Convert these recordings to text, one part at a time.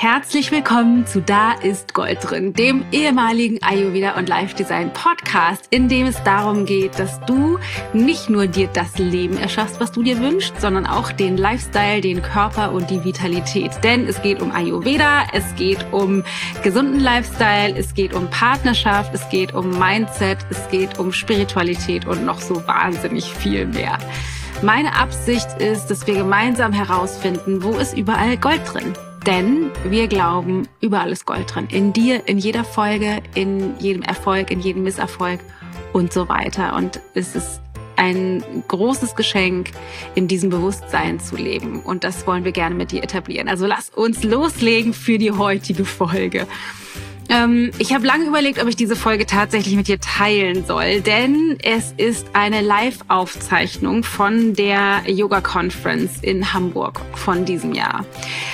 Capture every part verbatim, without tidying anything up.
Herzlich willkommen zu Da ist Gold drin, dem ehemaligen Ayurveda und Life Design Podcast, in dem es darum geht, dass du nicht nur dir das Leben erschaffst, was du dir wünschst, sondern auch den Lifestyle, den Körper und die Vitalität. Denn es geht um Ayurveda, es geht um gesunden Lifestyle, es geht um Partnerschaft, es geht um Mindset, es geht um Spiritualität und noch so wahnsinnig viel mehr. Meine Absicht ist, dass wir gemeinsam herausfinden, wo ist überall Gold drin. Denn wir glauben, überall ist Gold drin. In dir, in jeder Folge, in jedem Erfolg, in jedem Misserfolg und so weiter. Und es ist ein großes Geschenk, in diesem Bewusstsein zu leben. Und das wollen wir gerne mit dir etablieren. Also lass uns loslegen für die heutige Folge. Ähm, ich habe lange überlegt, ob ich diese Folge tatsächlich mit dir teilen soll, denn es ist eine Live-Aufzeichnung von der Yoga Conference in Hamburg von diesem Jahr.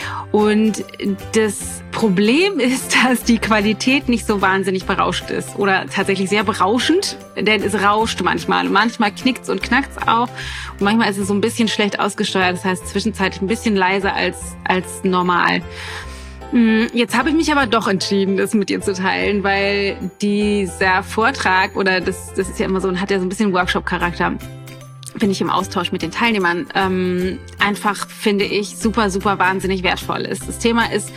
Und das Problem ist, dass die Qualität nicht so wahnsinnig berauscht ist oder tatsächlich sehr berauschend, denn es rauscht manchmal. Und manchmal knickt's und knackt's auch und manchmal ist es so ein bisschen schlecht ausgesteuert, das heißt zwischenzeitlich ein bisschen leiser als, als normal. Jetzt habe ich mich aber doch entschieden, das mit dir zu teilen, weil dieser Vortrag oder das, das ist ja immer so, hat ja so ein bisschen Workshop-Charakter. Bin ich im Austausch mit den Teilnehmern, ähm, einfach, finde ich, super, super wahnsinnig wertvoll ist. Das Thema ist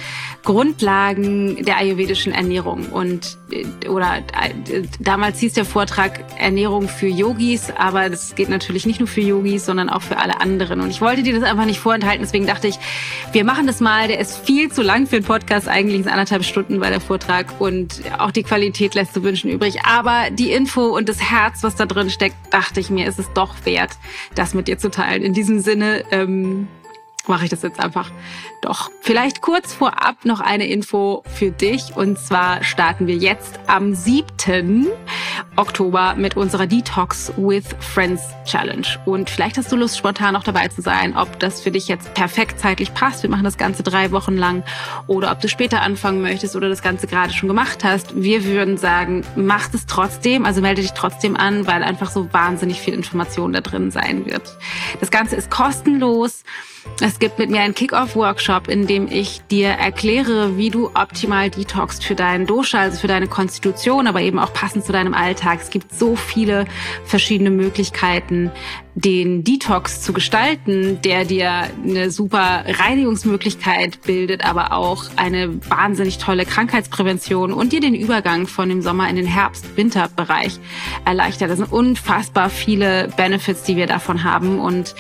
Grundlagen der ayurvedischen Ernährung und oder äh, damals hieß der Vortrag Ernährung für Yogis, aber das geht natürlich nicht nur für Yogis, sondern auch für alle anderen. Und ich wollte dir das einfach nicht vorenthalten, deswegen dachte ich, wir machen das mal. Der ist viel zu lang für den Podcast, eigentlich ist anderthalb Stunden bei der Vortrag und auch die Qualität lässt zu wünschen übrig. Aber die Info und das Herz, was da drin steckt, dachte ich mir, ist es doch wert, das mit dir zu teilen. In diesem Sinne ähm, mache ich das jetzt einfach doch. Vielleicht kurz vorab noch eine Info für dich. Und zwar starten wir jetzt am siebten Oktober mit unserer Detox with Friends Challenge. Und vielleicht hast du Lust, spontan noch dabei zu sein, ob das für dich jetzt perfekt zeitlich passt. Wir machen das Ganze drei Wochen lang. Oder ob du später anfangen möchtest oder das Ganze gerade schon gemacht hast. Wir würden sagen, mach es trotzdem, also melde dich trotzdem an, weil einfach so wahnsinnig viel Information da drin sein wird. Das Ganze ist kostenlos. Es gibt mit mir einen Kick-Off-Workshop, in dem ich dir erkläre, wie du optimal detoxst für deinen Dosha, also für deine Konstitution, aber eben auch passend zu deinem Alltag. Es gibt so viele verschiedene Möglichkeiten, den Detox zu gestalten, der dir eine super Reinigungsmöglichkeit bildet, aber auch eine wahnsinnig tolle Krankheitsprävention und dir den Übergang von dem Sommer in den Herbst-Winter-Bereich erleichtert. Das sind unfassbar viele Benefits, die wir davon haben. Und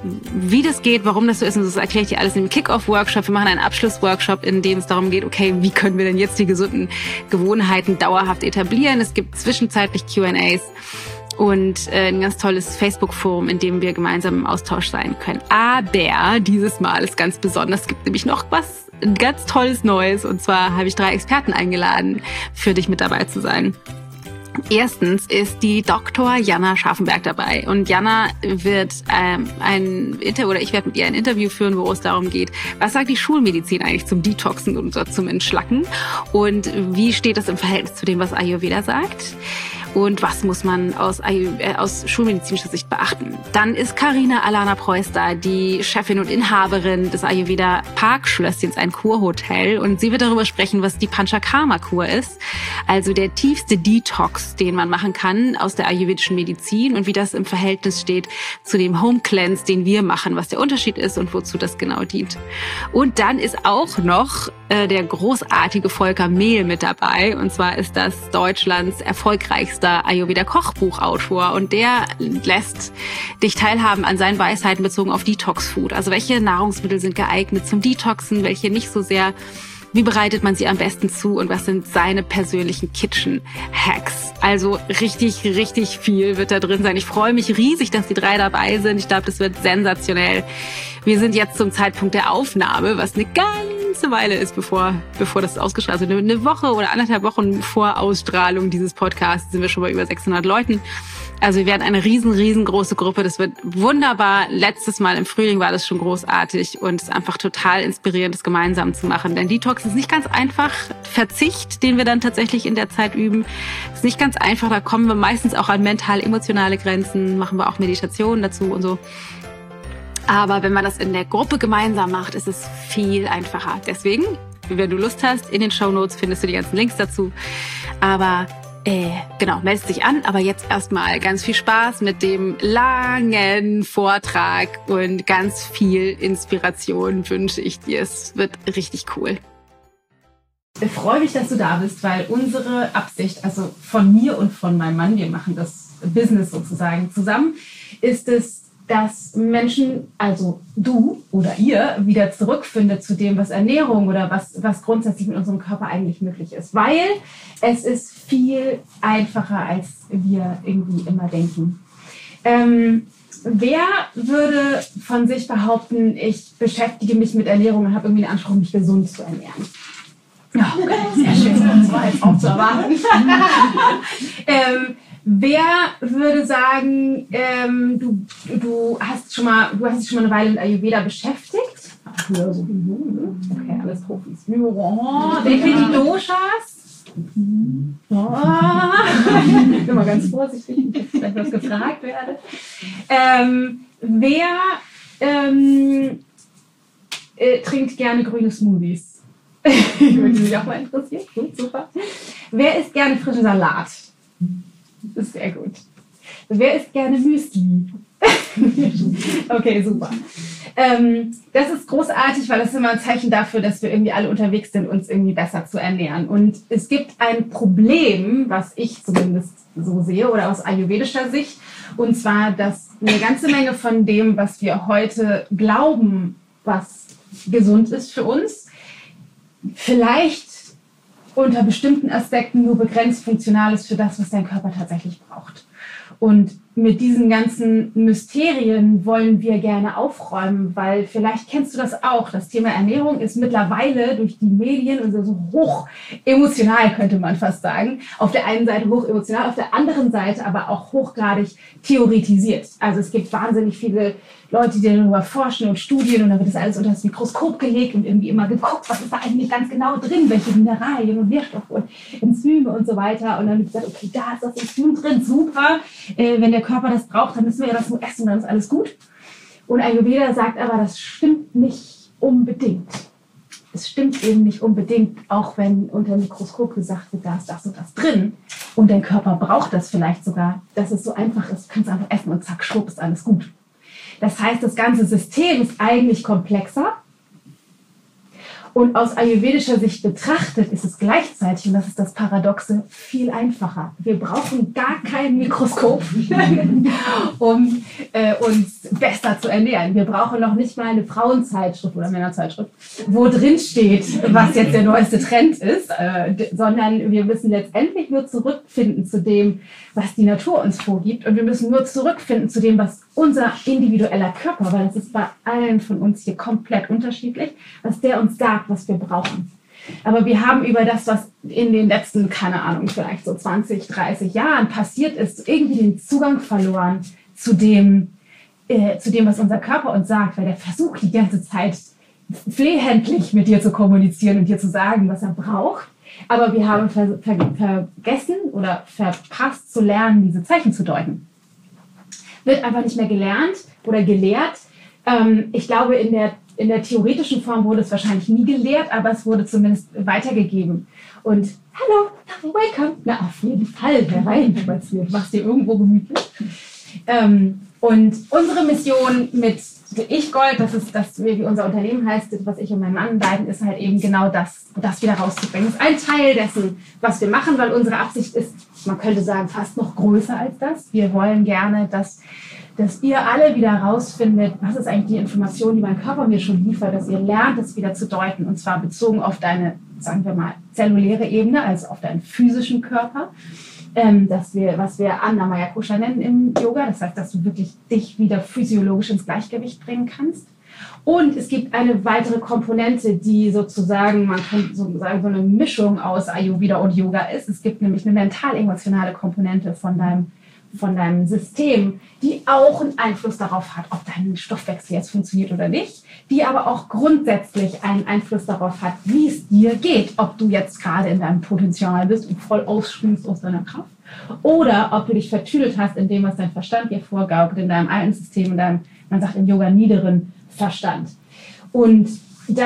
wie das geht, warum das so ist, und das erkläre ich dir alles im Kick-Off-Workshop. Wir machen einen Abschluss-Workshop, in dem es darum geht, okay, wie können wir denn jetzt die gesunden Gewohnheiten dauerhaft etablieren? Es gibt zwischenzeitlich Q and A's. Und äh, ein ganz tolles Facebook-Forum, in dem wir gemeinsam im Austausch sein können. Aber dieses Mal ist ganz besonders. Es gibt nämlich noch was ganz Tolles Neues. Und zwar habe ich drei Experten eingeladen, für dich mit dabei zu sein. Erstens ist die Doktor Jana Scharfenberg dabei. Und Jana wird ähm, ein Inter oder ich werde mit ihr ein Interview führen, wo es darum geht, was sagt die Schulmedizin eigentlich zum Detoxen und zum Entschlacken? Und wie steht das im Verhältnis zu dem, was Ayurveda sagt? Und was muss man aus, äh, aus schulmedizinischer Sicht beachten? Dann ist Carina Alana Preuß da, die Chefin und Inhaberin des Ayurveda Parkschlösschens, ein Kurhotel. Und sie wird darüber sprechen, was die Panchakarma-Kur ist, also der tiefste Detox, den man machen kann aus der ayurvedischen Medizin und wie das im Verhältnis steht zu dem Home Cleanse, den wir machen, was der Unterschied ist und wozu das genau dient. Und dann ist auch noch äh, der großartige Volker Mehl mit dabei. Und zwar ist das Deutschlands erfolgreichster Ayurveda-Kochbuchautor und der lässt dich teilhaben an seinen Weisheiten bezogen auf Detox-Food. Also welche Nahrungsmittel sind geeignet zum Detoxen, welche nicht so sehr, wie bereitet man sie am besten zu und was sind seine persönlichen Kitchen-Hacks. Also richtig, richtig viel wird da drin sein. Ich freue mich riesig, dass die drei dabei sind. Ich glaube, das wird sensationell. Wir sind jetzt zum Zeitpunkt der Aufnahme, was eine ganze Weile ist, bevor bevor das ausgestrahlt wird. Eine Woche oder anderthalb Wochen vor Ausstrahlung dieses Podcasts sind wir schon bei über sechshundert Leuten. Also wir werden eine riesen, riesengroße Gruppe. Das wird wunderbar. Letztes Mal im Frühling war das schon großartig und es ist einfach total inspirierend, das gemeinsam zu machen. Denn Detox ist nicht ganz einfach. Verzicht, den wir dann tatsächlich in der Zeit üben, ist nicht ganz einfach. Da kommen wir meistens auch an mental-emotionale Grenzen, machen wir auch Meditationen dazu und so. Aber wenn man das in der Gruppe gemeinsam macht, ist es viel einfacher. Deswegen wenn du Lust hast, in den Shownotes findest du die ganzen Links dazu. Aber äh, genau, meldest dich an. Aber jetzt erstmal ganz viel Spaß mit dem langen Vortrag und ganz viel Inspiration wünsche ich dir. Es wird richtig cool. Ich freue mich, dass du da bist, weil unsere Absicht, also von mir und von meinem Mann, wir machen das Business sozusagen zusammen, ist es, dass Menschen, also du oder ihr, wieder zurückfindet zu dem, was Ernährung oder was, was grundsätzlich mit unserem Körper eigentlich möglich ist. Weil es ist viel einfacher, als wir irgendwie immer denken. Ähm, wer würde von sich behaupten, ich beschäftige mich mit Ernährung und habe irgendwie den Anspruch, mich gesund zu ernähren? Ja, okay, sehr schön, das war jetzt auch zu erwarten. ähm, wer würde sagen, ähm, du, du, hast schon mal, du hast dich schon mal eine Weile mit Ayurveda beschäftigt? Ja, so wie du, ne? Okay, alles Profis. Oh, wer kennt die Doshas? Oh. Ich bin mal ganz vorsichtig, dass ich vielleicht was gefragt werde. Ähm, wer ähm, äh, trinkt gerne grüne Smoothies? Würde mich auch mal interessieren. Gut, super. Wer isst gerne frischen Salat? Das ist sehr gut. Wer isst gerne Müsli? Okay, super. Ähm, das ist großartig, weil das ist immer ein Zeichen dafür, dass wir irgendwie alle unterwegs sind, uns irgendwie besser zu ernähren. Und es gibt ein Problem, was ich zumindest so sehe oder aus ayurvedischer Sicht, und zwar, dass eine ganze Menge von dem, was wir heute glauben, was gesund ist für uns, vielleicht unter bestimmten Aspekten nur begrenzt funktional ist für das, was dein Körper tatsächlich braucht. Und mit diesen ganzen Mysterien wollen wir gerne aufräumen, weil vielleicht kennst du das auch. Das Thema Ernährung ist mittlerweile durch die Medien und so hoch emotional, könnte man fast sagen. Auf der einen Seite hoch emotional, auf der anderen Seite aber auch hochgradig theoretisiert. Also es gibt wahnsinnig viele Leute, die darüber forschen und Studien, und dann wird das alles unter das Mikroskop gelegt und irgendwie immer geguckt, was ist da eigentlich ganz genau drin, welche Mineralien und Nährstoffe und Enzyme und so weiter. Und dann wird gesagt, okay, da ist das Enzym drin, super. Äh, wenn der Körper das braucht, dann müssen wir ja das nur essen, dann ist alles gut. Und Ayurveda sagt aber, das stimmt nicht unbedingt. Es stimmt eben nicht unbedingt, auch wenn unter dem Mikroskop gesagt wird, da ist das und das drin. Und dein Körper braucht das vielleicht sogar, dass es so einfach ist, du kannst einfach essen und zack, schwupp, ist alles gut. Das heißt, das ganze System ist eigentlich komplexer. Und aus ayurvedischer Sicht betrachtet ist es gleichzeitig, und das ist das Paradoxe, viel einfacher. Wir brauchen gar kein Mikroskop, um äh, uns besser zu ernähren. Wir brauchen noch nicht mal eine Frauenzeitschrift oder Männerzeitschrift, wo drin steht, was jetzt der neueste Trend ist, äh, d- sondern wir müssen letztendlich nur zurückfinden zu dem, was die Natur uns vorgibt. Und wir müssen nur zurückfinden zu dem, was unser individueller Körper, weil das ist bei allen von uns hier komplett unterschiedlich, was der uns sagt, was wir brauchen. Aber wir haben über das, was in den letzten, keine Ahnung, vielleicht so zwanzig, dreißig Jahren passiert ist, irgendwie den Zugang verloren zu dem, äh, zu dem, was unser Körper uns sagt, weil der versucht die ganze Zeit flehentlich mit dir zu kommunizieren und dir zu sagen, was er braucht. Aber wir haben ver- ver- vergessen oder verpasst zu lernen, diese Zeichen zu deuten. Wird einfach nicht mehr gelernt oder gelehrt. Ähm, ich glaube, in der, in der theoretischen Form wurde es wahrscheinlich nie gelehrt, aber es wurde zumindest weitergegeben. Und hallo, welcome. Na, auf jeden Fall hereinspaziert. Machst dir irgendwo gemütlich. Ähm, und unsere Mission mit Ich Gold, das ist das, wie unser Unternehmen heißt, was ich und mein Mann leiten, ist halt eben genau das, das wieder rauszubringen. Das ist ein Teil dessen, was wir machen, weil unsere Absicht ist, man könnte sagen, fast noch größer als das. Wir wollen gerne, dass, dass ihr alle wieder rausfindet, was ist eigentlich die Information, die mein Körper mir schon liefert, dass ihr lernt, das wieder zu deuten, und zwar bezogen auf deine, sagen wir mal, zelluläre Ebene, also auf deinen physischen Körper. Ähm, dass wir, was wir Annamaya Kosha nennen im Yoga. Das heißt, dass du wirklich dich wieder physiologisch ins Gleichgewicht bringen kannst. Und es gibt eine weitere Komponente, die sozusagen, man könnte so sagen, so eine Mischung aus Ayurveda und Yoga ist. Es gibt nämlich eine mental-emotionale Komponente von deinem, von deinem System, die auch einen Einfluss darauf hat, ob dein Stoffwechsel jetzt funktioniert oder nicht, die aber auch grundsätzlich einen Einfluss darauf hat, wie es dir geht, ob du jetzt gerade in deinem Potenzial bist und voll ausschwingst aus deiner Kraft, oder ob du dich vertüdelt hast in dem, was dein Verstand dir vorgaukelt, in deinem alten System, in deinem, man sagt im Yoga, niederen Verstand. Und das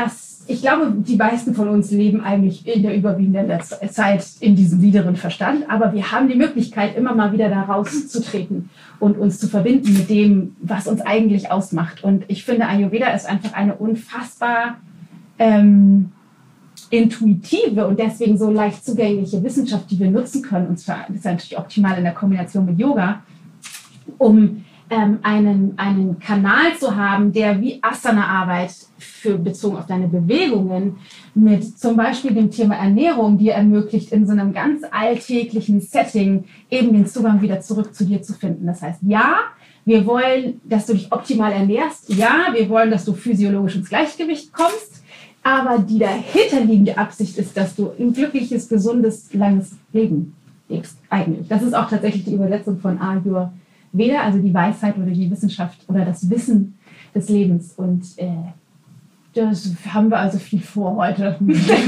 ich glaube, die meisten von uns leben eigentlich in der überwiegenden Zeit in diesem niederen Verstand, aber wir haben die Möglichkeit, immer mal wieder da rauszutreten und uns zu verbinden mit dem, was uns eigentlich ausmacht. Und ich finde, Ayurveda ist einfach eine unfassbar ähm, intuitive und deswegen so leicht zugängliche Wissenschaft, die wir nutzen können. Und zwar ist natürlich optimal in der Kombination mit Yoga, um ähm, einen, einen Kanal zu haben, der wie Asana-Arbeit für, bezogen auf deine Bewegungen mit zum Beispiel dem Thema Ernährung dir ermöglicht, in so einem ganz alltäglichen Setting eben den Zugang wieder zurück zu dir zu finden. Das heißt, ja, wir wollen, dass du dich optimal ernährst. Ja, wir wollen, dass du physiologisch ins Gleichgewicht kommst. Aber die dahinterliegende Absicht ist, dass du ein glückliches, gesundes, langes Leben lebst eigentlich. Das ist auch tatsächlich die Übersetzung von Ayurveda, also die Weisheit oder die Wissenschaft oder das Wissen des Lebens. Und äh, das haben wir also viel vor heute.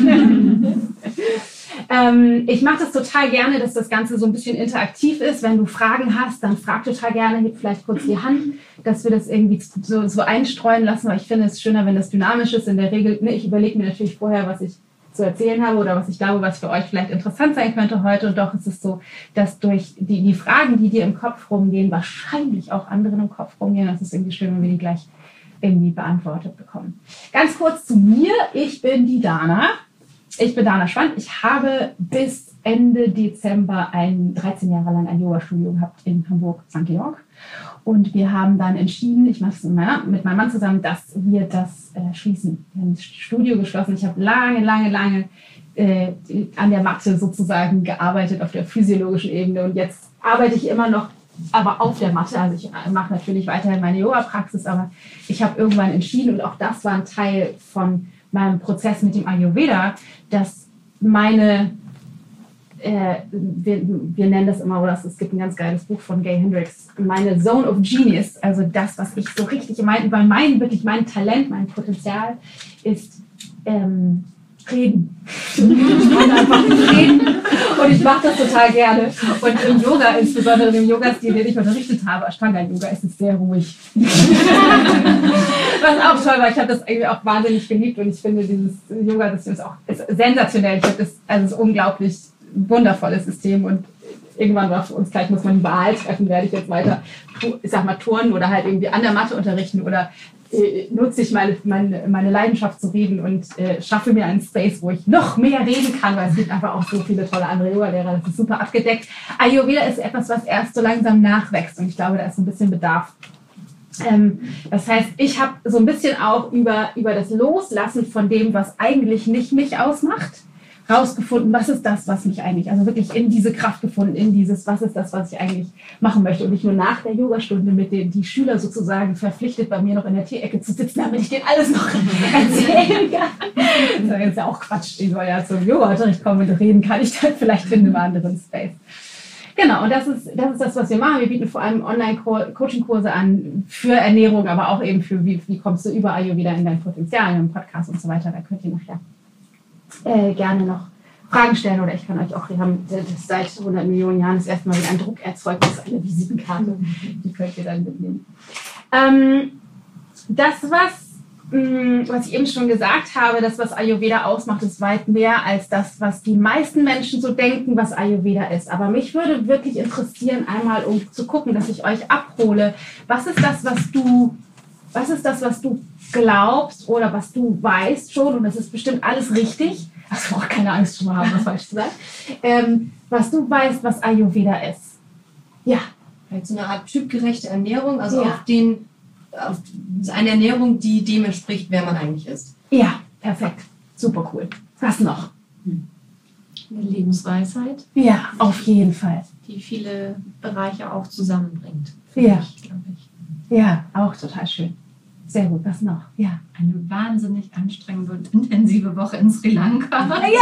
ähm, ich mache das total gerne, dass das Ganze so ein bisschen interaktiv ist. Wenn du Fragen hast, dann frag total gerne, heb vielleicht kurz die Hand, dass wir das irgendwie so, so einstreuen lassen. Weil ich finde es schöner, wenn das dynamisch ist. In der Regel, ne, ich überlege mir natürlich vorher, was ich zu erzählen habe oder was ich glaube, was für euch vielleicht interessant sein könnte heute. Und doch ist es so, dass durch die, die Fragen, die dir im Kopf rumgehen, wahrscheinlich auch anderen im Kopf rumgehen. Das ist irgendwie schön, wenn wir die gleich irgendwie beantwortet bekommen. Ganz kurz zu mir. Ich bin die Dana. Ich bin Dana Schwand. Ich habe bis Ende Dezember ein dreizehn Jahre lang ein Yoga-Studio gehabt in Hamburg, Sankt Georg. Und wir haben dann entschieden, ich mache es mit, mit meinem Mann zusammen, dass wir das äh, schließen. Wir haben das Studio geschlossen. Ich habe lange, lange, lange äh, an der Matte sozusagen gearbeitet, auf der physiologischen Ebene. Und jetzt arbeite ich immer noch, aber auf der Matte. Also ich mache natürlich weiterhin meine Yoga-Praxis, aber ich habe irgendwann entschieden, und auch das war ein Teil von meinem Prozess mit dem Ayurveda, dass meine, äh, wir, wir nennen das immer, oder es gibt ein ganz geiles Buch von Gay Hendricks, meine Zone of Genius, also das, was ich so richtig meine, weil mein, wirklich mein Talent, mein Potenzial ist ähm, reden. Ich kann einfach nicht reden und ich mache das total gerne. Und im Yoga, insbesondere im Yoga-Stil, den ich unterrichtet habe, Ashtanga-Yoga, ist es sehr ruhig. Was auch toll war, ich habe das irgendwie auch wahnsinnig geliebt und ich finde dieses Yoga-System ist auch ist sensationell. Ich habe das, also es ist ein unglaublich wundervolles System und irgendwann war für uns gleich, muss man die Wahl treffen, werde ich jetzt weiter, ich sag mal, turnen oder halt irgendwie an der Matte unterrichten oder äh, nutze ich meine, meine, meine Leidenschaft zu reden und äh, schaffe mir einen Space, wo ich noch mehr reden kann, weil es gibt einfach auch so viele tolle andere Yoga-Lehrer, das ist super abgedeckt. Ayurveda ist etwas, was erst so langsam nachwächst und ich glaube, da ist so ein bisschen Bedarf. Ähm, das heißt, ich habe so ein bisschen auch über, über das Loslassen von dem, was eigentlich nicht mich ausmacht, rausgefunden, was ist das, was mich eigentlich, also wirklich in diese Kraft gefunden, in dieses, was ist das, was ich eigentlich machen möchte und nicht nur nach der Yogastunde mit den die Schüler sozusagen verpflichtet, bei mir noch in der Teeecke zu sitzen, damit ich denen alles noch erzählen kann. Das ist ja auch Quatsch, ich soll ja zum Yoga-Unterricht kommen und reden kann ich dann vielleicht in einem anderen Space. Genau, und das ist, das ist das, was wir machen. Wir bieten vor allem Online-Coaching-Kurse an für Ernährung, aber auch eben für, wie, wie kommst du überall wieder in dein Potenzial, in einem Podcast und so weiter. Da könnt ihr nachher äh, gerne noch Fragen stellen oder ich kann euch auch, wir haben das seit hundert Millionen Jahren das erste Mal wieder ein Druckerzeugnis, eine Visitenkarte, die könnt ihr dann mitnehmen. Ähm, das, was was ich eben schon gesagt habe, das, was Ayurveda ausmacht, ist weit mehr als das, was die meisten Menschen so denken, was Ayurveda ist. Aber mich würde wirklich interessieren, einmal um zu gucken, dass ich euch abhole. Was ist das, was du, was ist das, was du glaubst oder was du weißt schon? Und das ist bestimmt alles richtig. Also auch keine Angst schon mal haben, was falsch zu sagen. Ähm, was du weißt, was Ayurveda ist. Ja. Vielleicht so eine Art typgerechte Ernährung, also ja. auf den auf eine Ernährung, die dem entspricht, wer man eigentlich ist. Ja, perfekt. Super cool. Was noch? Eine Lebensweisheit. Ja, auf jeden Fall. Die viele Bereiche auch zusammenbringt. Ja. Mich, glaube ich. Ja, auch total schön. Sehr gut. Was noch? Ja. Eine wahnsinnig anstrengende und intensive Woche in Sri Lanka.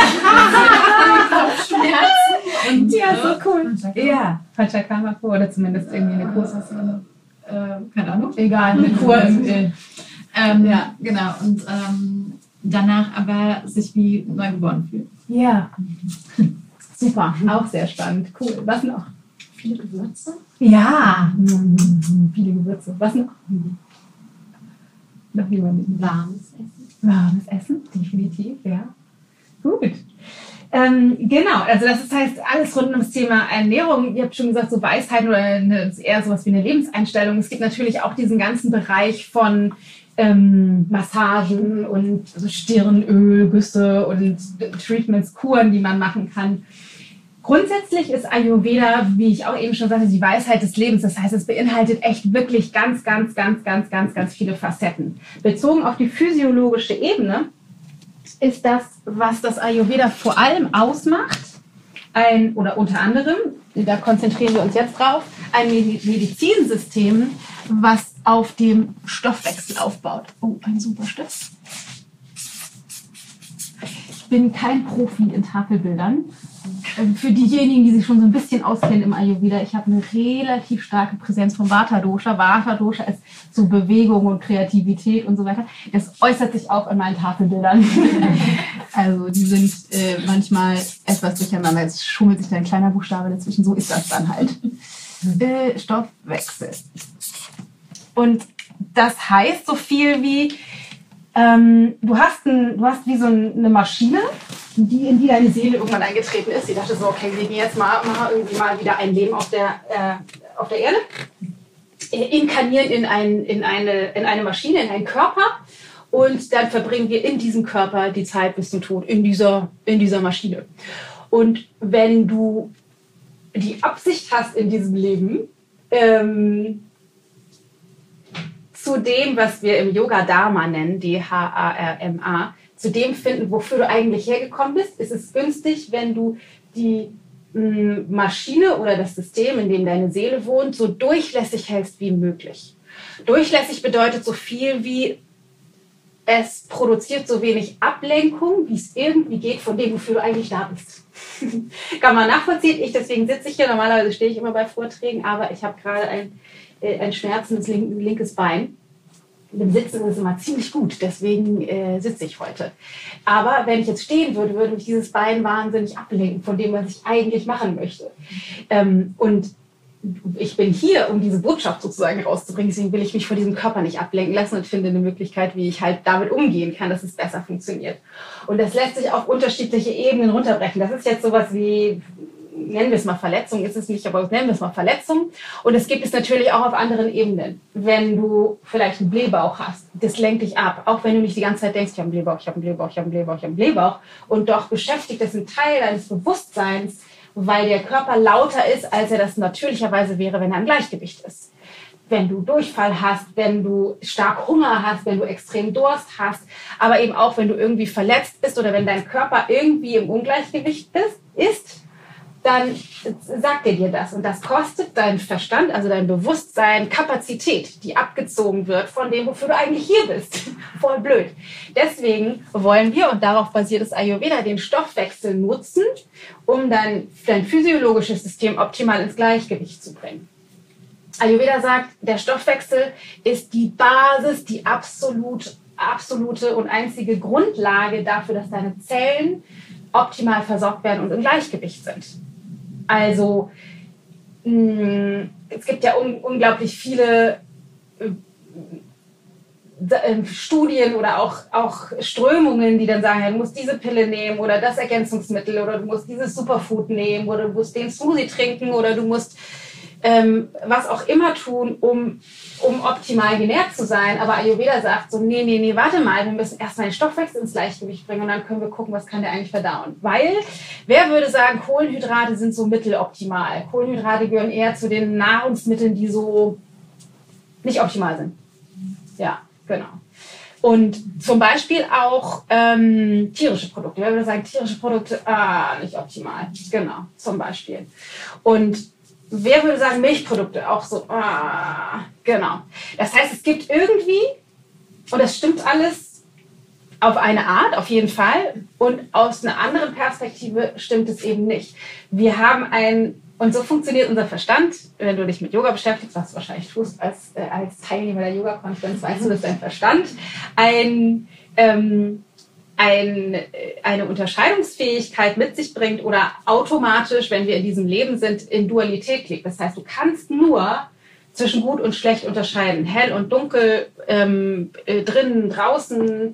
Ja. Kopfschmerzen. Und, Ja, so cool. Panchakarma. Ja, Panchakarma oder zumindest irgendwie eine Kur. Äh, keine Ahnung. Egal, eine Kur im äh, Ähm, Ja. Genau. Und ähm, danach aber sich wie neugeboren fühlen. Ja. Super, auch sehr spannend. Cool. Was noch? Viele Gewürze. Ja. Mhm. Viele Gewürze. Was noch? Noch jemand? Warmes Essen. Warmes Essen, definitiv, ja. Gut. Ähm, genau, also das ist, heißt alles rund ums Thema Ernährung. Ihr habt schon gesagt, so Weisheiten oder eine, eher sowas wie eine Lebenseinstellung. Es gibt natürlich auch diesen ganzen Bereich von ähm, Massagen und also Stirnöl, Güsse und Treatments, Kuren, die man machen kann. Grundsätzlich ist Ayurveda, wie ich auch eben schon sagte, die Weisheit des Lebens. Das heißt, es beinhaltet echt wirklich ganz, ganz, ganz, ganz, ganz, ganz viele Facetten. Bezogen auf die physiologische Ebene ist das, was das Ayurveda vor allem ausmacht, ein, oder unter anderem, da konzentrieren wir uns jetzt drauf, ein Medizinsystem, was auf dem Stoffwechsel aufbaut. Oh, ein super Stift. Ich bin kein Profi in Tafelbildern. Für diejenigen, die sich schon so ein bisschen auskennen im Ayurveda, ich habe eine relativ starke Präsenz vom Vata-Dosha. Vata-Dosha ist so Bewegung und Kreativität und so weiter. Das äußert sich auch in meinen Tafelbildern. Also die sind äh, manchmal etwas durcheinander. Jetzt schummelt sich da ein kleiner Buchstabe dazwischen. So ist das dann halt. Äh, Stoffwechsel. Und das heißt so viel wie, ähm, du, hast ein, du hast wie so eine Maschine, die in die deine Seele irgendwann eingetreten ist. Sie dachte so, okay, wir gehen jetzt mal, mal irgendwie mal wieder ein Leben auf der, äh, auf der Erde, äh, inkarnieren in, ein, in, eine, in eine Maschine, in einen Körper und dann verbringen wir in diesem Körper die Zeit bis zum Tod, in dieser, in dieser Maschine. Und wenn du die Absicht hast in diesem Leben, ähm, zu dem, was wir im Yoga Dharma nennen, D H A R M A, zu dem finden, wofür du eigentlich hergekommen bist, ist es günstig, wenn du die mh, Maschine oder das System, in dem deine Seele wohnt, so durchlässig hältst wie möglich. Durchlässig bedeutet so viel wie, es produziert so wenig Ablenkung, wie es irgendwie geht von dem, wofür du eigentlich da bist. Kann man nachvollziehen. Ich, deswegen sitze ich hier. Normalerweise stehe ich immer bei Vorträgen, aber ich habe gerade ein, äh, ein schmerzendes link, linkes Bein. Im Sitzen ist es immer ziemlich gut, deswegen äh, sitze ich heute. Aber wenn ich jetzt stehen würde, würde mich dieses Bein wahnsinnig ablenken von dem, was ich eigentlich machen möchte. Ähm, und ich bin hier, um diese Botschaft sozusagen rauszubringen, deswegen will ich mich von diesem Körper nicht ablenken lassen und finde eine Möglichkeit, wie ich halt damit umgehen kann, dass es besser funktioniert. Und das lässt sich auf unterschiedliche Ebenen runterbrechen. Das ist jetzt sowas wie, nennen wir es mal Verletzung, ist es nicht, aber nennen wir es mal Verletzung. Und es gibt es natürlich auch auf anderen Ebenen. Wenn du vielleicht einen Blähbauch hast, das lenkt dich ab. Auch wenn du nicht die ganze Zeit denkst, ich habe einen Blähbauch, ich habe einen Blähbauch, ich habe einen Blähbauch, ich habe einen Blähbauch. Und doch beschäftigt das einen Teil deines Bewusstseins, weil der Körper lauter ist, als er das natürlicherweise wäre, wenn er im Gleichgewicht ist. Wenn du Durchfall hast, wenn du stark Hunger hast, wenn du extrem Durst hast, aber eben auch, wenn du irgendwie verletzt bist oder wenn dein Körper irgendwie im Ungleichgewicht bist, ist, dann sagt er dir das. Und das kostet deinen Verstand, also dein Bewusstsein, Kapazität, die abgezogen wird von dem, wofür du eigentlich hier bist. Voll blöd. Deswegen wollen wir, und darauf basiert das Ayurveda, den Stoffwechsel nutzen, um dein, dein physiologisches System optimal ins Gleichgewicht zu bringen. Ayurveda sagt, der Stoffwechsel ist die Basis, die absolut, absolute und einzige Grundlage dafür, dass deine Zellen optimal versorgt werden und im Gleichgewicht sind. Also mh, es gibt ja un- unglaublich viele äh, äh, Studien oder auch, auch Strömungen, die dann sagen, ja, du musst diese Pille nehmen oder das Ergänzungsmittel oder du musst dieses Superfood nehmen oder du musst den Smoothie trinken oder du musst ähm, was auch immer tun, um, um optimal genährt zu sein. Aber Ayurveda sagt so, nee, nee, nee, warte mal, wir müssen erstmal den Stoffwechsel ins Gleichgewicht bringen und dann können wir gucken, was kann der eigentlich verdauen. Weil, wer würde sagen, Kohlenhydrate sind so mitteloptimal. Kohlenhydrate gehören eher zu den Nahrungsmitteln, die so nicht optimal sind. Ja, genau. Und zum Beispiel auch ähm, tierische Produkte. Wer würde sagen, tierische Produkte, ah, nicht optimal. Genau, zum Beispiel. Und wer würde sagen, Milchprodukte auch so, ah, genau. Das heißt, es gibt irgendwie, und das stimmt alles auf eine Art, auf jeden Fall, und aus einer anderen Perspektive stimmt es eben nicht. Wir haben ein, und so funktioniert unser Verstand, wenn du dich mit Yoga beschäftigst, was du wahrscheinlich tust als, äh, als Teilnehmer der Yoga-Konferenz, weißt du, dass dein Verstand ein, ähm, ein, eine Unterscheidungsfähigkeit mit sich bringt oder automatisch, wenn wir in diesem Leben sind, in Dualität liegt. Das heißt, du kannst nur zwischen gut und schlecht unterscheiden. Hell und dunkel, ähm, äh, drinnen, draußen,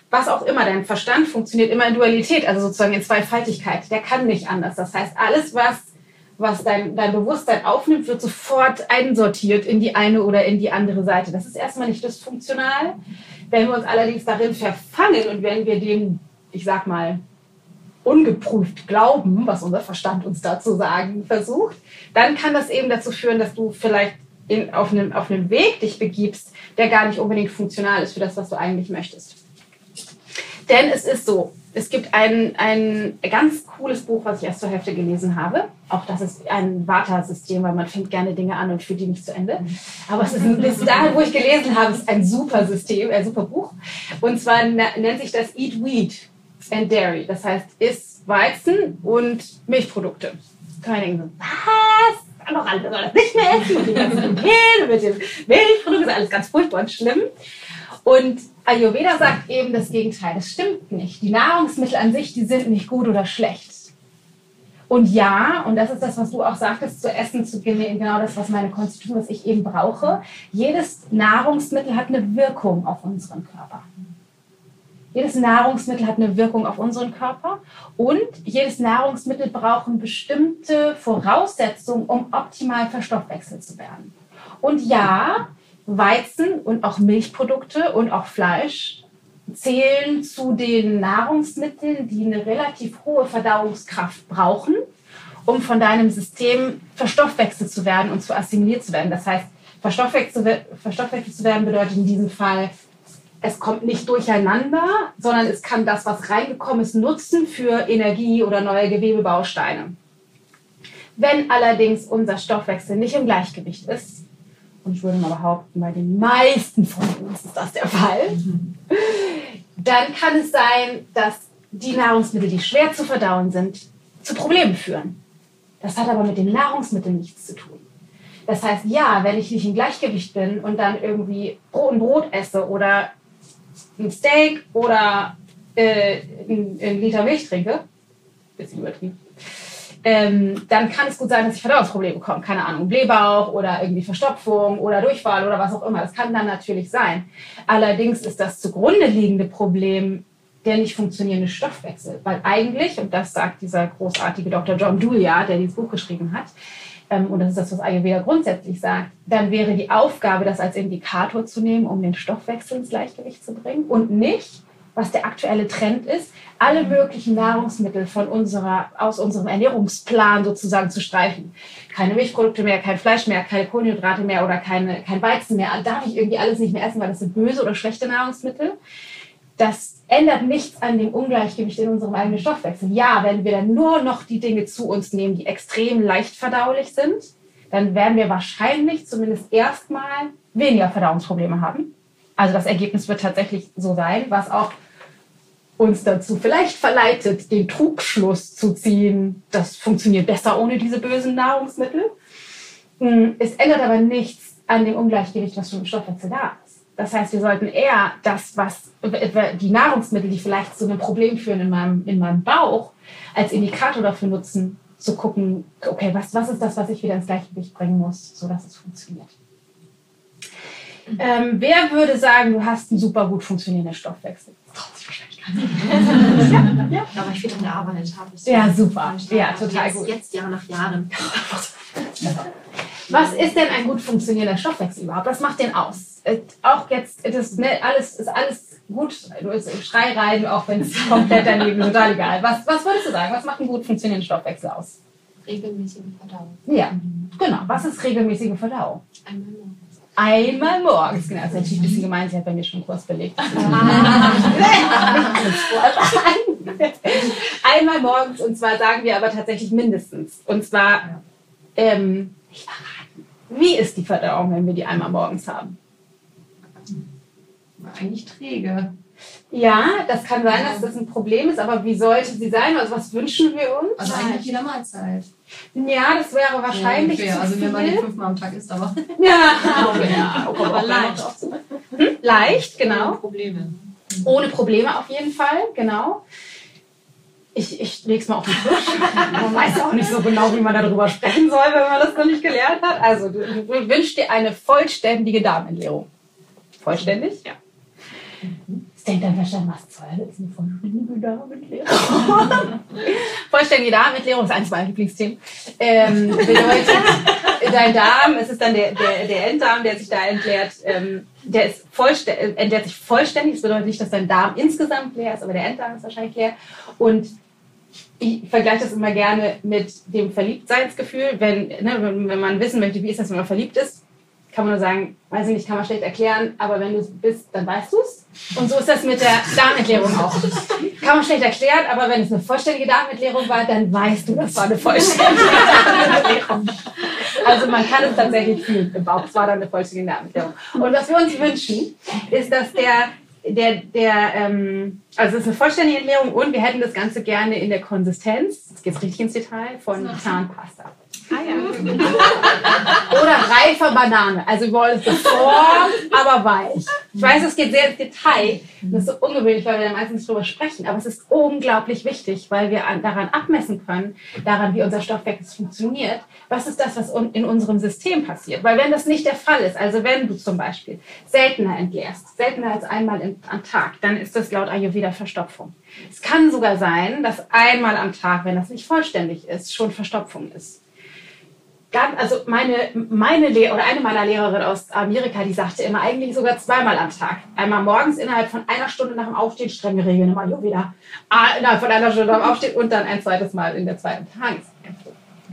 was auch immer, dein Verstand funktioniert immer in Dualität, also sozusagen in Zweifaltigkeit. Der kann nicht anders. Das heißt, alles, was, was dein, dein Bewusstsein aufnimmt, wird sofort einsortiert in die eine oder in die andere Seite. Das ist erstmal nicht dysfunktional. Wenn wir uns allerdings darin verfangen und wenn wir dem, ich sag mal, ungeprüft glauben, was unser Verstand uns da zu sagen versucht, dann kann das eben dazu führen, dass du vielleicht in, auf, einem, auf einem Weg dich begibst, der gar nicht unbedingt funktional ist für das, was du eigentlich möchtest. Denn es ist so, es gibt ein, ein ganz cooles Buch, was ich erst zur Hälfte gelesen habe. Auch das ist ein Vata-System, weil man fängt gerne Dinge an und führt die nicht zu Ende. Aber es ist ein, bis dahin, wo ich gelesen habe, ist ein super System, ein super Buch. Und zwar nennt sich das Eat Wheat and Dairy. Das heißt, iss Weizen und Milchprodukte. Kann man denken, was? Noch alle soll das nicht mehr essen. Und die ganzen Gluten mit dem Milchprodukt ist alles ganz furchtbar und schlimm. Und Ayurveda sagt eben das Gegenteil. Das stimmt nicht. Die Nahrungsmittel an sich, die sind nicht gut oder schlecht. Und ja, und das ist das, was du auch sagtest, zu essen, zu genau das, was meine Konstitution, was ich eben brauche. Jedes Nahrungsmittel hat eine Wirkung auf unseren Körper. Jedes Nahrungsmittel hat eine Wirkung auf unseren Körper und jedes Nahrungsmittel braucht bestimmte Voraussetzungen, um optimal verstoffwechselt zu werden. Und ja, Weizen und auch Milchprodukte und auch Fleisch zählen zu den Nahrungsmitteln, die eine relativ hohe Verdauungskraft brauchen, um von deinem System verstoffwechselt zu werden und zu assimiliert zu werden. Das heißt, verstoffwechselt, verstoffwechselt zu werden bedeutet in diesem Fall, es kommt nicht durcheinander, sondern es kann das, was reingekommen ist, nutzen für Energie oder neue Gewebebausteine. Wenn allerdings unser Stoffwechsel nicht im Gleichgewicht ist, und ich würde mal behaupten, bei den meisten von uns ist das der Fall, dann kann es sein, dass die Nahrungsmittel, die schwer zu verdauen sind, zu Problemen führen. Das hat aber mit den Nahrungsmitteln nichts zu tun. Das heißt, ja, wenn ich nicht im Gleichgewicht bin und dann irgendwie Brot und Brot esse oder ein Steak oder äh, ein, ein Liter Milch trinke, bisschen übertrieben, ähm, dann kann es gut sein, dass ich Verdauungsprobleme bekomme. Keine Ahnung, Blähbauch oder irgendwie Verstopfung oder Durchfall oder was auch immer. Das kann dann natürlich sein. Allerdings ist das zugrunde liegende Problem der nicht funktionierende Stoffwechsel. Weil eigentlich, und das sagt dieser großartige Doktor John Dewey, der dieses Buch geschrieben hat, ähm, und das ist das, was Ayurveda grundsätzlich sagt, dann wäre die Aufgabe, das als Indikator zu nehmen, um den Stoffwechsel ins Gleichgewicht zu bringen und nicht, was der aktuelle Trend ist, alle möglichen Nahrungsmittel von unserer, aus unserem Ernährungsplan sozusagen zu streichen. Keine Milchprodukte mehr, kein Fleisch mehr, keine Kohlenhydrate mehr oder keine, kein Weizen mehr. Darf ich irgendwie alles nicht mehr essen, weil das sind böse oder schlechte Nahrungsmittel? Das ändert nichts an dem Ungleichgewicht in unserem eigenen Stoffwechsel. Ja, wenn wir dann nur noch die Dinge zu uns nehmen, die extrem leicht verdaulich sind, dann werden wir wahrscheinlich zumindest erstmal weniger Verdauungsprobleme haben. Also das Ergebnis wird tatsächlich so sein, was auch uns dazu vielleicht verleitet, den Trugschluss zu ziehen, das funktioniert besser ohne diese bösen Nahrungsmittel. Es ändert aber nichts an dem Ungleichgewicht, was schon im Stoffwechsel da ist. Das heißt, wir sollten eher das, was die Nahrungsmittel, die vielleicht zu einem Problem führen in meinem, in meinem Bauch, als Indikator dafür nutzen, zu gucken, okay, was, was ist das, was ich wieder ins Gleichgewicht bringen muss, sodass es funktioniert. Ähm, wer würde sagen, du hast einen super gut funktionierenden Stoffwechsel? Traut sich wahrscheinlich keiner. ja, ja. Aber ich wieder in der Arbeit habe ich. Ja, super. Ja, total jetzt, gut. Jetzt Jahr nach Jahren. Was ist denn ein gut funktionierender Stoffwechsel überhaupt? Was macht den aus? Äh, auch jetzt, das, ne, alles, ist alles gut. Du bist im Schrei rein, auch wenn es komplett daneben ist, total egal. Was, was würdest du sagen? Was macht einen gut funktionierenden Stoffwechsel aus? Regelmäßige Verdauung. Ja, genau. Was ist regelmäßige Verdauung? Einmal morgens. Einmal morgens, genau. Das ist natürlich ein bisschen gemein, sie hat bei mir schon einen Kurs belegt. Einmal morgens, und zwar sagen wir aber tatsächlich mindestens. Und zwar, ähm, nicht verraten. Wie ist die Verdauung, wenn wir die einmal morgens haben? Eigentlich träge. Ja, das kann sein, dass das ein Problem ist, aber wie sollte sie sein? Also was wünschen wir uns? Also eigentlich jeder Mahlzeit. Ja, das wäre wahrscheinlich ja, zu also viel. wenn man nicht fünfmal am Tag isst, aber... Ja, okay, ja okay, aber leicht. Hm? Leicht, genau. Ohne Probleme. Ohne Probleme auf jeden Fall, genau. Ich, ich lege es mal auf den Tisch. Man weiß auch nicht so genau, wie man darüber sprechen soll, wenn man das noch nicht gelernt hat. Also, du, du wünschst dir eine vollständige Darmentleerung. Vollständig? Ja. Ist denkt dann wahrscheinlich, was zur Hölle ist eine vollständige Darmentleerung? Vollständige Darmentleerung ist eines meiner Lieblingsthemen. Ähm, bedeutet, dein Darm, es ist dann der, der, der Enddarm, der sich da entleert, ähm, der ist vollständig, entleert sich vollständig. Das bedeutet nicht, dass dein Darm insgesamt leer ist, aber der Enddarm ist wahrscheinlich leer. Und ich vergleiche das immer gerne mit dem Verliebtseinsgefühl. Wenn, ne, wenn man wissen möchte, wie ist das, wenn man verliebt ist, kann man nur sagen, weiß ich nicht, kann man schlecht erklären, aber wenn du es bist, dann weißt du es. Und so ist das mit der Darmentleerung auch. Kann man schlecht erklären, aber wenn es eine vollständige Darmentleerung war, dann weißt du, das war eine vollständige Darmentleerung. Also man kann es tatsächlich fühlen im Bauch, es war dann eine vollständige Darmentleerung. Und was wir uns wünschen, ist, dass der, der, der ähm, also es ist eine vollständige Entleerung und wir hätten das Ganze gerne in der Konsistenz, jetzt geht es richtig ins Detail, von Zahnpasta. Ah, ja. Oder reifer Banane. Also wir wollen es geformt, aber weich. Ich weiß, es geht sehr ins Detail. Das ist so ungewöhnlich, weil wir da meistens drüber sprechen. Aber es ist unglaublich wichtig, weil wir daran abmessen können, daran, wie unser Stoffwechsel funktioniert. Was ist das, was in unserem System passiert? Weil wenn das nicht der Fall ist, also wenn du zum Beispiel seltener entleerst, seltener als einmal am Tag, dann ist das laut Ayurveda Verstopfung. Es kann sogar sein, dass einmal am Tag, wenn das nicht vollständig ist, schon Verstopfung ist. Also meine, meine Lehr- oder eine meiner Lehrerinnen aus Amerika, die sagte immer eigentlich sogar zweimal am Tag. Einmal morgens innerhalb von einer Stunde nach dem Aufstehen, strenge Regeln im Ayurveda, innerhalb von einer Stunde nach dem Aufstehen und dann ein zweites Mal in der zweiten Tageshälfte.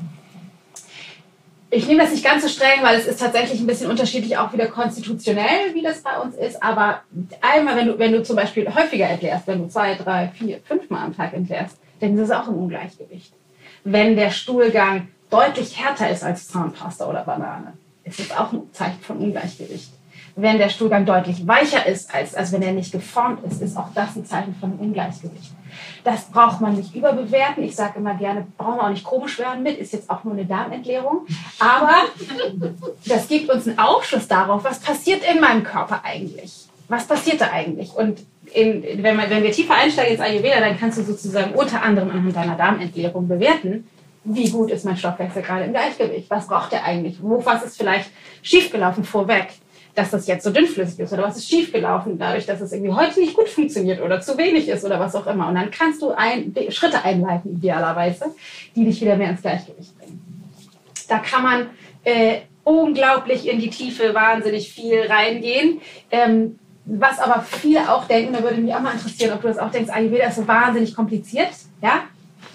Ich nehme das nicht ganz so streng, weil es ist tatsächlich ein bisschen unterschiedlich, auch wieder konstitutionell, wie das bei uns ist. Aber einmal, wenn du, wenn du zum Beispiel häufiger entleerst, wenn du zwei, drei, vier, fünf Mal am Tag entleerst, dann ist es auch im Ungleichgewicht. Wenn der Stuhlgang deutlich härter ist als Zahnpasta oder Banane, ist es auch ein Zeichen von Ungleichgewicht. Wenn der Stuhlgang deutlich weicher ist, als, als wenn er nicht geformt ist, ist auch das ein Zeichen von Ungleichgewicht. Das braucht man nicht überbewerten. Ich sage immer gerne, brauchen wir auch nicht komisch werden mit, ist jetzt auch nur eine Darmentleerung. Aber das gibt uns einen Aufschluss darauf, was passiert in meinem Körper eigentlich. Was passiert da eigentlich? Und in, wenn, man, wenn wir tiefer einsteigen ins Ayurveda, dann kannst du sozusagen unter anderem anhand deiner Darmentleerung bewerten, wie gut ist mein Stoffwechsel gerade im Gleichgewicht? Was braucht er eigentlich? Wo, was ist vielleicht schiefgelaufen vorweg, dass das jetzt so dünnflüssig ist? Oder was ist schiefgelaufen dadurch, dass es irgendwie heute nicht gut funktioniert oder zu wenig ist oder was auch immer? Und dann kannst du ein, Schritte einleiten, idealerweise, die dich wieder mehr ins Gleichgewicht bringen. Da kann man äh, unglaublich in die Tiefe wahnsinnig viel reingehen. Ähm, was aber viele auch denken, da würde mich auch mal interessieren, ob du das auch denkst, Ayurveda ist so wahnsinnig kompliziert, ja?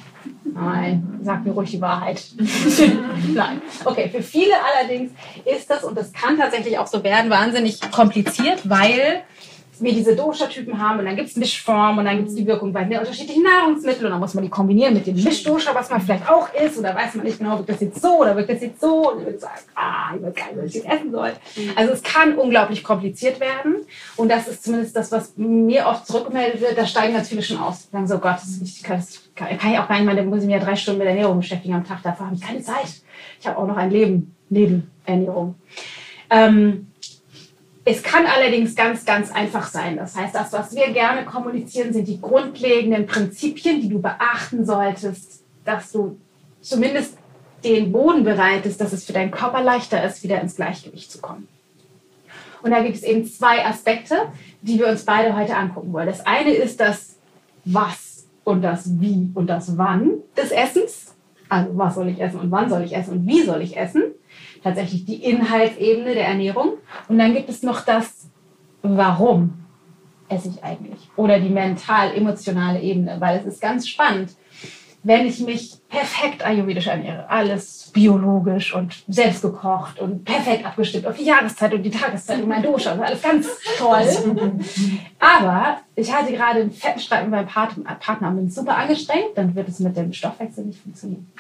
Nein, sag mir ruhig die Wahrheit. Nein. Okay, für viele allerdings ist das, und das kann tatsächlich auch so werden, wahnsinnig kompliziert, weil wir diese Dosha-Typen haben und dann gibt es Mischformen und dann gibt es die Wirkung bei den unterschiedlichen Nahrungsmitteln und dann muss man die kombinieren mit dem Mischdosha, was man vielleicht auch isst, oder weiß man nicht genau, wirkt das jetzt so oder wirkt das jetzt so, und ich würde sagen, ah, ich weiß gar nicht, was ich jetzt essen soll. Also es kann unglaublich kompliziert werden und das ist zumindest das, was mir oft zurückgemeldet wird, da steigen ganz viele schon aus. Sagen so, Gott, ich kann, kann ich auch gar nicht mal, da muss ich mich ja drei Stunden mit Ernährung beschäftigen am Tag, dafür habe ich keine Zeit. Ich habe auch noch ein Leben neben Ernährung. Ähm, Es kann allerdings ganz, ganz einfach sein. Das heißt, das, was wir gerne kommunizieren, sind die grundlegenden Prinzipien, die du beachten solltest, dass du zumindest den Boden bereitest, dass es für deinen Körper leichter ist, wieder ins Gleichgewicht zu kommen. Und da gibt es eben zwei Aspekte, die wir uns beide heute angucken wollen. Das eine ist das Was und das Wie und das Wann des Essens. Also was soll ich essen und wann soll ich essen und wie soll ich essen. Tatsächlich die Inhaltsebene der Ernährung. Und dann gibt es noch das Warum esse ich eigentlich? Oder die mental-emotionale Ebene. Weil es ist ganz spannend, wenn ich mich perfekt ayurvedisch ernähre, alles biologisch und selbst gekocht und perfekt abgestimmt auf die Jahreszeit und die Tageszeit und mein Dosha und alles ganz toll. Aber ich hatte gerade einen fetten Streit mit meinem Partner und bin super angestrengt, dann wird es mit dem Stoffwechsel nicht funktionieren.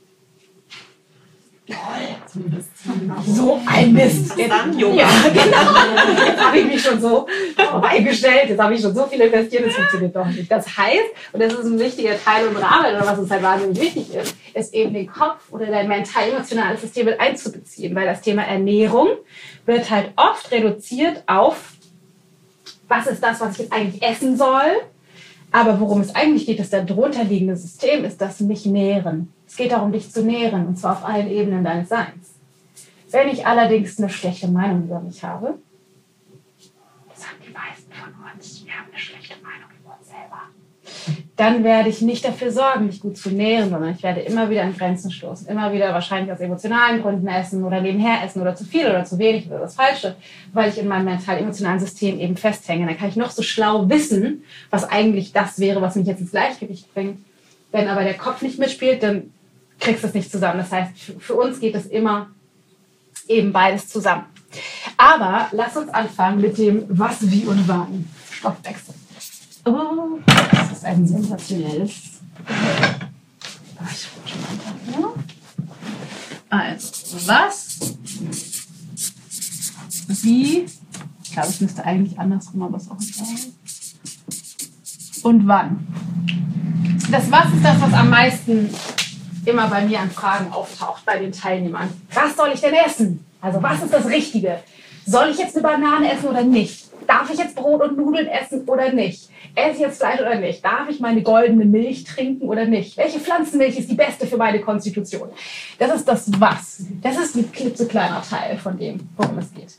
Toll. So ein Mist. Jetzt, ja, genau. Jetzt habe ich mich schon so eingestellt, jetzt habe ich schon so viel investiert, das funktioniert doch nicht. Das heißt, und das ist ein wichtiger Teil unserer Arbeit, oder was uns halt wahnsinnig wichtig ist, ist eben den Kopf oder dein mental-emotionales System mit einzubeziehen, weil das Thema Ernährung wird halt oft reduziert auf, was ist das, was ich jetzt eigentlich essen soll, aber worum es eigentlich geht, das darunterliegende System ist das mich nähren. Es geht darum, dich zu nähren, und zwar auf allen Ebenen deines Seins. Wenn ich allerdings eine schlechte Meinung über mich habe, das haben die meisten von wir haben eine schlechte Meinung über uns selber. Dann werde ich nicht dafür sorgen, mich gut zu nähren, sondern ich werde immer wieder an Grenzen stoßen. Immer wieder wahrscheinlich aus emotionalen Gründen essen oder nebenher essen oder zu viel oder zu wenig oder das Falsche, weil ich in meinem mental-emotionalen System eben festhänge. Dann kann ich noch so schlau wissen, was eigentlich das wäre, was mich jetzt ins Gleichgewicht bringt. Wenn aber der Kopf nicht mitspielt, dann kriegst du es nicht zusammen. Das heißt, für uns geht es immer eben beides zusammen. Aber lass uns anfangen mit dem Was, Wie und Wann. Stoffwechsel. Oh, das ist ein sensationelles. Ich schon mal also, was? Wie? Ich glaube, es müsste eigentlich andersrum, aber es ist auch egal. Und wann? Das Was ist das, was am meisten immer bei mir an Fragen auftaucht bei den Teilnehmern. Was soll ich denn essen? Also, was ist das Richtige? Soll ich jetzt eine Banane essen oder nicht? Darf ich jetzt Brot und Nudeln essen oder nicht? Esse ich jetzt Fleisch oder nicht? Darf ich meine goldene Milch trinken oder nicht? Welche Pflanzenmilch ist die beste für meine Konstitution? Das ist das Was. Das ist ein klitzekleiner Teil von dem, worum es geht.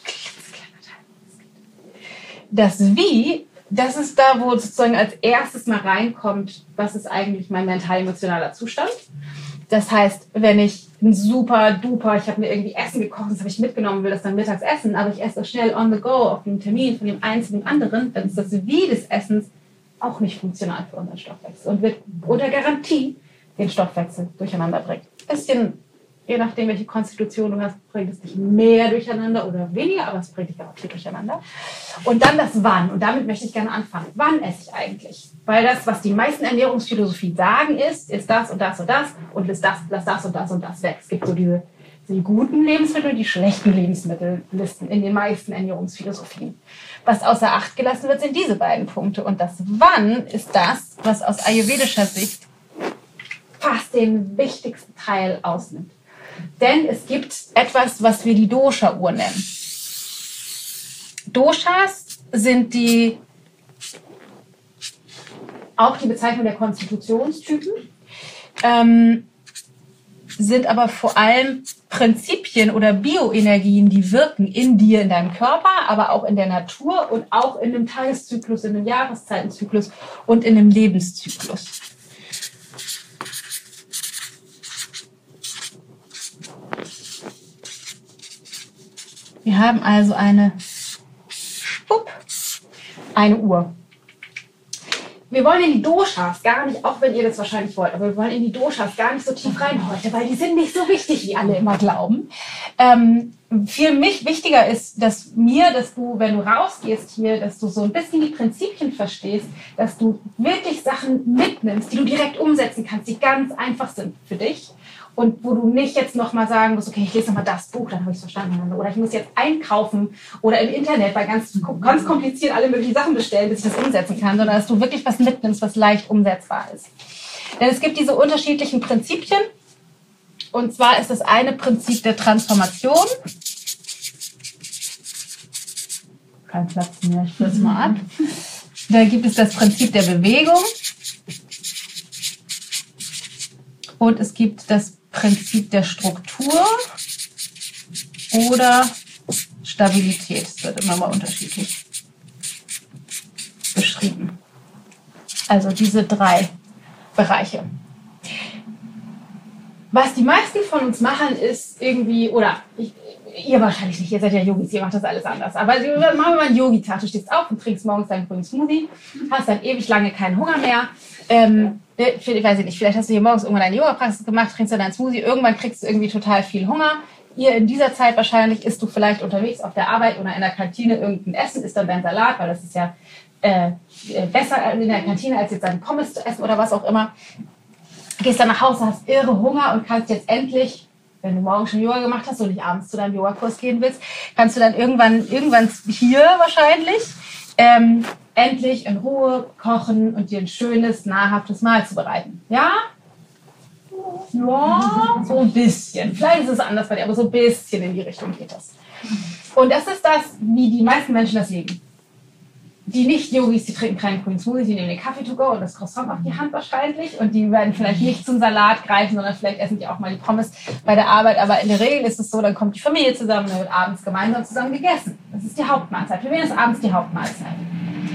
Das Wie, das ist da, wo sozusagen als erstes mal reinkommt, was ist eigentlich mein mental-emotionaler Zustand. Das heißt, wenn ich ein super duper, ich habe mir irgendwie Essen gekocht, das habe ich mitgenommen, will das dann mittags essen, aber ich esse das schnell on the go auf einem Termin von dem einen zu dem anderen, dann ist das Wie des Essens auch nicht funktional für unseren Stoffwechsel und wird unter Garantie den Stoffwechsel durcheinander bringen. Bisschen, je nachdem, welche Konstitution du hast, bringt es dich mehr durcheinander oder weniger, aber es bringt dich garantiert durcheinander. Und dann das Wann. Und damit möchte ich gerne anfangen. Wann esse ich eigentlich? Weil das, was die meisten Ernährungsphilosophien sagen, ist, ist das und das und das und lass das, lass das und das und das weg. Es gibt so diese die guten Lebensmittel und die schlechten Lebensmittellisten in den meisten Ernährungsphilosophien. Was außer Acht gelassen wird, sind diese beiden Punkte. Und das Wann ist das, was aus ayurvedischer Sicht fast den wichtigsten Teil ausnimmt. Denn es gibt etwas, was wir die Dosha-Uhr nennen. Doshas sind die, auch die Bezeichnung der Konstitutionstypen, ähm, sind aber vor allem Prinzipien oder Bioenergien, die wirken in dir, in deinem Körper, aber auch in der Natur und auch in einem Tageszyklus, in einem Jahreszeitenzyklus und in einem Lebenszyklus. Wir haben also eine Spupp, eine Uhr. Wir wollen in die Doshas gar nicht, auch wenn ihr das wahrscheinlich wollt, aber wir wollen in die Doshas gar nicht so tief rein heute, weil die sind nicht so wichtig, wie alle immer glauben. Ähm, für mich wichtiger ist, dass mir, dass du, wenn du rausgehst hier, dass du so ein bisschen die Prinzipien verstehst, dass du wirklich Sachen mitnimmst, die du direkt umsetzen kannst, die ganz einfach sind für dich. Und wo du nicht jetzt nochmal sagen musst, okay, ich lese nochmal das Buch, dann habe ich es verstanden. Oder ich muss jetzt einkaufen oder im Internet bei ganz, ganz kompliziert alle möglichen Sachen bestellen, bis ich das umsetzen kann, sondern dass du wirklich was mitnimmst, was leicht umsetzbar ist. Denn es gibt diese unterschiedlichen Prinzipien. Und zwar ist das eine Prinzip der Transformation. Kein Platz mehr, ich fülle es mal ab. Da gibt es das Prinzip der Bewegung. Und es gibt das Prinzip der Struktur oder Stabilität. Es wird immer mal unterschiedlich beschrieben. Also diese drei Bereiche. Was die meisten von uns machen, ist irgendwie, oder ich, ihr wahrscheinlich nicht, ihr seid ja Yogis, ihr macht das alles anders. Aber machen wir mal einen Yogi-Tag. Du stehst auf und trinkst morgens deinen grünen Smoothie, hast dann ewig lange keinen Hunger mehr. Ähm, ich weiß nicht, vielleicht hast du hier morgens irgendwann deine Yoga-Praxis gemacht, trinkst dann deinen Smoothie, irgendwann kriegst du irgendwie total viel Hunger. Ihr in dieser Zeit wahrscheinlich isst du vielleicht unterwegs auf der Arbeit oder in der Kantine irgendein Essen, isst dann dein Salat, weil das ist ja äh, besser in der Kantine, als jetzt deine Pommes zu essen oder was auch immer. Gehst dann nach Hause, hast irre Hunger und kannst jetzt endlich, wenn du morgen schon Yoga gemacht hast und nicht abends zu deinem Yogakurs gehen willst, kannst du dann irgendwann, irgendwann hier wahrscheinlich, ähm, endlich in Ruhe kochen und dir ein schönes, nahrhaftes Mahl zubereiten. Ja? Ja, so ein bisschen. Vielleicht ist es anders bei dir, aber so ein bisschen in die Richtung geht das. Und das ist das, wie die meisten Menschen das leben. Die Nicht-Yogis, die trinken keinen grünen Smoothie, die nehmen den Kaffee to go und das Croissant auf die Hand wahrscheinlich. Und die werden vielleicht nicht zum Salat greifen, sondern vielleicht essen die auch mal die Pommes bei der Arbeit. Aber in der Regel ist es so, dann kommt die Familie zusammen und dann wird abends gemeinsam zusammen gegessen. Das ist die Hauptmahlzeit. Für wen ist abends die Hauptmahlzeit?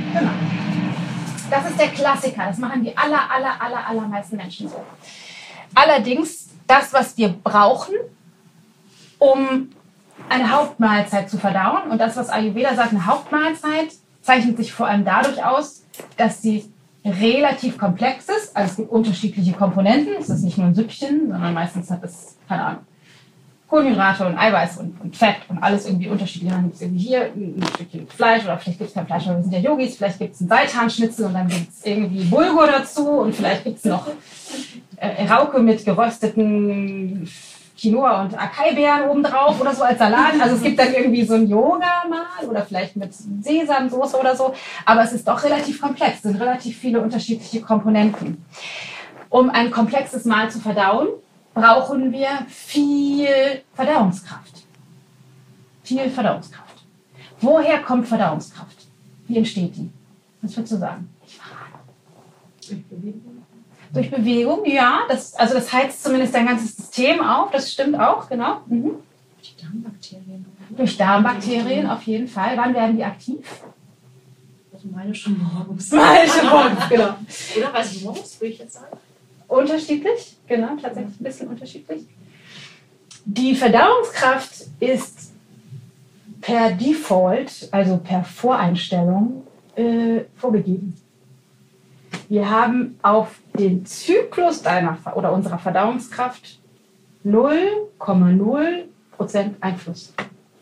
Genau. Das ist der Klassiker. Das machen die aller, aller, aller, allermeisten Menschen so. Allerdings, das, was wir brauchen, um eine Hauptmahlzeit zu verdauen, und das, was Ayurveda sagt, eine Hauptmahlzeit, zeichnet sich vor allem dadurch aus, dass sie relativ komplex ist. Also es gibt unterschiedliche Komponenten. Es ist nicht nur ein Süppchen, sondern meistens hat es, keine Ahnung, Kohlenhydrate und Eiweiß und, und Fett und alles irgendwie unterschiedlich. Dann gibt es irgendwie hier ein Stückchen Fleisch oder vielleicht gibt es kein Fleisch, aber wir sind ja Yogis. Vielleicht gibt es einen Seitanschnitzel und dann gibt es irgendwie Bulgur dazu und vielleicht gibt es noch äh, Rauke mit gerösteten Quinoa und Acai-Beeren obendrauf oder so als Salat. Also es gibt dann irgendwie so ein Yoga-Mal oder vielleicht mit Sesamsoße oder so. Aber es ist doch relativ komplex. Es sind relativ viele unterschiedliche Komponenten. Um ein komplexes Mahl zu verdauen, brauchen wir viel Verdauungskraft. Viel Verdauungskraft. Woher kommt Verdauungskraft? Wie entsteht die? Was würdest du sagen? Ich verrate. Durch Bewegung. Durch Bewegung, ja. Das, also das heizt zumindest dein ganzes System auf. Das stimmt auch, genau. Mhm. Durch Darmbakterien. Durch Darmbakterien auf jeden Fall. Wann werden die aktiv? Also meine schon morgens. Meine schon morgens, genau. Oder weiß ich morgens, würde ich jetzt sagen. Unterschiedlich, genau, tatsächlich ein bisschen unterschiedlich. Die Verdauungskraft ist per Default, also per Voreinstellung, äh, vorgegeben. Wir haben auf den Zyklus deiner oder unserer Verdauungskraft null Komma null Prozent Einfluss.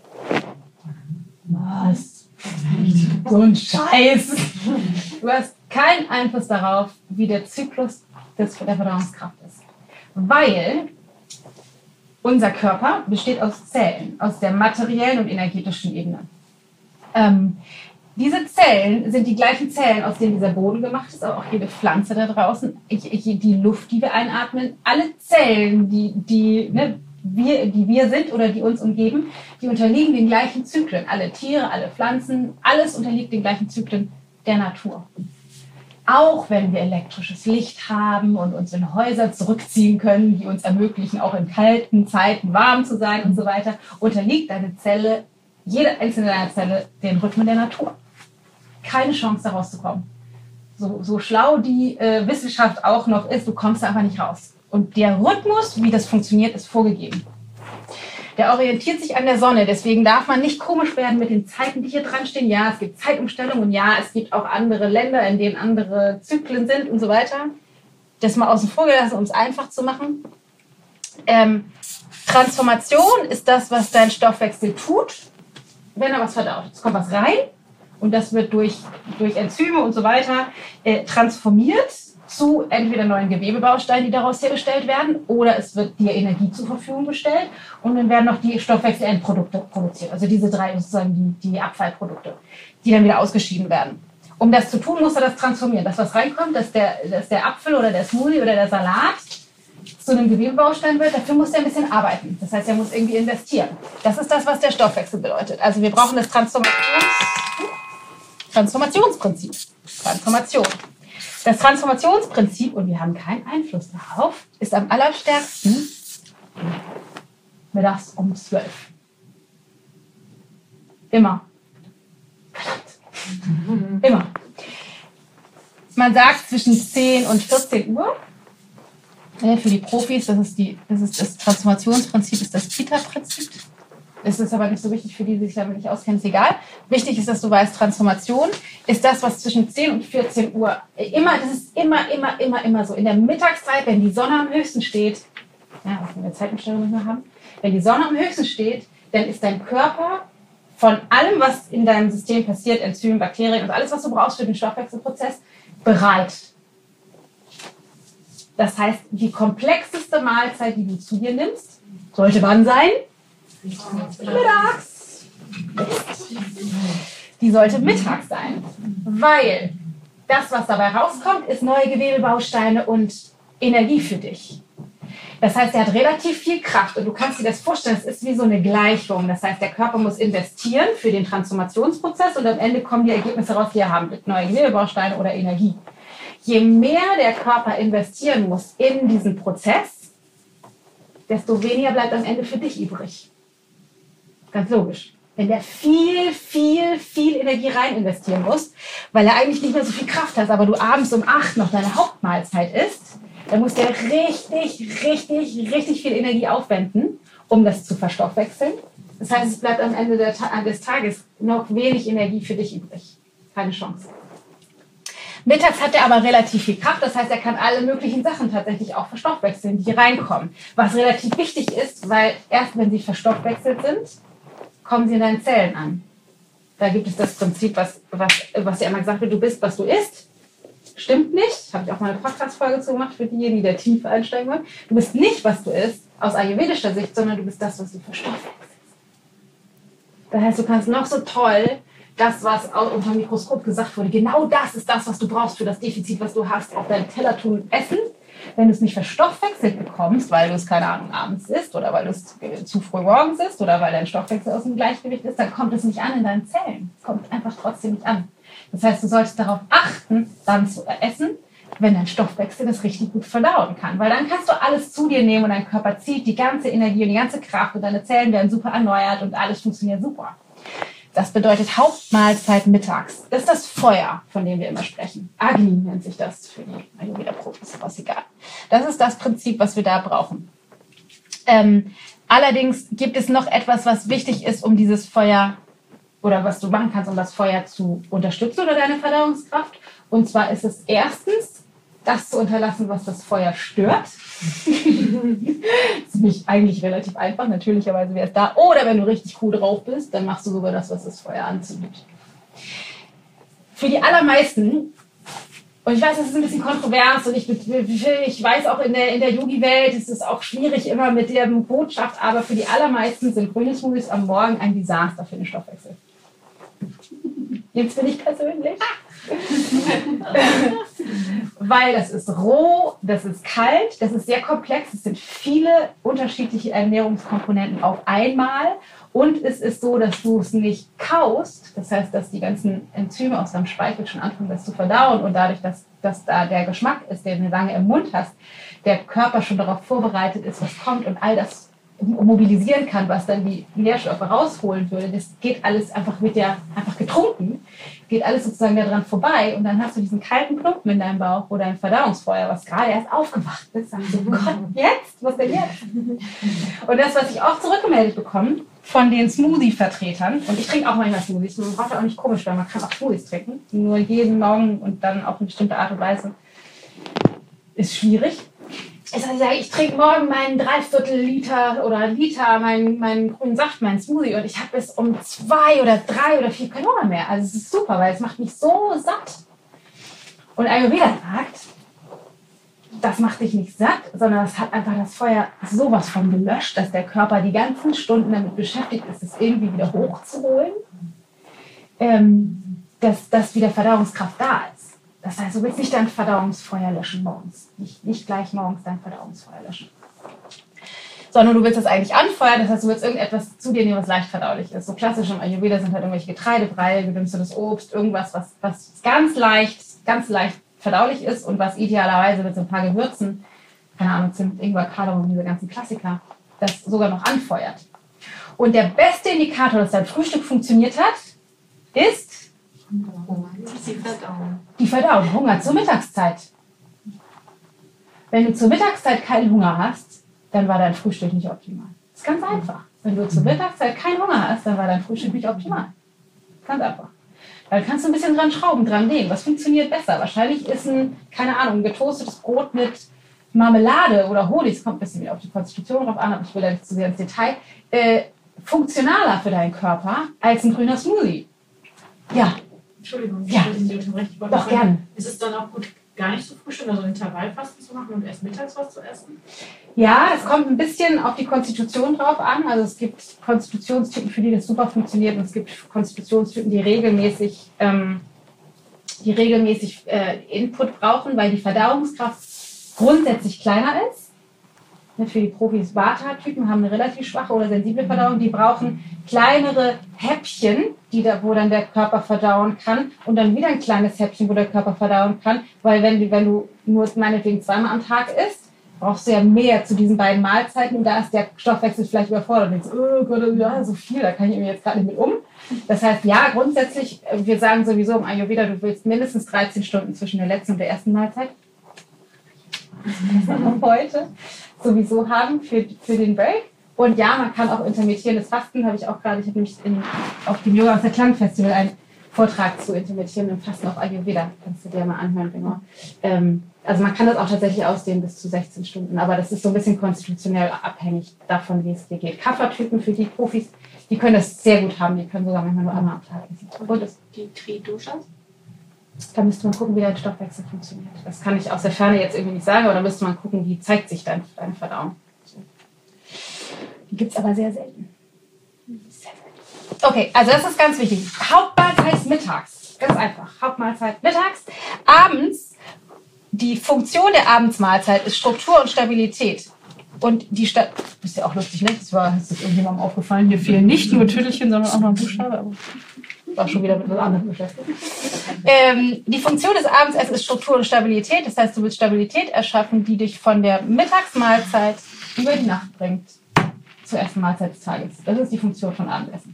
Was? So ein Scheiß. Du hast keinen Einfluss darauf, wie der Zyklus des, der Verdauungskraft ist. Weil unser Körper besteht aus Zellen, aus der materiellen und energetischen Ebene. Ähm, diese Zellen sind die gleichen Zellen, aus denen dieser Boden gemacht ist, aber auch jede Pflanze da draußen, die Luft, die wir einatmen, alle Zellen, die, die, ne, wir, die wir sind oder die uns umgeben, die unterliegen den gleichen Zyklen. Alle Tiere, alle Pflanzen, alles unterliegt den gleichen Zyklen der Natur. Auch wenn wir elektrisches Licht haben und uns in Häuser zurückziehen können, die uns ermöglichen, auch in kalten Zeiten warm zu sein und so weiter, unterliegt deine Zelle, jede einzelne deiner Zelle, den Rhythmen der Natur. Keine Chance, da rauszukommen. So, so schlau die äh, Wissenschaft auch noch ist, du kommst da einfach nicht raus. Und der Rhythmus, wie das funktioniert, ist vorgegeben. Der orientiert sich an der Sonne, deswegen darf man nicht komisch werden mit den Zeiten, die hier dran stehen. Ja, es gibt Zeitumstellungen und ja, es gibt auch andere Länder, in denen andere Zyklen sind und so weiter. Das mal außen vor gelassen, um es einfach zu machen. Ähm, Transformation ist das, was dein Stoffwechsel tut, wenn er was verdaut. Es kommt was rein und das wird durch, durch Enzyme und so weiter äh, transformiert zu entweder neuen Gewebebausteinen, die daraus hergestellt werden, oder es wird dir Energie zur Verfügung gestellt und dann werden noch die Stoffwechselendprodukte produziert. Also diese drei sozusagen die, die Abfallprodukte, die dann wieder ausgeschieden werden. Um das zu tun, muss er das transformieren. Das, was reinkommt, dass der, dass der Apfel oder der Smoothie oder der Salat zu einem Gewebebaustein wird, dafür muss er ein bisschen arbeiten. Das heißt, er muss irgendwie investieren. Das ist das, was der Stoffwechsel bedeutet. Also wir brauchen das Transformations Transformationsprinzip. Transformation. Das Transformationsprinzip, und wir haben keinen Einfluss darauf, ist am allerstärksten mittags um zwölf. Immer. Verdammt. Immer. Man sagt zwischen zehn und vierzehn Uhr. Für die Profis, das ist, die, das, ist das Transformationsprinzip, ist das Pitta-Prinzip. Es ist aber nicht so wichtig für die, die sich damit nicht auskennen, ist egal. Wichtig ist, dass du weißt, Transformation ist das, was zwischen zehn und vierzehn Uhr immer, das ist immer, immer, immer, immer so. In der Mittagszeit, wenn die Sonne am höchsten steht, ja, was wir eine Zeitumstellung nicht mehr haben, wenn die Sonne am höchsten steht, dann ist dein Körper von allem, was in deinem System passiert, Enzymen, Bakterien und alles, was du brauchst für den Stoffwechselprozess, bereit. Das heißt, die komplexeste Mahlzeit, die du zu dir nimmst, sollte wann sein? Mittags. Die sollte mittags sein, weil das, was dabei rauskommt, ist neue Gewebebausteine und Energie für dich. Das heißt, er hat relativ viel Kraft und du kannst dir das vorstellen, es ist wie so eine Gleichung. Das heißt, der Körper muss investieren für den Transformationsprozess und am Ende kommen die Ergebnisse raus, die er haben wird, neue Gewebebausteine oder Energie. Je mehr der Körper investieren muss in diesen Prozess, desto weniger bleibt am Ende für dich übrig. Ganz logisch. wenn der viel, viel, viel Energie rein investieren muss, weil er eigentlich nicht mehr so viel Kraft hat, aber du abends um acht noch deine Hauptmahlzeit isst, dann muss der richtig, richtig, richtig viel Energie aufwenden, um das zu verstoffwechseln. Das heißt, es bleibt am Ende der Ta- des Tages noch wenig Energie für dich übrig. Keine Chance. Mittags hat er aber relativ viel Kraft, das heißt, er kann alle möglichen Sachen tatsächlich auch verstoffwechseln, die reinkommen. Was relativ wichtig ist, weil erst wenn sie verstoffwechselt sind, kommen sie in deinen Zellen an. Da gibt es das Prinzip, was, was, was ja immer gesagt wird, du bist, was du isst. Stimmt nicht. Habe ich auch mal eine Podcast-Folge zu gemacht für diejenigen, die da tief einsteigen wollen. Du bist nicht, was du isst, aus ayurvedischer Sicht, sondern du bist das, was du verstoffwechselst. Das heißt, du kannst noch so toll das, was unter dem Mikroskop gesagt wurde, genau das ist das, was du brauchst für das Defizit, was du hast, auf deinen Teller tun und essen. Wenn du es nicht verstoffwechselt bekommst, weil du es, keine Ahnung, abends isst oder weil du es zu früh morgens isst oder weil dein Stoffwechsel aus dem Gleichgewicht ist, dann kommt es nicht an in deinen Zellen. Es kommt einfach trotzdem nicht an. Das heißt, du solltest darauf achten, dann zu essen, wenn dein Stoffwechsel das richtig gut verdauen kann. Weil dann kannst du alles zu dir nehmen und dein Körper zieht die ganze Energie und die ganze Kraft und deine Zellen werden super erneuert und alles funktioniert super. Das bedeutet Hauptmahlzeit mittags. Das ist das Feuer, von dem wir immer sprechen. Agni nennt sich das für die Ayurveda-Profis, ist was egal. Das ist das Prinzip, was wir da brauchen. Ähm, allerdings gibt es noch etwas, was wichtig ist, um dieses Feuer oder was du machen kannst, um das Feuer zu unterstützen oder deine Verdauungskraft. Und zwar ist es erstens, das zu unterlassen, was das Feuer stört. Das ist nämlich eigentlich relativ einfach, natürlicherweise wäre es da. Oder wenn du richtig cool drauf bist, dann machst du sogar das, was das Feuer anzündet. Für die allermeisten, und ich weiß, das ist ein bisschen kontrovers und ich, ich weiß auch in der, in der Yogi-Welt ist es auch schwierig immer mit der Botschaft, aber für die allermeisten sind grüne Smoothies am Morgen ein Desaster für den Stoffwechsel. Jetzt bin ich persönlich. Weil das ist roh, das ist kalt, das ist sehr komplex, es sind viele unterschiedliche Ernährungskomponenten auf einmal und es ist so, dass du es nicht kaust, das heißt, dass die ganzen Enzyme aus deinem Speichel schon anfangen, das zu verdauen und dadurch, dass, dass da der Geschmack ist, den du lange im Mund hast, der Körper schon darauf vorbereitet ist, was kommt und all das mobilisieren kann, was dann die Nährstoffe rausholen würde. Das geht alles einfach mit der, einfach getrunken, geht alles sozusagen daran vorbei und dann hast du diesen kalten Klumpen in deinem Bauch oder ein Verdauungsfeuer, was gerade erst aufgewacht ist. Sagst du, Gott, jetzt? Was denn jetzt? Und das, was ich auch zurückgemeldet bekomme von den Smoothie-Vertretern, und ich trinke auch manchmal Smoothies, man braucht auch nicht komisch werden, man kann auch Smoothies trinken, nur jeden Morgen und dann auf eine bestimmte Art und Weise, ist schwierig. Ich sage, ich trinke morgen meinen Dreiviertel Liter oder Liter meinen, meinen grünen Saft, meinen Smoothie und ich habe bis um zwei oder drei oder vier keinen Hunger mehr. Also es ist super, weil es macht mich so satt. Und Ayurveda sagt, das macht dich nicht satt, sondern es hat einfach das Feuer sowas von gelöscht, dass der Körper die ganzen Stunden damit beschäftigt ist, es irgendwie wieder hochzuholen, ähm, dass, dass wieder Verdauungskraft da ist. Das heißt, du willst nicht dein Verdauungsfeuer löschen morgens. Nicht, nicht gleich morgens dein Verdauungsfeuer löschen. Sondern du willst das eigentlich anfeuern, das heißt, du willst irgendetwas zu dir nehmen, was leicht verdaulich ist. So klassisch im Ayurveda sind halt irgendwelche Getreidebrei, gedünstetes Obst, irgendwas, was, was ganz leicht, ganz leicht verdaulich ist und was idealerweise mit so ein paar Gewürzen, keine Ahnung, Zimt, Ingwer, Kardamom, diese ganzen Klassiker, das sogar noch anfeuert. Und der beste Indikator, dass dein Frühstück funktioniert hat, ist Die Verdauung. Die Verdauung, Hunger zur Mittagszeit. Wenn du zur Mittagszeit keinen Hunger hast, dann war dein Frühstück nicht optimal. Das ist ganz einfach. Wenn du zur Mittagszeit keinen Hunger hast, dann war dein Frühstück nicht optimal. Ganz einfach. Dann kannst du ein bisschen dran schrauben, dran legen. Was funktioniert besser? Wahrscheinlich ist ein, keine Ahnung, ein getoastetes Brot mit Marmelade oder Honig, es kommt ein bisschen wieder auf die Konstitution drauf an, aber ich will da nicht zu sehr ins Detail, äh, funktionaler für deinen Körper als ein grüner Smoothie. Ja. Entschuldigung, ich Ja. wollte Sie unterbrechen. Ich wollte Doch, fragen, gerne. Ist es dann auch gut, gar nicht zu frühstücken, also Intervallfasten zu machen und erst mittags was zu essen? Ja, es kommt ein bisschen auf die Konstitution drauf an. Also es gibt Konstitutionstypen, für die das super funktioniert und es gibt Konstitutionstypen, die regelmäßig, ähm, die regelmäßig äh, Input brauchen, weil die Verdauungskraft grundsätzlich kleiner ist. Für die Profis, Vata-Typen haben eine relativ schwache oder sensible Verdauung. Die brauchen kleinere Häppchen, die da, wo dann der Körper verdauen kann. Und dann wieder ein kleines Häppchen, wo der Körper verdauen kann. Weil wenn du, wenn du nur meinetwegen zweimal am Tag isst, brauchst du ja mehr zu diesen beiden Mahlzeiten und da ist der Stoffwechsel vielleicht überfordert. Und denkst, oh Gott, ja, so viel, da kann ich mir jetzt gerade nicht mit um. Das heißt, ja, grundsätzlich, wir sagen sowieso im Ayurveda, du willst mindestens dreizehn Stunden zwischen der letzten und der ersten Mahlzeit. Das wir heute sowieso haben für, für den Break. Und ja, man kann auch intermittierendes Fasten, habe ich auch gerade, ich habe nämlich in, auf dem Yoga aus der Klang-Festival einen Vortrag zu intermittierendem Fasten auf Ayurveda. Kannst du dir mal anhören, genau. Ähm, also man kann das auch tatsächlich ausdehnen bis zu sechzehn Stunden, aber das ist so ein bisschen konstitutionell abhängig davon, wie es dir geht. Kapha-Typen für die Profis, die können das sehr gut haben, die können sogar manchmal nur einmal am Tag essen. Und das, die Tri-Doshas? Da müsste man gucken, wie dein Stoffwechsel funktioniert. Das kann ich aus der Ferne jetzt irgendwie nicht sagen, aber da müsste man gucken, wie zeigt sich dein, deine Verdauung. Die gibt es aber sehr selten. Sehr selten. Okay, also das ist ganz wichtig. Hauptmahlzeit mittags. Ganz einfach. Hauptmahlzeit mittags. Abends, die Funktion der Abendsmahlzeit ist Struktur und Stabilität. Und die Sta ist ja auch lustig, ne? Das war, ist das irgendjemandem aufgefallen. Hier fehlen nicht nur Tüttelchen, sondern auch noch ein Buchstabe. Aber war schon wieder mit was anderem beschäftigt. Ähm, die Funktion des Abendessens ist Struktur und Stabilität. Das heißt, du willst Stabilität erschaffen, die dich von der Mittagsmahlzeit über die Nacht bringt zur ersten Mahlzeit des Tages. Das ist die Funktion von Abendessen.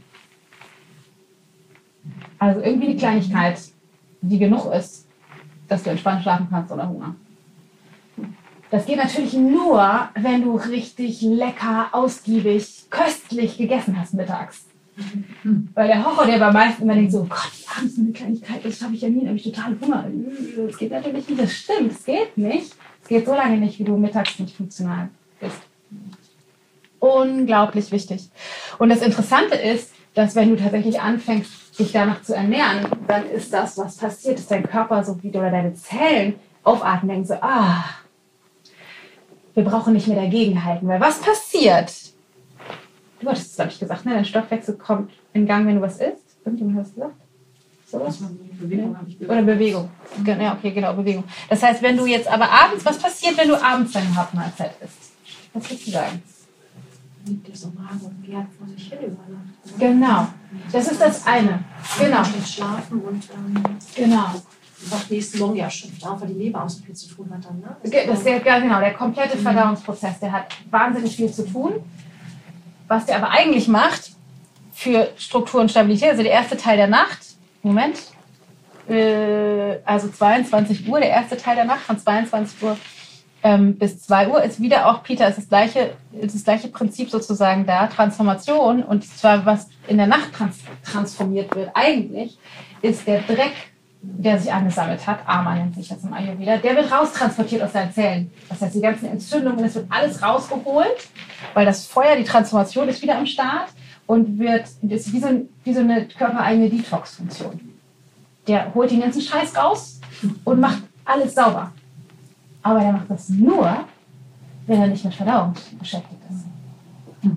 Also irgendwie eine Kleinigkeit, die genug ist, dass du entspannt schlafen kannst ohne Hunger. Das geht natürlich nur, wenn du richtig lecker, ausgiebig, köstlich gegessen hast mittags. Mhm. Weil der Horror, der bei meisten immer denkt so, oh Gott, abends eine Kleinigkeit, das habe ich ja nie, da habe ich total Hunger. Das geht natürlich nicht, das stimmt, es geht nicht. Es geht so lange nicht, wie du mittags nicht funktional bist. Unglaublich wichtig. Und das Interessante ist, dass wenn du tatsächlich anfängst, dich danach zu ernähren, dann ist das, was passiert, dass dein Körper so wie oder deine Zellen aufatmen, denken so, ah, wir brauchen nicht mehr dagegenhalten. Weil was passiert? Du hattest es, glaube ich, gesagt, ne? Dein Stoffwechsel kommt in Gang, wenn du was isst. Irgendjemand hat das gesagt? So was? Bewegung habe ich gehört. Oder Bewegung. Ja, okay, genau, Bewegung. Das heißt, wenn du jetzt aber abends, was passiert, wenn du abends deine Hauptmahlzeit isst? Was würdest du sagen? Liegt der so Magen und gärt vor sich hin über Nacht. Genau. Das ist das eine. Genau. Und schlafen und ähm, genau. wacht nächsten Morgen ja schon da, weil die Leber auch so viel zu tun hat dann, ne? Das das ist der, ja, genau, der komplette Verdauungsprozess, der hat wahnsinnig viel zu tun. Was der aber eigentlich macht für Struktur und Stabilität, also der erste Teil der Nacht, Moment, äh, also zweiundzwanzig Uhr, der erste Teil der Nacht von zweiundzwanzig Uhr ähm, bis zwei Uhr ist wieder auch, Peter, ist das gleiche, ist das gleiche Prinzip sozusagen da, Transformation, und zwar was in der Nacht trans transformiert wird eigentlich, ist der Dreck, der sich angesammelt hat, Ama nennt sich das im Ayurveda, der wird raustransportiert aus deinen Zellen. Das heißt, die ganzen Entzündungen, das wird alles rausgeholt, weil das Feuer, die Transformation ist wieder am Start und wird, das ist wie so, wie so eine körpereigene Detox-Funktion. Der holt den ganzen Scheiß raus und macht alles sauber. Aber der macht das nur, wenn er nicht mit Verdauung beschäftigt ist.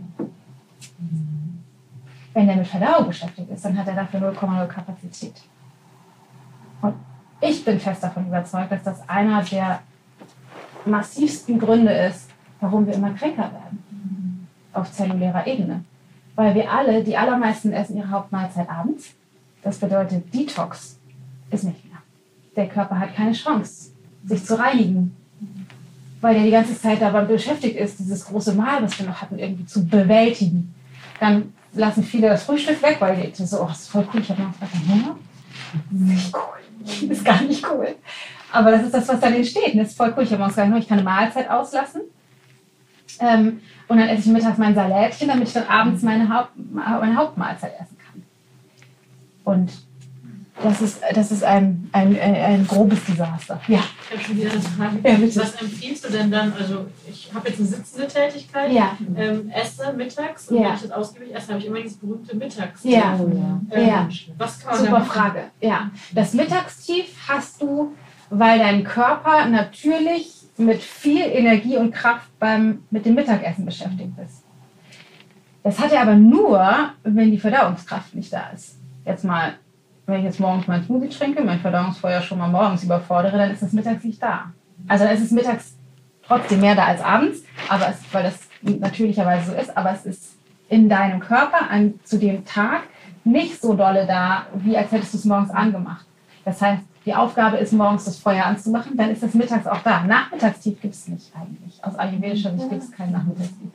Wenn er mit Verdauung beschäftigt ist, dann hat er dafür null Komma null Kapazität. Und ich bin fest davon überzeugt, dass das einer der massivsten Gründe ist, warum wir immer kränker werden. Auf zellulärer Ebene. Weil wir alle, die allermeisten essen ihre Hauptmahlzeit abends. Das bedeutet, Detox ist nicht mehr. Der Körper hat keine Chance, sich zu reinigen. Weil er die ganze Zeit dabei beschäftigt ist, dieses große Mahl, was wir noch hatten, irgendwie zu bewältigen. Dann lassen viele das Frühstück weg, weil die so, oh, das ist voll cool, ich habe noch gar keinen Hunger. Nicht cool. Das ist gar nicht cool. Aber das ist das, was dann entsteht. Das ist voll cool. Ich habe morgens gar nicht nur, ich kann eine Mahlzeit auslassen. Ähm, und dann esse ich mittags mein Salätchen, damit ich dann abends meine, Haupt, meine Hauptmahlzeit essen kann. Und das ist, das ist ein, ein, ein, ein grobes Desaster. Ja. Ich habe schon wieder eine Frage. Ja, bitte. Was empfiehlst du denn dann? Also ich habe jetzt eine sitzende Tätigkeit, Ja. ähm, esse mittags und Ja. wenn ich das ausgiebig esse, habe ich immer dieses berühmte Mittagstief. Ja. Ähm, Ja. Was kann man Super da machen? Frage. Ja. Das Mittagstief hast du, weil dein Körper natürlich mit viel Energie und Kraft beim, mit dem Mittagessen beschäftigt ist. Das hat er aber nur, wenn die Verdauungskraft nicht da ist. Jetzt mal, wenn ich jetzt morgens mein Smoothie trinke, mein Verdauungsfeuer schon mal morgens überfordere, dann ist das mittags nicht da. Also dann ist es mittags trotzdem mehr da als abends, aber es, weil das natürlicherweise so ist, aber es ist in deinem Körper an, zu dem Tag nicht so dolle da, wie als hättest du es morgens angemacht. Das heißt, die Aufgabe ist, morgens das Feuer anzumachen, dann ist das mittags auch da. Nachmittagstief gibt es nicht eigentlich. Aus ayurvedischer Sicht gibt es kein Nachmittagstief.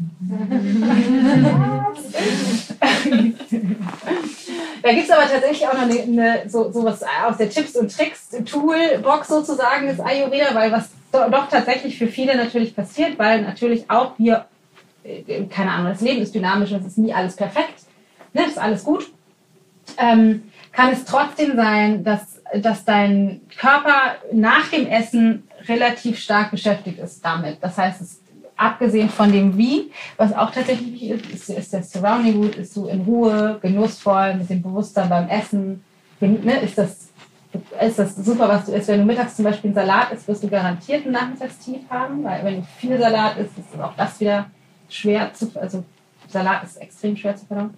Da gibt es aber tatsächlich auch noch eine, eine, so, so was aus der Tipps- und Tricks-Toolbox sozusagen des Ayurveda, weil was do, doch tatsächlich für viele natürlich passiert, weil natürlich auch wir, keine Ahnung, das Leben ist dynamisch, es ist nie alles perfekt, ne, das ist alles gut, ähm, kann es trotzdem sein, dass, dass dein Körper nach dem Essen relativ stark beschäftigt ist damit. Das heißt, es abgesehen von dem Wie, was auch tatsächlich ist, ist, ist der Surrounding gut, ist du in Ruhe, genussvoll, mit dem Bewusstsein beim Essen, ne, ist das, ist das super, was du isst. Wenn du mittags zum Beispiel einen Salat isst, wirst du garantiert ein Nachmittagstief haben, weil wenn du viel Salat isst, ist auch das wieder schwer zu, also Salat ist extrem schwer zu verdauen.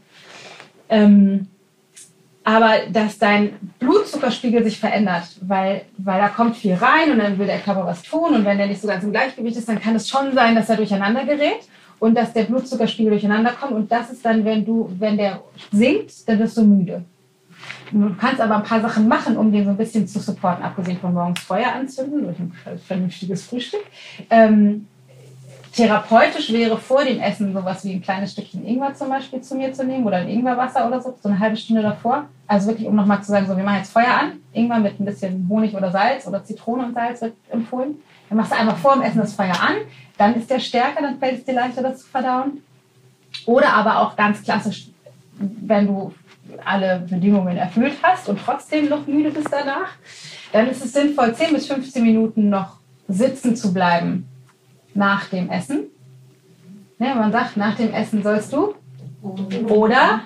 Ähm, aber dass dein Blutzuckerspiegel sich verändert, weil, weil da kommt viel rein und dann will der Körper was tun und wenn der nicht so ganz im Gleichgewicht ist, dann kann es schon sein, dass er durcheinander gerät und dass der Blutzuckerspiegel durcheinander kommt und das ist dann, wenn du, wenn der sinkt, dann wirst du müde. Du kannst aber ein paar Sachen machen, um den so ein bisschen zu supporten, abgesehen von morgens Feuer anzünden durch ein vernünftiges Frühstück. Ähm, Therapeutisch wäre vor dem Essen sowas wie ein kleines Stückchen Ingwer zum Beispiel zu mir zu nehmen oder ein Ingwerwasser oder so, so eine halbe Stunde davor. Also wirklich, um nochmal zu sagen, so wir machen jetzt Feuer an, Ingwer mit ein bisschen Honig oder Salz oder Zitrone und Salz wird empfohlen. Dann machst du einfach vor dem Essen das Feuer an, dann ist der stärker, dann fällt es dir leichter, das zu verdauen. Oder aber auch ganz klassisch, wenn du alle Bedingungen erfüllt hast und trotzdem noch müde bist danach, dann ist es sinnvoll, zehn bis fünfzehn Minuten noch sitzen zu bleiben. Nach dem Essen. Ne, man sagt, nach dem Essen sollst du oder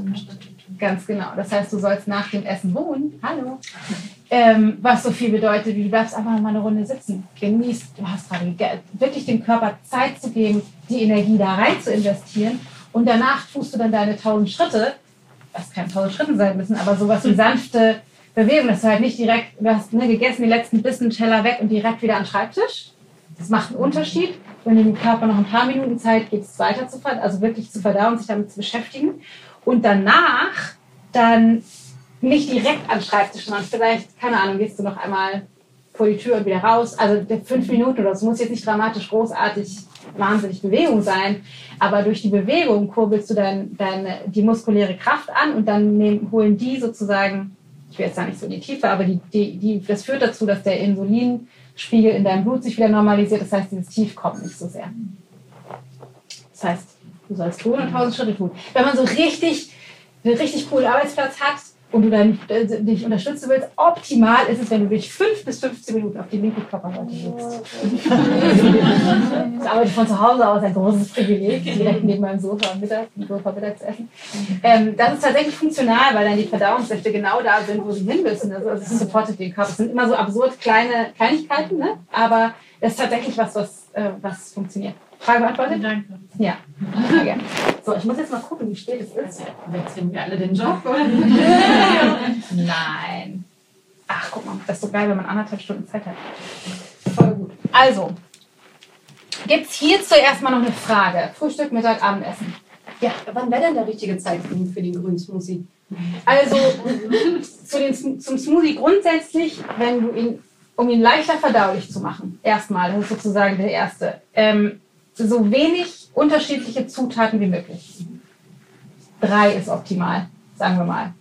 ganz genau. Das heißt, du sollst nach dem Essen ruhen. Hallo. Ähm, was so viel bedeutet, wie du darfst einfach mal eine Runde sitzen. Genießt, du hast gerade wirklich dem Körper Zeit zu geben, die Energie da rein zu investieren. Und danach tust du dann deine tausend Schritte, was keine tausend Schritte sein müssen, aber sowas wie sanfte Bewegung, dass du halt nicht direkt, du hast ne, gegessen, die letzten Bissen, Teller weg und direkt wieder an den Schreibtisch. Das macht einen Unterschied, wenn du dem Körper noch ein paar Minuten Zeit gibst, weiter zu verdauen, also wirklich zu verdauen, sich damit zu beschäftigen. Und danach dann nicht direkt am Schreibtisch, sondern vielleicht, keine Ahnung, gehst du noch einmal vor die Tür und wieder raus. Also fünf Minuten oder so, muss jetzt nicht dramatisch, großartig, wahnsinnig Bewegung sein. Aber durch die Bewegung kurbelst du dann, dann die muskuläre Kraft an und dann nehmen, holen die sozusagen, ich will jetzt da nicht so in die Tiefe, aber die, die, die, das führt dazu, dass der Insulin Spiegel in deinem Blut sich wieder normalisiert, das heißt, dieses Tief kommt nicht so sehr. Das heißt, du sollst tun und tausend Schritte tun. Wenn man so richtig, einen richtig coolen Arbeitsplatz hat und du dann äh, dich unterstützen willst, optimal ist es, wenn du durch fünf bis fünfzehn Minuten auf die linke Körperseite sitzt. Ich arbeite von zu Hause aus, ein großes Privileg, direkt neben meinem Sofa Mittag, Sofa Mittag zu essen. Ähm, das ist tatsächlich funktional, weil dann die Verdauungssäfte genau da sind, wo sie hin müssen. Also es supportet den Körper. Es sind immer so absurd kleine Kleinigkeiten, ne? Aber das ist tatsächlich was, was, äh, was funktioniert. Frage beantwortet? Danke. Ja, sehr gerne. So, ich muss jetzt mal gucken, wie spät es ist. Wechseln wir alle den Job, oder? Nein. Ach, guck mal, das ist so geil, wenn man anderthalb Stunden Zeit hat. Voll gut. Also, gibt es hierzu erstmal noch eine Frage? Frühstück, Mittag, Abendessen. Ja, wann wäre denn der richtige Zeitpunkt für den grünen Smoothie? Also, zu den, zum Smoothie grundsätzlich, wenn du ihn, um ihn leichter verdaulich zu machen, erstmal, das ist sozusagen der erste, ähm, so wenig unterschiedliche Zutaten wie möglich. Drei ist optimal, sagen wir mal.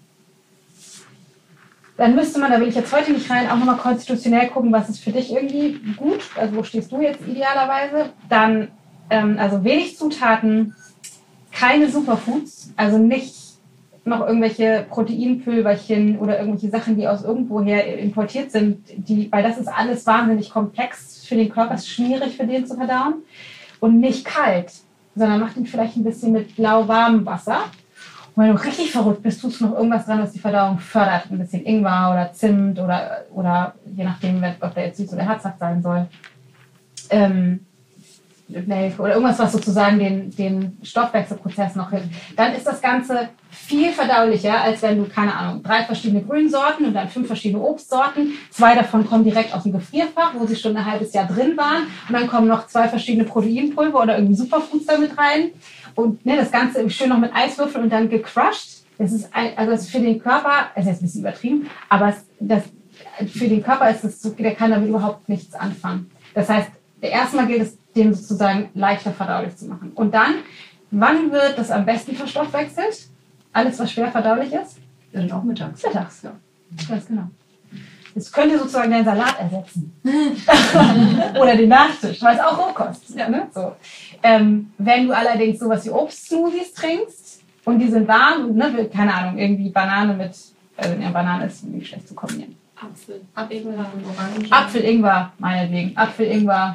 Dann müsste man, da will ich jetzt heute nicht rein, auch nochmal konstitutionell gucken, was ist für dich irgendwie gut, also wo stehst du jetzt idealerweise. Dann, ähm, also wenig Zutaten, keine Superfoods, also nicht noch irgendwelche Proteinpülverchen oder irgendwelche Sachen, die aus irgendwoher importiert sind, die, weil das ist alles wahnsinnig komplex für den Körper, ist schwierig für den zu verdauen. Und nicht kalt, sondern mach den vielleicht ein bisschen mit lauwarmem Wasser. Und wenn du richtig verrückt bist, tust du noch irgendwas dran, was die Verdauung fördert. Ein bisschen Ingwer oder Zimt oder, oder je nachdem, ob der jetzt süß oder herzhaft sein soll. Ähm, Nelke oder irgendwas, was sozusagen den, den Stoffwechselprozess noch hilft. Dann ist das Ganze viel verdaulicher, als wenn du, keine Ahnung, drei verschiedene Grünsorten und dann fünf verschiedene Obstsorten. Zwei davon kommen direkt aus dem Gefrierfach, wo sie schon ein halbes Jahr drin waren. Und dann kommen noch zwei verschiedene Proteinpulver oder irgendwie Superfoods da mit rein. Und ne, das Ganze schön noch mit Eiswürfeln und dann gecrushed. Das ist, ein, also das ist für den Körper, es ist jetzt ein bisschen übertrieben, aber es, das für den Körper ist es so, der kann damit überhaupt nichts anfangen. Das heißt, erstmal gilt es, den sozusagen leichter verdaulich zu machen. Und dann, wann wird das am besten verstoffwechselt? Alles, was schwer verdaulich ist? Ja, dann auch mittags. Mittags, ja. Ganz genau. Das könnte sozusagen den Salat ersetzen. Oder den Nachtisch, weil es auch Rohkost ist. Ja, ne? So. Ähm, wenn du allerdings sowas wie Obstsmoothies trinkst und die sind warm, ne, keine Ahnung, irgendwie Banane mit, also ja, Banane ist nicht schlecht zu kombinieren. Apfel, Ingwer und Orange. Apfel, Ingwer, meinetwegen. Apfel, Ingwer.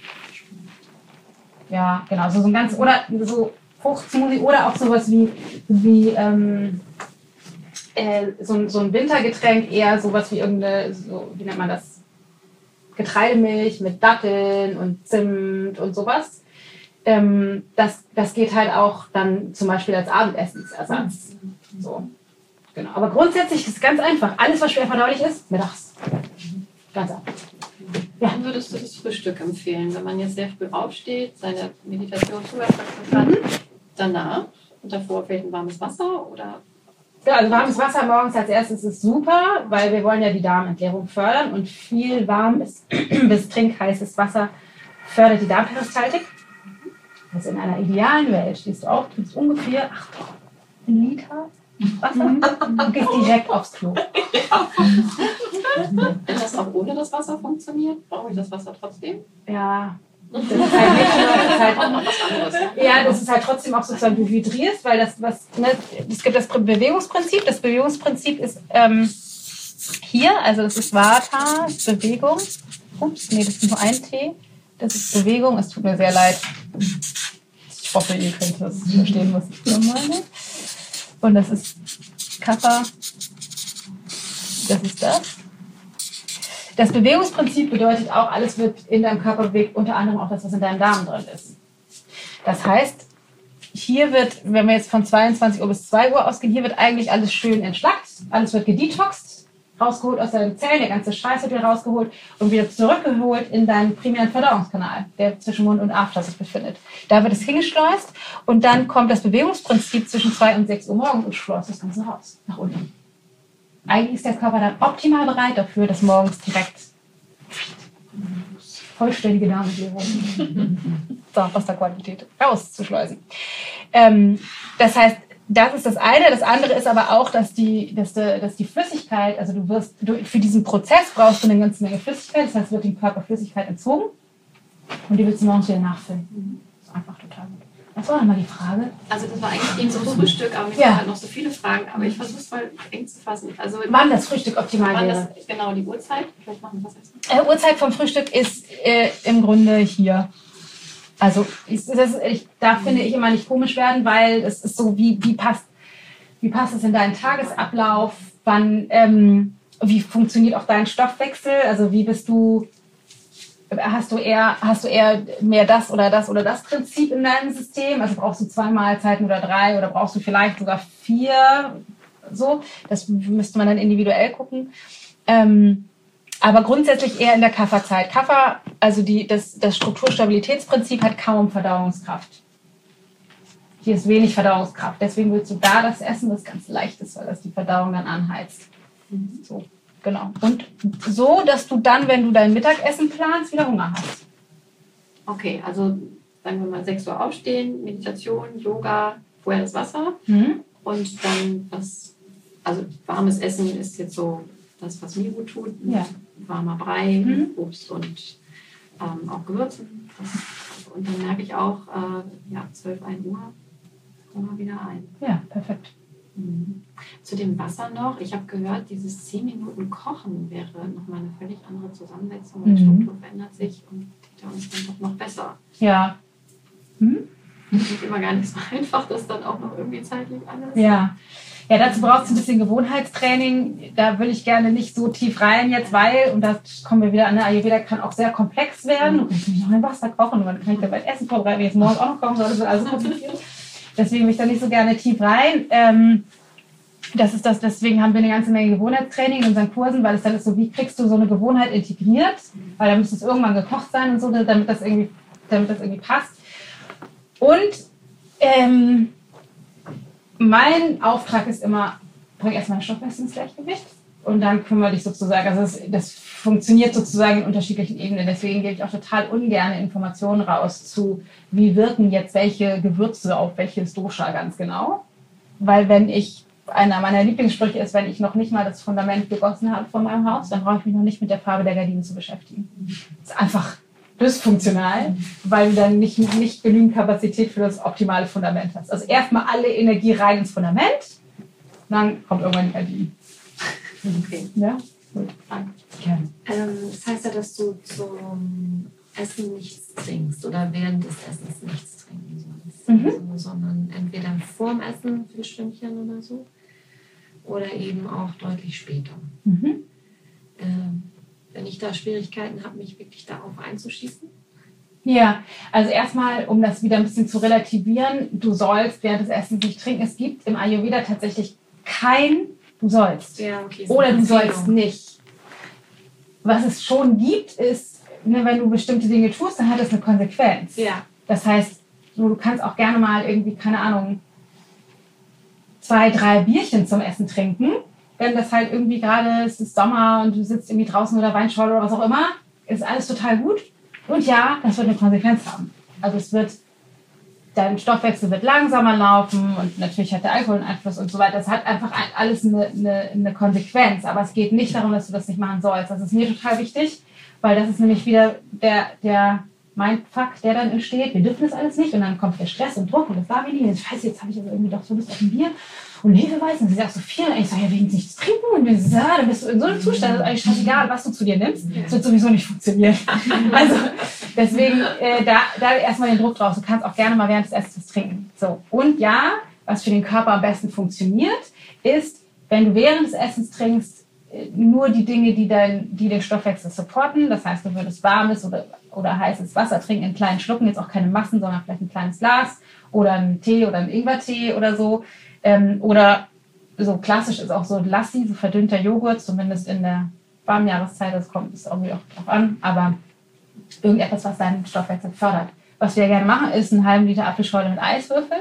Ja, genau. So, so ein ganz, oder so Fruchtsmoothie oder auch sowas wie, wie ähm, äh, so, so ein Wintergetränk, eher sowas wie irgendeine, so, wie nennt man das? Getreidemilch mit Datteln und Zimt und sowas. Ähm, das, das geht halt auch dann zum Beispiel als Abendessensersatz. So. Genau. Aber grundsätzlich ist es ganz einfach. Alles, was schwer verdaulich ist, mittags. Ganz einfach. Ja. Dann würdest du das Frühstück empfehlen, wenn man jetzt sehr früh aufsteht, seine Meditation zuerst kann, mhm. danach und davor vielleicht ein warmes Wasser oder? Ja, also warmes Wasser morgens als erstes ist super, weil wir wollen ja die Darmentleerung fördern und viel warmes bis trinkheißes Wasser fördert die Darmperistaltik. Also in einer idealen Welt stehst du auf, trinkst ungefähr Achtung, ein Liter Wasser und gehst direkt aufs Klo. Ja. Wenn das auch ohne das Wasser funktioniert, brauche ich das Wasser trotzdem? Ja. Das ist halt nicht nur, das ist halt auch noch was anderes. Ja, das ist halt trotzdem auch sozusagen, du hydrierst, weil das, was, ne, es gibt das Bewegungsprinzip. Das Bewegungsprinzip ist ähm, hier, also das ist Vata, Bewegung. Ups, nee, das ist nur ein T. Das ist Bewegung, es tut mir sehr leid. Ich hoffe, ihr könnt das verstehen, was ich hier meine. Und das ist Kapha. Das ist das. Das Bewegungsprinzip bedeutet auch, alles wird in deinem Körper bewegt, unter anderem auch das, was in deinem Darm drin ist. Das heißt, hier wird, wenn wir jetzt von zweiundzwanzig Uhr bis zwei Uhr ausgehen, hier wird eigentlich alles schön entschlackt, alles wird gedetoxt, rausgeholt aus deinen Zellen, der ganze Scheiß wird wieder rausgeholt und wieder zurückgeholt in deinen primären Verdauungskanal, der zwischen Mund und After sich befindet. Da wird es hingeschleust und dann kommt das Bewegungsprinzip zwischen zwei und sechs Uhr morgens und schleust das Ganze raus, nach unten. Eigentlich ist der Körper dann optimal bereit dafür, das morgens direkt vollständige Darmentleerung, Wasserqualität rauszuschleusen. Ähm, das heißt, das ist das eine. Das andere ist aber auch, dass die, dass die, dass die Flüssigkeit, also du wirst, du, für diesen Prozess brauchst du eine ganze Menge Flüssigkeit. Das heißt, wird dem Körper Flüssigkeit entzogen und die willst du morgens wieder nachfüllen. Das ist einfach total gut. Was war nochmal die Frage? Also das war eigentlich eben so ein Frühstück, aber mir ja. sind halt noch so viele Fragen, aber ich versuche es mal eng zu fassen. Also wann das Frühstück optimal wann wäre? Das, genau, die Uhrzeit. Vielleicht machen wir was essen. Äh, Uhrzeit vom Frühstück ist äh, im Grunde hier. Also ist, das, ich, da finde ich immer nicht komisch werden, weil es ist so, wie, wie, passt, wie passt es in deinen Tagesablauf? Wann, ähm, wie funktioniert auch dein Stoffwechsel? Also wie bist du... Hast du, eher, hast du eher mehr das oder das oder das Prinzip in deinem System? Also brauchst du zwei Mahlzeiten oder drei oder brauchst du vielleicht sogar vier? So, das müsste man dann individuell gucken. Ähm, aber grundsätzlich eher in der Kapha-Zeit. Kapha, also die, das, das Strukturstabilitätsprinzip hat kaum Verdauungskraft. Hier ist wenig Verdauungskraft. Deswegen willst du da das essen, das ganz leicht ist, weil das die Verdauung dann anheizt. So. Genau. Und so, dass du dann, wenn du dein Mittagessen planst, wieder Hunger hast. Okay, also sagen wir mal sechs Uhr aufstehen, Meditation, Yoga, vorher das Wasser Mhm. und dann was, also warmes Essen ist jetzt so das, was mir gut tut. Ja. Warmer Brei, Mhm. Obst und ähm, auch Gewürzen. Das, und dann merke ich auch, äh, ja, zwölf, ein Uhr, Hunger wieder ein. Ja, perfekt. Mhm. Zu dem Wasser noch, ich habe gehört, dieses zehn Minuten Kochen wäre nochmal eine völlig andere Zusammensetzung, weil die Mhm. Struktur verändert sich und die da uns dann doch noch besser. Ja. Hm? Das ist immer gar nicht so einfach, das dann auch noch irgendwie zeitlich alles. Ja. Ja, dazu brauchst du ein bisschen Gewohnheitstraining. Da will ich gerne nicht so tief rein jetzt, weil, und da kommen wir wieder an, der Ayurveda kann auch sehr komplex werden. Du kannst nicht noch ein Wasser kochen und dann kann ich dabei Essen vorbereiten, wenn ich jetzt morgens auch noch kochen soll. Das wird also kompliziert. Deswegen will ich da nicht so gerne tief rein. Ähm, das ist das, deswegen haben wir eine ganze Menge Gewohnheitstraining in unseren Kursen, weil es dann ist so, wie kriegst du so eine Gewohnheit integriert? Weil da müsste es irgendwann gekocht sein und so, damit das irgendwie, damit das irgendwie passt. Und ähm, mein Auftrag ist immer, bring erstmal den Stoffwechsel ins Gleichgewicht und dann kümmere dich sozusagen, also das, das funktioniert sozusagen in unterschiedlichen Ebenen. Deswegen gebe ich auch total ungern Informationen raus zu, wie wirken jetzt welche Gewürze auf welches Dosha ganz genau. Weil wenn ich, einer meiner Lieblingssprüche ist, wenn ich noch nicht mal das Fundament gegossen habe von meinem Haus, dann brauche ich mich noch nicht mit der Farbe der Gardinen zu beschäftigen. Das ist einfach dysfunktional, weil du dann nicht, nicht genügend Kapazität für das optimale Fundament hast. Also erstmal alle Energie rein ins Fundament, dann kommt irgendwann die Gardinen. Okay. Ja? Gut. Ähm, das heißt ja, dass du zum Essen nichts trinkst oder während des Essens nichts trinken sollst. Mhm. Also, sondern entweder vorm Essen für Stündchen oder so oder eben auch deutlich später. Mhm. Ähm, wenn ich da Schwierigkeiten habe, mich wirklich darauf einzuschießen. Ja, also erstmal, um das wieder ein bisschen zu relativieren, du sollst während des Essens nicht trinken. Es gibt im Ayurveda tatsächlich kein du sollst. Ja, okay, Oder du Empfehlung. sollst nicht. Was es schon gibt, ist, ne, wenn du bestimmte Dinge tust, dann hat das eine Konsequenz. Ja. Das heißt, du kannst auch gerne mal irgendwie, keine Ahnung, zwei, drei Bierchen zum Essen trinken. Wenn das halt irgendwie gerade, es ist Sommer und du sitzt irgendwie draußen oder Weinschorle oder was auch immer, ist alles total gut. Und ja, das wird eine Konsequenz haben. Also es wird, dein Stoffwechsel wird langsamer laufen und natürlich hat der Alkohol einen Einfluss und so weiter. Das hat einfach alles eine, eine, eine Konsequenz. Aber es geht nicht darum, dass du das nicht machen sollst. Das ist mir total wichtig, weil das ist nämlich wieder der, der Mindfuck, der dann entsteht. Wir dürfen das alles nicht und dann kommt der Stress und Druck und das war wie nicht. Scheiße, jetzt habe ich aber irgendwie doch so Lust auf ein Bier und Hefeweizen. Das ist ja auch so viel. Und ich sage, ja, wegen nichts trinken. Und wir sagen, ja, dann bist du in so einem Zustand, das ist eigentlich scheißegal, was du zu dir nimmst. Das wird sowieso nicht funktionieren. Also deswegen äh, da, da erstmal den Druck drauf. Du kannst auch gerne mal während des Essens trinken. So. Und ja, was für den Körper am besten funktioniert, ist, wenn du während des Essens trinkst, nur die Dinge, die, dein, die den Stoffwechsel supporten. Das heißt, du würdest warmes oder, oder heißes Wasser trinken in kleinen Schlucken, jetzt auch keine Massen, sondern vielleicht ein kleines Glas oder einen Tee oder einen Ingwertee oder so. Ähm, oder so klassisch ist auch so Lassi, so verdünnter Joghurt, zumindest in der warmen Jahreszeit. Das kommt ist irgendwie auch drauf an, aber irgendetwas, was deinen Stoffwechsel fördert. Was wir gerne machen, ist einen halben Liter Apfelschorle mit Eiswürfeln.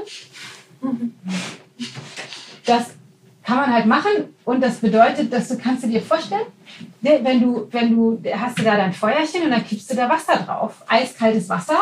Das kann man halt machen und das bedeutet, dass du, kannst du dir vorstellen, wenn du, wenn du, hast du da dein Feuerchen und dann kippst du da Wasser drauf. Eiskaltes Wasser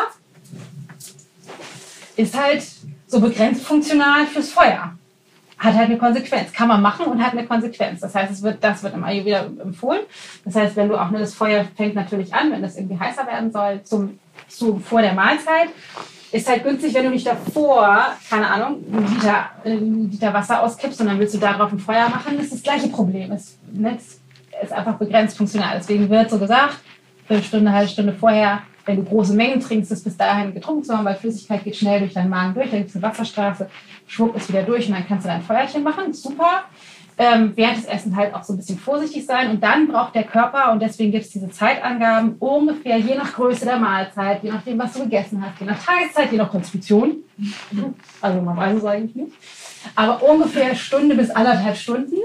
ist halt so begrenzt funktional fürs Feuer. Hat halt eine Konsequenz. Kann man machen und hat eine Konsequenz. Das heißt, es wird, das wird im Ayurveda empfohlen. Das heißt, wenn du auch, ne, das Feuer fängt natürlich an, wenn das irgendwie heißer werden soll, zum, zu, vor der Mahlzeit. Ist halt günstig, wenn du nicht davor, keine Ahnung, einen Liter, einen Liter Wasser auskippst und dann willst du darauf ein Feuer machen. Das ist das gleiche Problem. Es ne, ist einfach begrenzt funktional. Deswegen wird so gesagt, eine Stunde, eine halbe Stunde vorher, wenn du große Mengen trinkst, ist bis dahin getrunken zu haben, weil Flüssigkeit geht schnell durch deinen Magen durch, dann gibt es eine Wasserstraße, schwupp ist wieder durch und dann kannst du dein Feuerchen machen. Super. Ähm, während des Essens halt auch so ein bisschen vorsichtig sein und dann braucht der Körper, und deswegen gibt es diese Zeitangaben, ungefähr je nach Größe der Mahlzeit, je nachdem, was du gegessen hast, je nach Tageszeit, je nach Konstitution, also man weiß es eigentlich nicht, aber ungefähr eine Stunde bis anderthalb Stunden,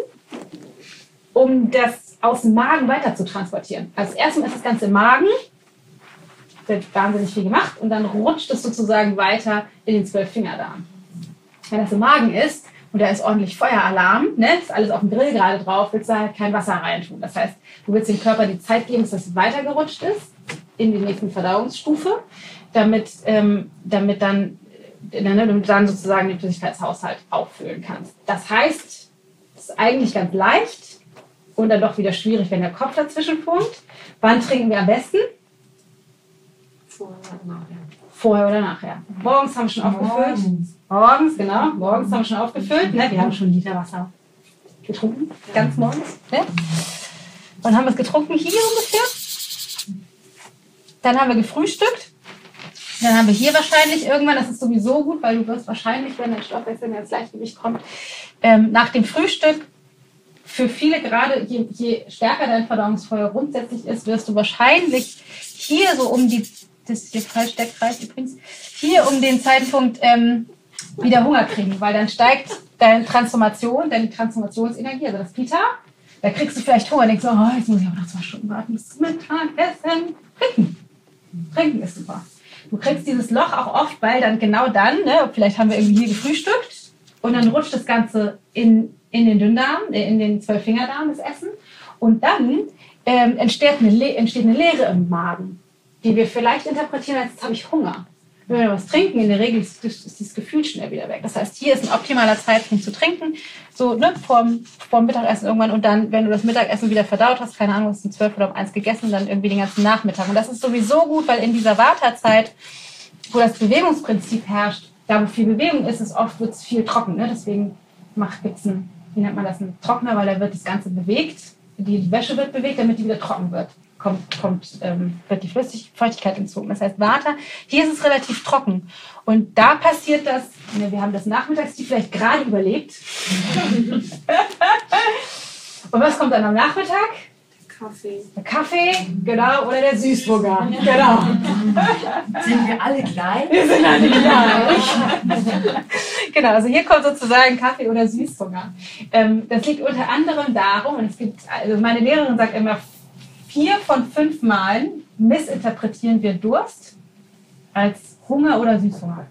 um das aus dem Magen weiter zu transportieren. Also erstmal ist das Ganze im Magen, wird wahnsinnig viel gemacht und dann rutscht es sozusagen weiter in den Zwölffingerdarm. Wenn das im Magen ist, und da ist ordentlich Feueralarm, ne? Ist alles auf dem Grill gerade drauf, willst du halt kein Wasser reintun. Das heißt, du willst dem Körper die Zeit geben, bis das weitergerutscht ist in die nächste Verdauungsstufe, damit, ähm, damit, dann, äh, damit du dann sozusagen den Flüssigkeitshaushalt auffüllen kannst. Das heißt, es ist eigentlich ganz leicht und dann doch wieder schwierig, wenn der Kopf dazwischen funkt. Wann trinken wir am besten? Vorher oder nachher. Vorher oder nachher. Morgens haben wir schon aufgefüllt. Morgens. Morgens, genau. Morgens haben wir schon aufgefüllt. Ne? Wir haben schon einen Liter Wasser getrunken. Ganz morgens. Ne? Wann haben wir es getrunken? Hier ungefähr. Dann haben wir gefrühstückt. Dann haben wir hier wahrscheinlich irgendwann, das ist sowieso gut, weil du wirst wahrscheinlich, wenn der Stoffwechsel ins Gleichgewicht kommt, ähm, nach dem Frühstück, für viele gerade, je, je stärker dein Verdauungsfeuer grundsätzlich ist, wirst du wahrscheinlich hier so um die, das ist hier falsch, der Kreis übrigens, hier um den Zeitpunkt ähm, wieder Hunger kriegen, weil dann steigt deine Transformation, deine Transformationsenergie, also das Pitta, da kriegst du vielleicht Hunger, denkst du, oh, jetzt muss ich aber noch zwei Stunden warten bis zum Mittagessen. Trinken. Trinken ist super. Du kriegst dieses Loch auch oft, weil dann genau dann, ne, vielleicht haben wir irgendwie hier gefrühstückt und dann rutscht das Ganze in in den Dünndarm, in den Zwölffingerdarm, das Essen. Und dann ähm, entsteht, eine Le- entsteht eine Leere im Magen, die wir vielleicht interpretieren als, jetzt habe ich Hunger. Wenn wir was trinken, in der Regel ist, ist dieses Gefühl schnell wieder weg. Das heißt, hier ist ein optimaler Zeitpunkt zu trinken, so ne, vorm, vorm Mittagessen irgendwann. Und dann, wenn du das Mittagessen wieder verdaut hast, keine Ahnung, hast du um zwölf oder um eins gegessen, dann irgendwie den ganzen Nachmittag. Und das ist sowieso gut, weil in dieser Vata-Zeit, wo das Bewegungsprinzip herrscht, da wo viel Bewegung ist, ist oft wird es viel trocken. Ne? Deswegen gibt es einen, wie nennt man das, einen Trockner, weil da wird das Ganze bewegt. Die Wäsche wird bewegt, damit die wieder trocken wird. Kommt, kommt, ähm, wird die Flüssigkeit entzogen. Das heißt, Vata, hier ist es relativ trocken. Und da passiert das, ne, wir haben das Nachmittagstief vielleicht gerade überlebt. Und was kommt dann am Nachmittag? Kaffee. Der Kaffee, genau, oder der Süßburger. Genau. Sind wir alle gleich? Wir sind alle gleich. Genau, also hier kommt sozusagen Kaffee oder Süßhunger. Ähm, das liegt unter anderem darum, und es gibt, also meine Lehrerin sagt immer, vier von fünf Malen missinterpretieren wir Durst als Hunger oder Süßhunger.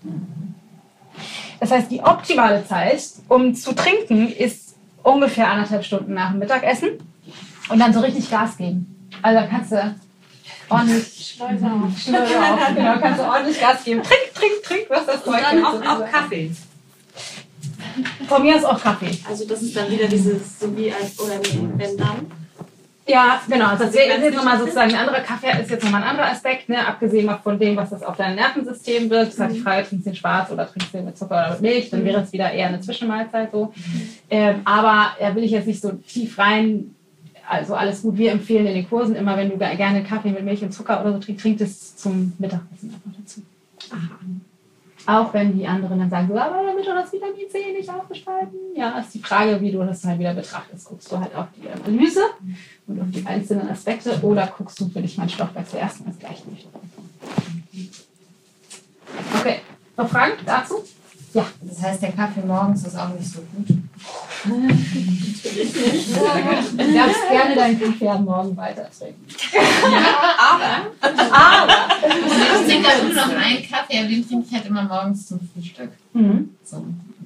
Das heißt, die optimale Zeit, um zu trinken, ist ungefähr anderthalb Stunden nach dem Mittagessen und dann so richtig Gas geben. Also da kannst du ordentlich Schleuser auf. Schleuser auf, genau, kannst du ordentlich Gas geben. Trink, trink, trink, was das Zeug Dann ist. auch, auch Kaffee. Von mir ist auch Kaffee. Also das ist dann wieder dieses, so wie als, oder nee, wenn dann. Ja, genau. Also das ist jetzt nochmal sozusagen ein anderer Kaffee, ist jetzt nochmal ein anderer Aspekt, ne? Abgesehen mal von dem, was das auf dein Nervensystem wirkt. Das heißt, die Frage, trinkst du den schwarz oder trinkst du den mit Zucker oder mit Milch, dann wäre es wieder eher eine Zwischenmahlzeit so. Ähm, aber da will ich jetzt nicht so tief rein, also alles gut. Wir empfehlen in den Kursen immer, wenn du gerne Kaffee mit Milch und Zucker oder so trinkst, trink das zum Mittagessen einfach dazu. Aha. Auch wenn die anderen dann sagen, so, aber damit du das Vitamin C nicht aufgespalten. Ja, ist die Frage, wie du das halt wieder betrachtest. Guckst du halt auf die Analyse und auf die einzelnen Aspekte oder guckst du für dich meinen Stoffwechsel erstmal als Gleichgewicht. Okay, noch Fragen dazu? Ja. Das heißt, der Kaffee morgens ist auch nicht so gut. Du darfst gerne deinen Kaffee am Morgen weiter trinken. Ja, aber, Aber! ich trinke halt nur noch einen Kaffee, aber den trinke ich halt immer morgens zum Frühstück. Mhm. So.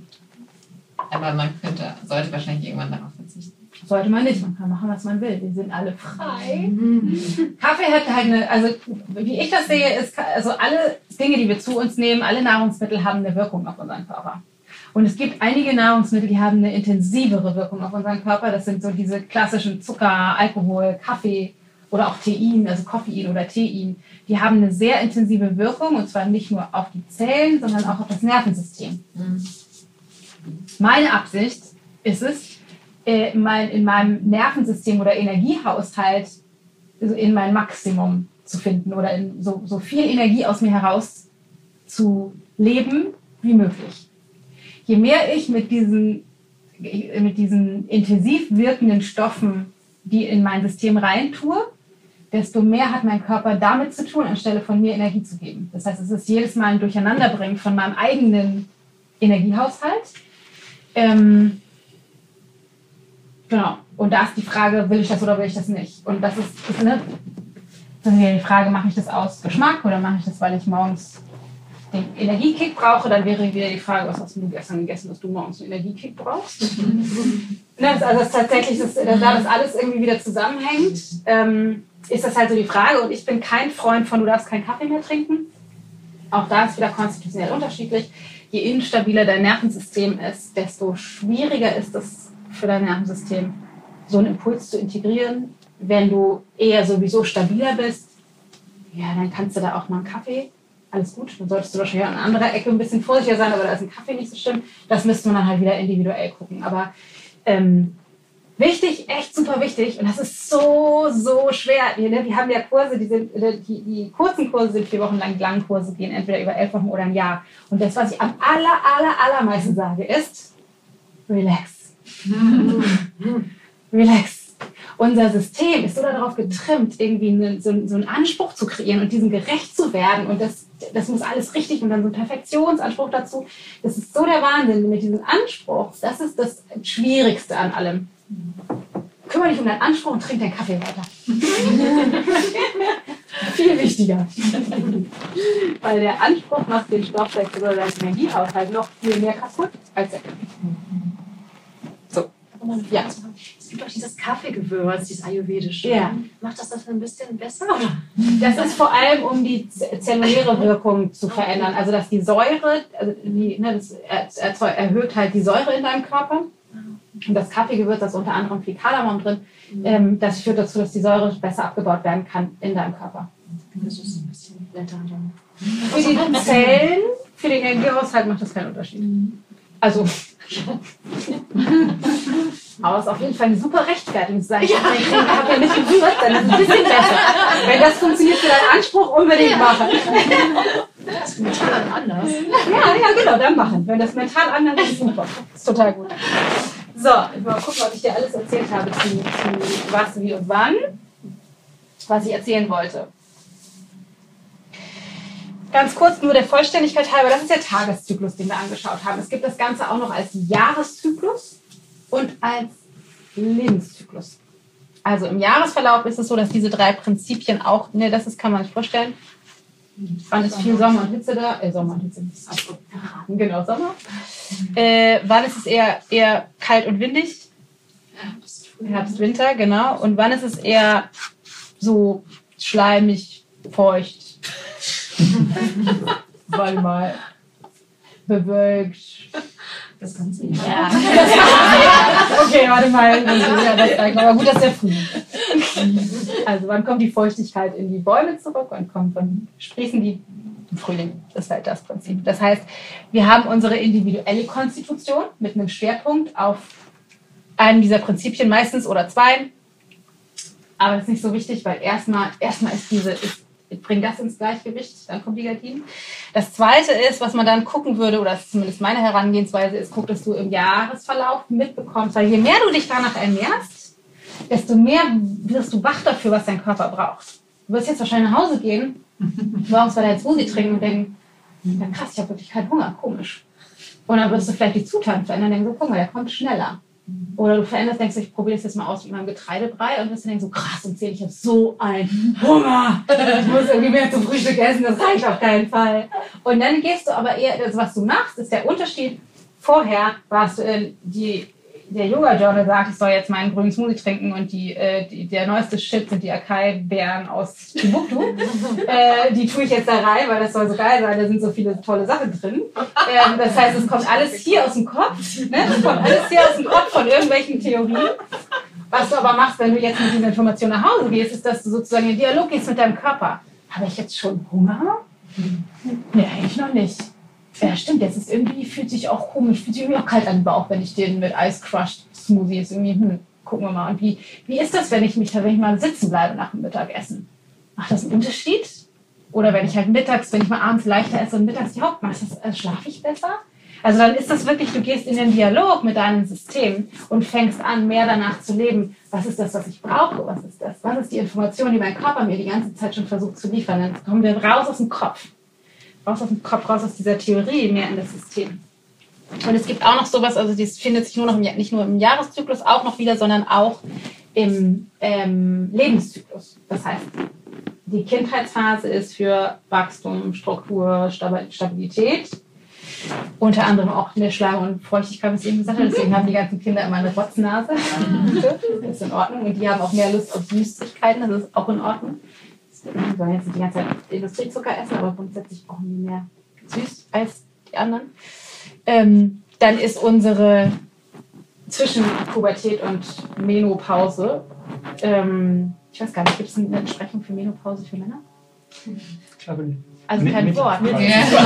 Aber man könnte, sollte wahrscheinlich irgendwann darauf verzichten. Sollte man nicht, man kann machen, was man will. Wir sind alle frei. Kaffee hat halt eine, also wie ich das sehe, ist, also alle Dinge, die wir zu uns nehmen, alle Nahrungsmittel haben eine Wirkung auf unseren Körper. Und es gibt einige Nahrungsmittel, die haben eine intensivere Wirkung auf unseren Körper. Das sind so diese klassischen Zucker, Alkohol, Kaffee oder auch Tein, also Koffein oder Tein. Die haben eine sehr intensive Wirkung und zwar nicht nur auf die Zellen, sondern auch auf das Nervensystem. Mhm. Meine Absicht ist es, in meinem Nervensystem oder Energiehaushalt in mein Maximum zu finden oder in so, so viel Energie aus mir heraus zu leben wie möglich. Je mehr ich mit diesen, mit diesen intensiv wirkenden Stoffen, die in mein System rein tue, desto mehr hat mein Körper damit zu tun, anstelle von mir Energie zu geben. Das heißt, es ist jedes Mal ein Durcheinanderbringen von meinem eigenen Energiehaushalt. Ähm, Genau. Und da ist die Frage, will ich das oder will ich das nicht? Und das ist, ist ne, das ist ja die Frage, mache ich das aus Geschmack oder mache ich das, weil ich morgens den Energiekick brauche? Dann wäre wieder die Frage, was hast du gestern gegessen, dass du morgens einen Energiekick brauchst? Ne, also das tatsächlich, das, da das alles irgendwie wieder zusammenhängt, ähm, ist das halt so die Frage. Und ich bin kein Freund von, du darfst keinen Kaffee mehr trinken. Auch da ist wieder konstitutionell unterschiedlich. Je instabiler dein Nervensystem ist, desto schwieriger ist es für dein Nervensystem, so einen Impuls zu integrieren. Wenn du eher sowieso stabiler bist, ja, dann kannst du da auch mal einen Kaffee, alles gut. Dann solltest du wahrscheinlich an anderer Ecke ein bisschen vorsichtiger sein, aber da ist ein Kaffee nicht so schlimm. Das müsste man dann halt wieder individuell gucken. Aber ähm, wichtig, echt super wichtig, und das ist so, so schwer. Wir, ne, wir haben ja Kurse, die, sind, die, die kurzen Kurse sind vier Wochen lang, die langen Kurse gehen entweder über elf Wochen oder ein Jahr. Und das, was ich am aller, aller, allermeisten sage, ist relax. Relax. Unser System ist so darauf getrimmt, irgendwie eine, so, so einen Anspruch zu kreieren und diesem gerecht zu werden. Und das, das muss alles richtig und dann so ein Perfektionsanspruch dazu. Das ist so der Wahnsinn mit diesem Anspruch. Das ist das Schwierigste an allem. Kümmere dich um deinen Anspruch und trink deinen Kaffee weiter. Viel wichtiger. Weil der Anspruch macht den Stoffwechsel oder deinen Energiehaushalt noch viel mehr kaputt als der Kaffee. So, mal eine Frage Ja. zu haben. Es gibt auch dieses Kaffeegewürz, dieses Ayurvedische. Ja. Macht das das ein bisschen besser? Oder? Das ist vor allem, um die z- zelluläre Wirkung zu verändern. Also, dass die Säure, also die, ne, das er- erzeug- erhöht halt die Säure in deinem Körper. Und das Kaffeegewürz, das ist unter anderem viel Kardamom drin, ähm, das führt dazu, dass die Säure besser abgebaut werden kann in deinem Körper. Das ist ein bisschen netter dann. Für die Zellen, für den Energiehaushalt macht das keinen Unterschied. Also, aber es ist auf jeden Fall eine super Rechtfertigung zu sagen, ich habe ja nicht gewürzt, dann ist es ein bisschen besser. Wenn das funktioniert für deinen Anspruch, unbedingt machen. Das ist mental anders. Ja, ja, genau, dann machen. Wenn das mental anders ist, ist super. Ist total gut. So, ich mal gucken, was ich dir alles erzählt habe zu, zu was, wie und wann. Was ich erzählen wollte. Ganz kurz, nur der Vollständigkeit halber, das ist der Tageszyklus, den wir angeschaut haben. Es gibt das Ganze auch noch als Jahreszyklus und als Lebenszyklus. Also im Jahresverlauf ist es so, dass diese drei Prinzipien auch, ne, das ist, kann man sich vorstellen, wann ist viel Sommer und Hitze da? Äh, Sommer und Hitze. Genau, Sommer. Äh, wann ist es eher, eher kalt und windig? Herbst, Winter, genau. Und wann ist es eher so schleimig, feucht? Warte mal. Bewölkt. Das Ganze. Ja. Okay, warte mal. Ja, das sagt, aber gut, dass der früh ist. Also wann kommt die Feuchtigkeit in die Bäume zurück? Wann kommt, wann sprießen die? Im Frühling. Das ist halt das Prinzip. Das heißt, wir haben unsere individuelle Konstitution mit einem Schwerpunkt auf einem dieser Prinzipien meistens oder zwei. Aber das ist nicht so wichtig, weil erstmal erstmal ist diese ist, bring das ins Gleichgewicht, dann kommt die Gardinen. Das Zweite ist, was man dann gucken würde, oder das ist zumindest meine Herangehensweise ist, guck, dass du im Jahresverlauf mitbekommst, weil je mehr du dich danach ernährst, desto mehr wirst du wach dafür, was dein Körper braucht. Du wirst jetzt wahrscheinlich nach Hause gehen, morgens bei deinem Smoothie trinken und denken, ja krass, ich habe wirklich keinen Hunger, komisch. Und dann wirst du vielleicht die Zutaten verändern und denken, so, guck mal, der kommt schneller. Oder du veränderst, denkst du, ich probiere das jetzt mal aus mit meinem Getreidebrei und wirst du denken, so krass, um zehn, ich habe so einen Hunger. Ich muss irgendwie mehr zum Frühstück essen, das reicht auf keinen Fall. Und dann gehst du aber eher, also was du machst, ist der Unterschied. Vorher warst du in die, der Yoga-Journal sagt, ich soll jetzt meinen grünen Smoothie trinken und die, äh, die, der neueste Shit sind die Acai-Beeren aus Timbuktu. äh, die tue ich jetzt da rein, weil das soll so geil sein, da sind so viele tolle Sachen drin. Ähm, das heißt, es kommt alles hier aus dem Kopf. Ne? Es kommt alles hier aus dem Kopf von irgendwelchen Theorien. Was du aber machst, wenn du jetzt mit dieser Information nach Hause gehst, ist, dass du sozusagen in Dialog gehst mit deinem Körper. Habe ich jetzt schon Hunger? Nee, eigentlich noch nicht. Ja, stimmt, jetzt ist irgendwie, fühlt sich auch komisch, fühlt sich irgendwie auch kalt an den Bauch, wenn ich den mit Ice Crushed Smoothie ist. Irgendwie, hm, gucken wir mal. Und wie, wie ist das, wenn ich mich, wenn ich mal sitzen bleibe nach dem Mittagessen? Macht das einen Unterschied? Oder wenn ich halt mittags, wenn ich mal abends leichter esse und mittags die Hauptmasse, äh, schlafe ich besser? Also dann ist das wirklich, du gehst in den Dialog mit deinem System und fängst an, mehr danach zu leben. Was ist das, was ich brauche? Was ist das? Was ist die Information, die mein Körper mir die ganze Zeit schon versucht zu liefern? Dann kommen wir raus aus dem Kopf. Raus aus dem Kopf, raus aus dieser Theorie, mehr in das System. Und es gibt auch noch sowas, also das findet sich nur noch im, nicht nur im Jahreszyklus auch noch wieder, sondern auch im ähm, Lebenszyklus. Das heißt, die Kindheitsphase ist für Wachstum, Struktur, Stabilität. Unter anderem auch eine Schleim- und Feuchtigkeit, was ich eben gesagt habe. Deswegen haben die ganzen Kinder immer eine Rotznase. Das ist in Ordnung. Und die haben auch mehr Lust auf Süßigkeiten. Das ist auch in Ordnung. Die sollen jetzt nicht die ganze Zeit Industriezucker essen, aber grundsätzlich brauchen die mehr süß als die anderen. Ähm, dann ist unsere zwischen Pubertät und Menopause, ähm, ich weiß gar nicht, gibt es eine Entsprechung für Menopause für Männer? Ich glaube nicht. Also Mit- kein mit- Wort. mit-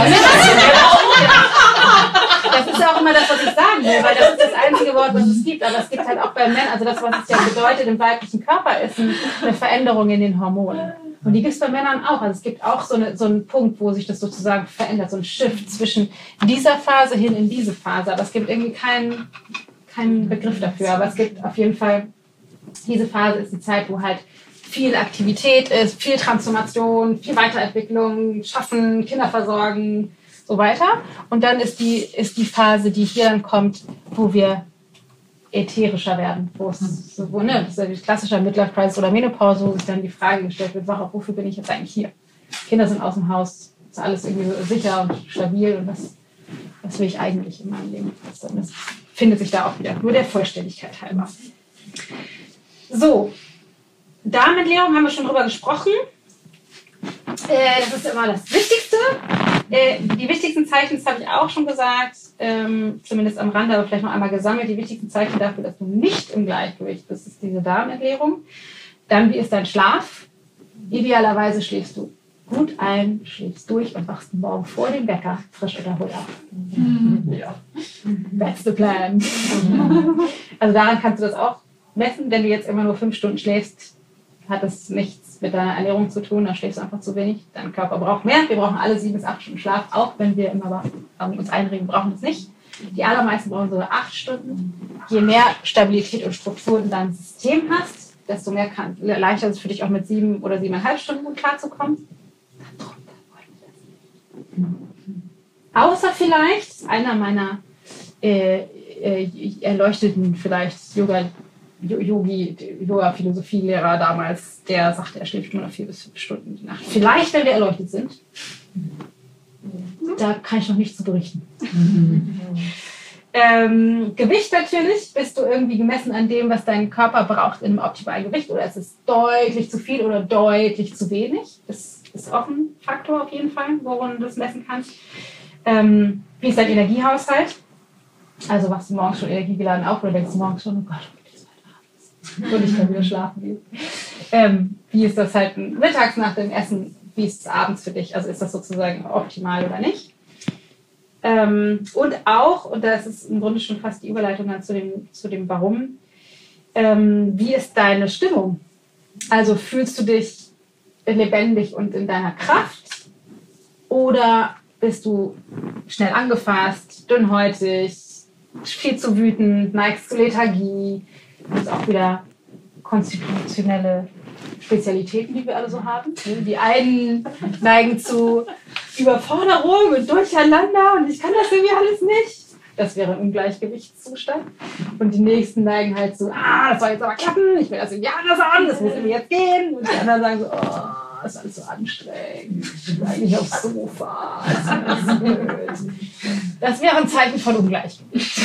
Das ist ja auch immer das, was ich sagen will, weil das ist das einzige Wort, was es gibt. Aber es gibt halt auch bei Männern, also das, was es ja bedeutet im weiblichen Körper, ist eine Veränderung in den Hormonen. Und die gibt es bei Männern auch. Also es gibt auch so, eine, so einen Punkt, wo sich das sozusagen verändert, so ein Shift zwischen dieser Phase hin in diese Phase. Aber es gibt irgendwie keinen, keinen Begriff dafür. Aber es gibt auf jeden Fall, diese Phase ist die Zeit, wo halt viel Aktivität ist, viel Transformation, viel Weiterentwicklung, Schaffen, Kinder versorgen, so weiter. Und dann ist die, ist die Phase, die hier dann kommt, wo wir ätherischer werden, wo es wo, ne, das ist ja die klassische Midlife-Crisis oder Menopause, wo sich dann die Frage gestellt wird, warum, wofür bin ich jetzt eigentlich hier? Kinder sind aus dem Haus, ist alles irgendwie so sicher und stabil und was, was will ich eigentlich in meinem Leben? Das ist findet sich da auch wieder, nur der Vollständigkeit halber. So, Darmentleerung haben wir schon drüber gesprochen. Äh, das ist immer das Wichtigste. Äh, die wichtigsten Zeichen, das habe ich auch schon gesagt, ähm, zumindest am Rande, aber vielleicht noch einmal gesammelt. Die wichtigsten Zeichen dafür, dass du nicht im Gleichgewicht bist, ist diese Darmentleerung. Dann, wie ist dein Schlaf? Idealerweise schläfst du gut ein, schläfst durch und wachst morgen vor dem Wecker frisch und erholt auf. Mhm. Ja. That's the plan. Also daran kannst du das auch messen. Wenn du jetzt immer nur fünf Stunden schläfst, hat das nichts mit deiner Ernährung zu tun, dann schläfst du einfach zu wenig. Dein Körper braucht mehr. Wir brauchen alle sieben bis acht Stunden Schlaf, auch wenn wir immer uns einreden, brauchen es nicht. Die allermeisten brauchen sogar acht Stunden. Je mehr Stabilität und Struktur in deinem System hast, desto mehr kann, leichter ist es für dich auch mit sieben oder siebeneinhalb Stunden gut klarzukommen. Außer vielleicht einer meiner äh, äh, erleuchteten vielleicht Yoga, Yogi, Yoga-Philosophielehrer damals, der sagte, er schläft nur noch vier bis fünf Stunden die Nacht. Vielleicht, wenn wir erleuchtet sind. Da kann ich noch nichts zu berichten. ähm, Gewicht natürlich, bist du irgendwie gemessen an dem, was dein Körper braucht in einem optimalen Gewicht, oder ist es deutlich zu viel oder deutlich zu wenig? Das ist auch ein Faktor auf jeden Fall, woran du das messen kannst. Ähm, wie ist dein Energiehaushalt? Also wachst du morgens schon energiegeladen auf oder denkst du morgens schon, oh Gott, und ich kann wieder schlafen gehen. Ähm, wie ist das halt mittags nach dem Essen? Wie ist es abends für dich? Also ist das sozusagen optimal oder nicht? Ähm, und auch, und das ist im Grunde schon fast die Überleitung dann zu dem, zu dem Warum, ähm, wie ist deine Stimmung? Also fühlst du dich lebendig und in deiner Kraft? Oder bist du schnell angefasst, dünnhäutig, viel zu wütend, neigst zu Lethargie? Das ist auch wieder konstitutionelle Spezialitäten, die wir alle so haben. Die einen neigen zu Überforderung und Durcheinander und ich kann das irgendwie alles nicht. Das wäre ein Ungleichgewichtszustand. Und die nächsten neigen halt so, ah, das soll jetzt aber klappen, ich will das irgendwie anders an, das muss irgendwie jetzt gehen. Und die anderen sagen so, oh, das ist alles so anstrengend, ich will eigentlich aufs Sofa, das ist alles blöd. Das wäre ein Zeichen von Ungleichgewicht.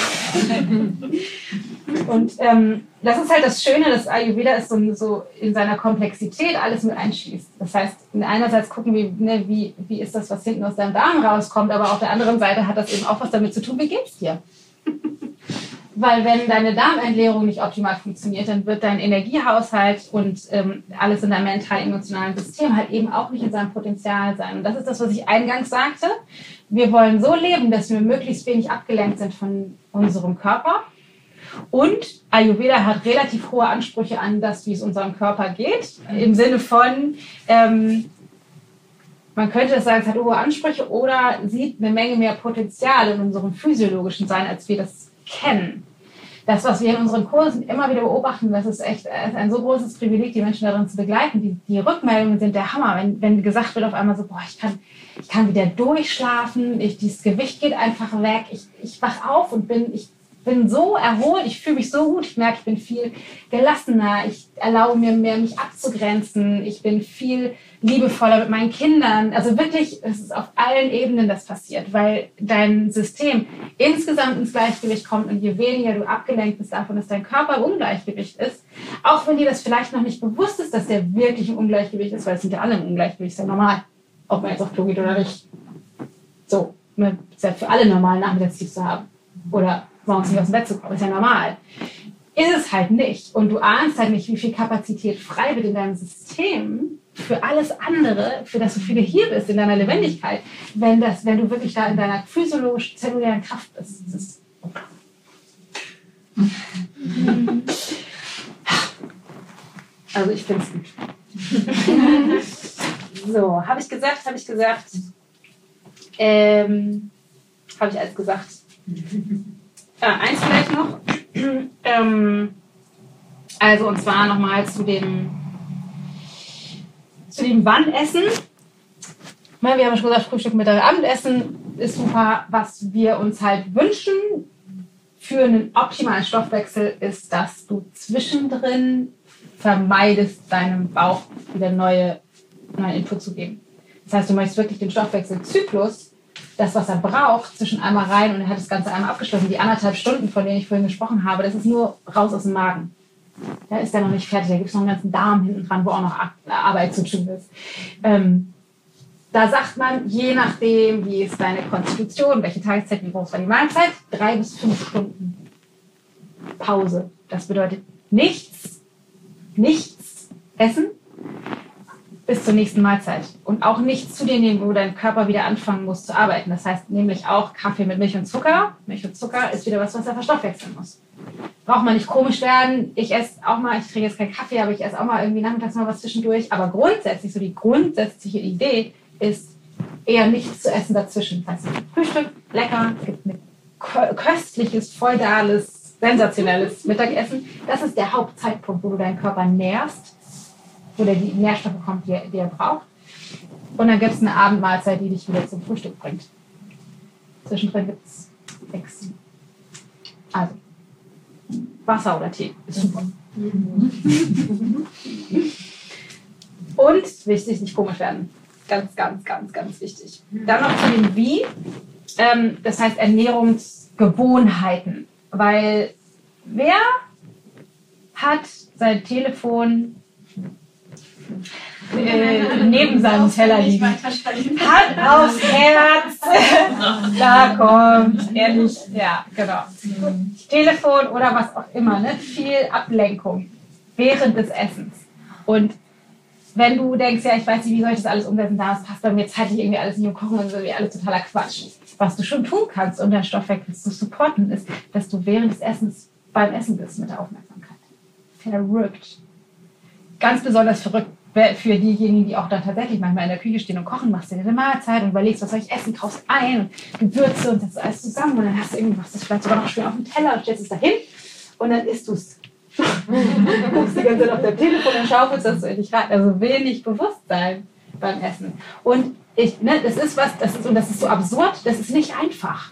Und ähm, das ist halt das Schöne, dass Ayurveda ist so, so in seiner Komplexität alles mit einschließt. Das heißt, einerseits gucken wir, ne, wie, wie ist das, was hinten aus deinem Darm rauskommt, aber auf der anderen Seite hat das eben auch was damit zu tun, wie geht's dir? Weil wenn deine Darmentleerung nicht optimal funktioniert, dann wird dein Energiehaushalt und ähm, alles in deinem mental-emotionalen System halt eben auch nicht in seinem Potenzial sein. Und das ist das, was ich eingangs sagte. Wir wollen so leben, dass wir möglichst wenig abgelenkt sind von unserem Körper. Und Ayurveda hat relativ hohe Ansprüche an das, wie es unserem Körper geht. Im Sinne von, ähm, man könnte das sagen, es hat hohe Ansprüche oder sieht eine Menge mehr Potenzial in unserem physiologischen Sein, als wir das kennen. Das, was wir in unseren Kursen immer wieder beobachten, das ist echt ein so großes Privileg, die Menschen darin zu begleiten. Die, die Rückmeldungen sind der Hammer. Wenn, wenn gesagt wird auf einmal so, boah, ich kann, ich kann wieder durchschlafen, ich, dieses Gewicht geht einfach weg, ich, ich wach auf und bin, ich bin so erholt, ich fühle mich so gut, ich merke, ich bin viel gelassener, ich erlaube mir mehr, mich abzugrenzen, ich bin viel liebevoller mit meinen Kindern. Also wirklich, es ist auf allen Ebenen das passiert, weil dein System insgesamt ins Gleichgewicht kommt und je weniger du abgelenkt bist davon, dass dein Körper im Ungleichgewicht ist, auch wenn dir das vielleicht noch nicht bewusst ist, dass der wirklich im Ungleichgewicht ist, weil es sind ja alle im Ungleichgewicht, ist ja normal, ob man jetzt auf Klo geht oder nicht. So, ist ja für alle normal, Nachmittagstief zu haben oder morgens nicht aus dem Bett zu kommen, ist ja normal. Ist es halt nicht. Und du ahnst halt nicht, wie viel Kapazität frei wird in deinem System für alles andere, für das du viel hier bist, in deiner Lebendigkeit, wenn, das, wenn du wirklich da in deiner physiologischen, zellulären Kraft bist. Das ist also ich finde es gut. So, habe ich gesagt, habe ich gesagt, ähm, habe ich alles gesagt. Ja, eins vielleicht noch. ähm, also und zwar nochmal zu dem zu dem Wann-Essen. Wir haben schon gesagt, Frühstück, Mittag, Abendessen ist super. Was wir uns halt wünschen für einen optimalen Stoffwechsel ist, dass du zwischendrin vermeidest, deinem Bauch wieder neue, neuen Input zu geben. Das heißt, du möchtest wirklich den Stoffwechselzyklus das, was er braucht, zwischen einmal rein und er hat das Ganze einmal abgeschlossen. Die anderthalb Stunden, von denen ich vorhin gesprochen habe, das ist nur raus aus dem Magen. Da ist er noch nicht fertig, da gibt es noch einen ganzen Darm hinten dran, wo auch noch Arbeit zu tun ist. Ähm, da sagt man, je nachdem, wie ist deine Konstitution, welche Tageszeit, wie groß war die Mahlzeit, drei bis fünf Stunden Pause. Das bedeutet nichts, nichts essen bis zur nächsten Mahlzeit. Und auch nichts zu dir nehmen, wo dein Körper wieder anfangen muss zu arbeiten. Das heißt nämlich auch Kaffee mit Milch und Zucker. Milch und Zucker ist wieder was, was er verstoffwechseln muss. Braucht man nicht komisch werden. Ich esse auch mal, ich trinke jetzt keinen Kaffee, aber ich esse auch mal irgendwie nachmittags mal was zwischendurch. Aber grundsätzlich, so die grundsätzliche Idee ist, eher nichts zu essen dazwischen. Das heißt, Frühstück, lecker, es gibt ein köstliches, feudales, sensationelles Mittagessen. Das ist der Hauptzeitpunkt, wo du deinen Körper nährst, wo der die Nährstoffe bekommt, die er, die er braucht. Und dann gibt es eine Abendmahlzeit, die dich wieder zum Frühstück bringt. Zwischendrin gibt es nichts. Also, Wasser oder Tee ist super. Und wichtig, nicht komisch werden. Ganz, ganz, ganz, ganz wichtig. Dann noch zu dem Wie. Ähm, das heißt Ernährungsgewohnheiten. Weil wer hat sein Telefon äh, neben seinem Teller liegen? Hand aufs Herz. Da kommt, ehrlich, ja, genau. Telefon oder was auch immer, ne? Viel Ablenkung während des Essens. Und wenn du denkst, ja, ich weiß nicht, wie soll ich das alles umsetzen, das passt bei mir zeitlich irgendwie alles nicht im Kochen und so, wie alles totaler Quatsch. Was du schon tun kannst, um deinen Stoffwechsel zu supporten, ist, dass du während des Essens beim Essen bist mit der Aufmerksamkeit. Verrückt. Ganz besonders verrückt für diejenigen, die auch dann tatsächlich manchmal in der Küche stehen und kochen, machst du dir eine Mahlzeit und überlegst, was soll ich essen, kaufst ein und Gewürze und setzt alles zusammen und dann hast du irgendwie, machst du es vielleicht sogar noch schön auf dem Teller und stellst es dahin und dann isst du es. Du guckst die ganze Zeit auf dein Telefon und schaufelst das so in dich rein. Also wenig Bewusstsein beim Essen. Und ich, ne, das ist was, das ist, und das ist so absurd, das ist nicht einfach.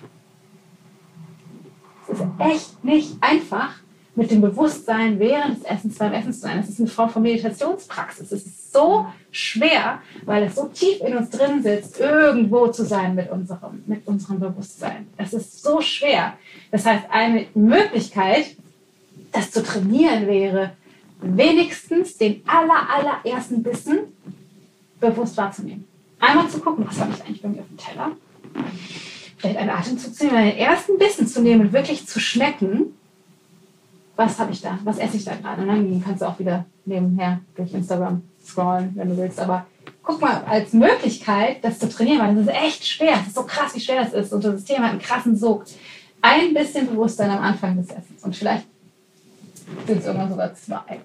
Es ist echt nicht einfach, mit dem Bewusstsein während des Essens beim Essen zu sein. Das ist eine Form von Meditationspraxis. Es ist so schwer, weil es so tief in uns drin sitzt, irgendwo zu sein mit unserem, mit unserem Bewusstsein. Es ist so schwer. Das heißt, eine Möglichkeit, das zu trainieren wäre, wenigstens den aller, allerersten Bissen bewusst wahrzunehmen. Einmal zu gucken, was habe ich eigentlich bei mir auf dem Teller? Vielleicht einen Atemzug zu nehmen, den ersten Bissen zu nehmen und wirklich zu schmecken, was habe ich da, was esse ich da gerade? Und dann kannst du auch wieder nebenher durch Instagram scrollen, wenn du willst. Aber guck mal, als Möglichkeit, das zu trainieren, weil das ist echt schwer. Das ist so krass, wie schwer das ist. Und das System hat einen krassen Sog. Ein bisschen Bewusstsein am Anfang des Essens. Und vielleicht sind es irgendwann sogar zwei.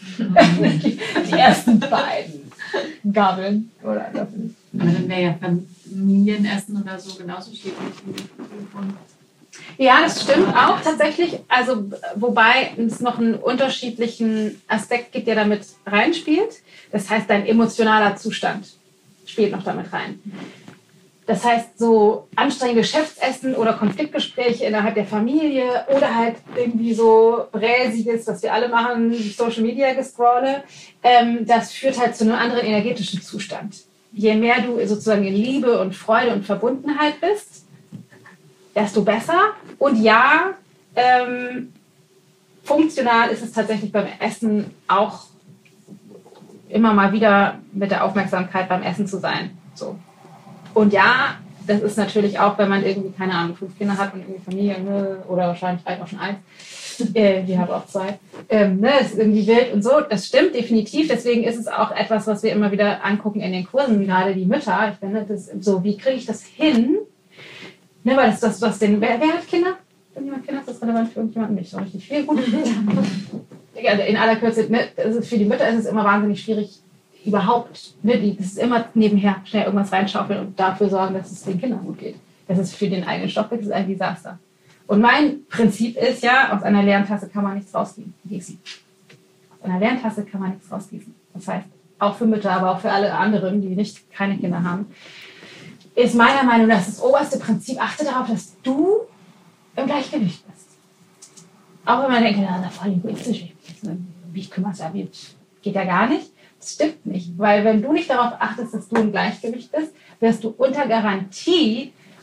Die ersten beiden Gabeln oder Löffel. Aber dann wäre ja Familienessen oder so genauso schädlich wie Telefon. Ja, das stimmt auch tatsächlich. Also, wobei es noch einen unterschiedlichen Aspekt gibt, der damit reinspielt. Das heißt, dein emotionaler Zustand spielt noch damit rein. Das heißt, so anstrengende Geschäftsessen oder Konfliktgespräche innerhalb der Familie oder halt irgendwie so bräsiges, was wir alle machen, Social Media gescrolle, ähm, das führt halt zu einem anderen energetischen Zustand. Je mehr du sozusagen in Liebe und Freude und Verbundenheit bist, desto besser. Und ja, ähm, funktional ist es tatsächlich beim Essen auch immer mal wieder mit der Aufmerksamkeit beim Essen zu sein. So. Und ja, das ist natürlich auch, wenn man irgendwie, keine Ahnung, fünf Kinder hat und irgendwie Familie, ne, oder wahrscheinlich vielleicht auch schon eins, äh, wir haben auch zwei, ähm, ne, es ist irgendwie wild und so, das stimmt definitiv, deswegen ist es auch etwas, was wir immer wieder angucken in den Kursen, gerade die Mütter, ich finde, das so, wie kriege ich das hin, ne, weil das das, was den, wer, wer hat Kinder? Wenn jemand Kinder hat, ist das relevant für irgendjemanden nicht so richtig viel, gut. Also in aller Kürze, ne, also für die Mütter ist es immer wahnsinnig schwierig, überhaupt, ne, die, das ist immer nebenher schnell irgendwas reinschaufeln und dafür sorgen, dass es den Kindern gut geht. Das ist für den eigenen Stoffwechsel ein Desaster. Und mein Prinzip ist ja, aus einer leeren Tasse kann man nichts rausgießen. Aus einer leeren Tasse kann man nichts rausgießen. Das heißt, auch für Mütter, aber auch für alle anderen, die nicht keine Kinder haben, ist meiner Meinung nach das oberste Prinzip, achte darauf, dass du im Gleichgewicht bist. Auch wenn man denkt, na, voll egoistisch, ich kümmere mich, geht ja gar nicht. Das stimmt nicht, weil wenn du nicht darauf achtest, dass du im Gleichgewicht bist, wirst du unter Garantie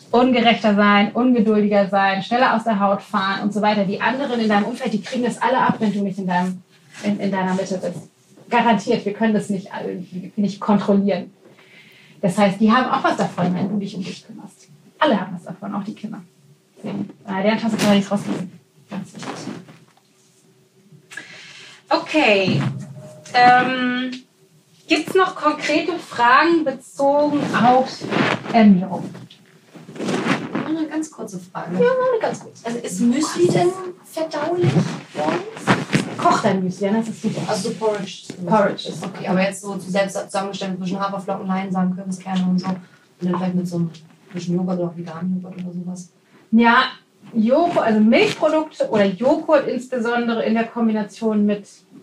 ungerechter sein, ungeduldiger sein, schneller aus der Haut fahren und so weiter. Die anderen in deinem Umfeld, die kriegen das alle ab, wenn du nicht in, deinem, in, in deiner Mitte bist. Garantiert, wir können das nicht, nicht kontrollieren. Das heißt, die haben auch was davon, wenn du dich um dich kümmerst. Alle haben was davon, auch die Kinder. Deswegen, äh, deren Tasse kann man nichts rausgeben. Ganz wichtig. Okay. Ähm, Gibt es noch konkrete Fragen bezogen auf Ernährung? Eine ganz kurze Frage. Ja, eine ganz kurz. Also ist Müsli denn verdaulich für uns? Koch dein Müsli, ja, das ist super. Also so Porridge. Porridge ist Okay, aber jetzt so selbst zusammengestellt zwischen Haferflocken, Leinsamen, Kürbiskerne und so. Und dann vielleicht mit so einem bisschen Joghurt oder auch veganen Joghurt oder sowas. Ja, Joghurt, also Milchprodukte oder Joghurt insbesondere in der Kombination mit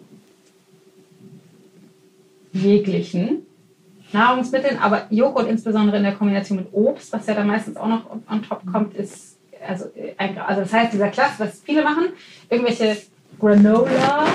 jeglichen Nahrungsmitteln, aber Joghurt insbesondere in der Kombination mit Obst, was ja dann meistens auch noch on top kommt, ist, also, ein, also das heißt, dieser Klasse, was viele machen, irgendwelche Granola,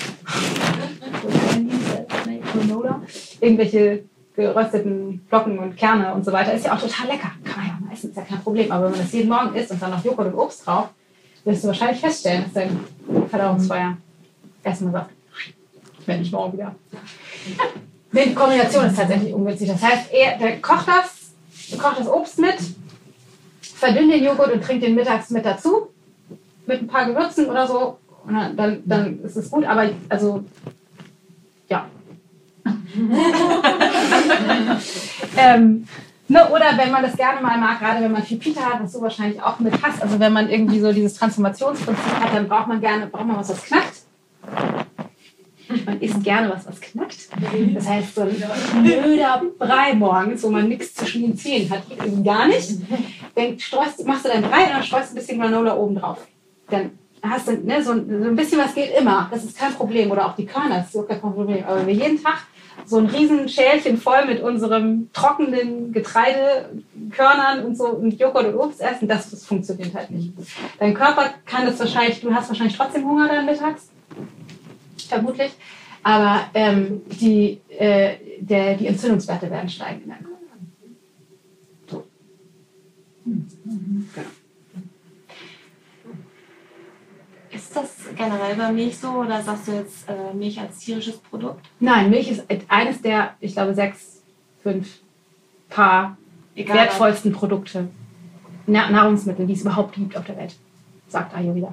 Granola, irgendwelche gerösteten Flocken und Kerne und so weiter, ist ja auch total lecker. Kann man ja meistens, ist ja kein Problem, aber wenn man das jeden Morgen isst und dann noch Joghurt und Obst drauf, wirst du wahrscheinlich feststellen, dass dein Verdauungsfeuer erstmal sagt, ich werde nicht morgen wieder. Die Kombination ist tatsächlich ungünstig. Das heißt, er der kocht das, kocht das Obst mit, verdünnt den Joghurt und trinkt den mittags mit dazu, mit ein paar Gewürzen oder so. Und dann, dann, dann ist es gut, aber also, ja. ähm, ne, oder wenn man das gerne mal mag, gerade wenn man viel Pita hat, was du wahrscheinlich auch mit hast, also wenn man irgendwie so dieses Transformationsprinzip hat, dann braucht man gerne, braucht man was, was knackt. Man isst gerne was, was knackt. Das heißt, so ein blöder Brei morgens, wo man nichts zwischen den Zähnen hat, geht irgendwie gar nicht. Dann streust, machst du dein Brei und dann streust du ein bisschen Granola oben drauf. Dann hast du, ne, so, ein, so ein bisschen was geht immer. Das ist kein Problem. Oder auch die Körner, das ist auch kein Problem. Aber wenn wir jeden Tag so ein riesen Schälchen voll mit unserem trockenen Getreidekörnern und so und Joghurt und Obst essen, das, das funktioniert halt nicht. Dein Körper kann das wahrscheinlich, du hast wahrscheinlich trotzdem Hunger dann mittags. Vermutlich. Aber ähm, die, äh, der, die Entzündungswerte werden steigen in deinem Körper. So. Mhm. Genau. Ist das generell bei Milch so oder sagst du jetzt äh, Milch als tierisches Produkt? Nein, Milch ist eines der, ich glaube, sechs, fünf Paar Egal, wertvollsten Produkte, Na- Nahrungsmittel, die es überhaupt gibt auf der Welt, sagt Ayurveda.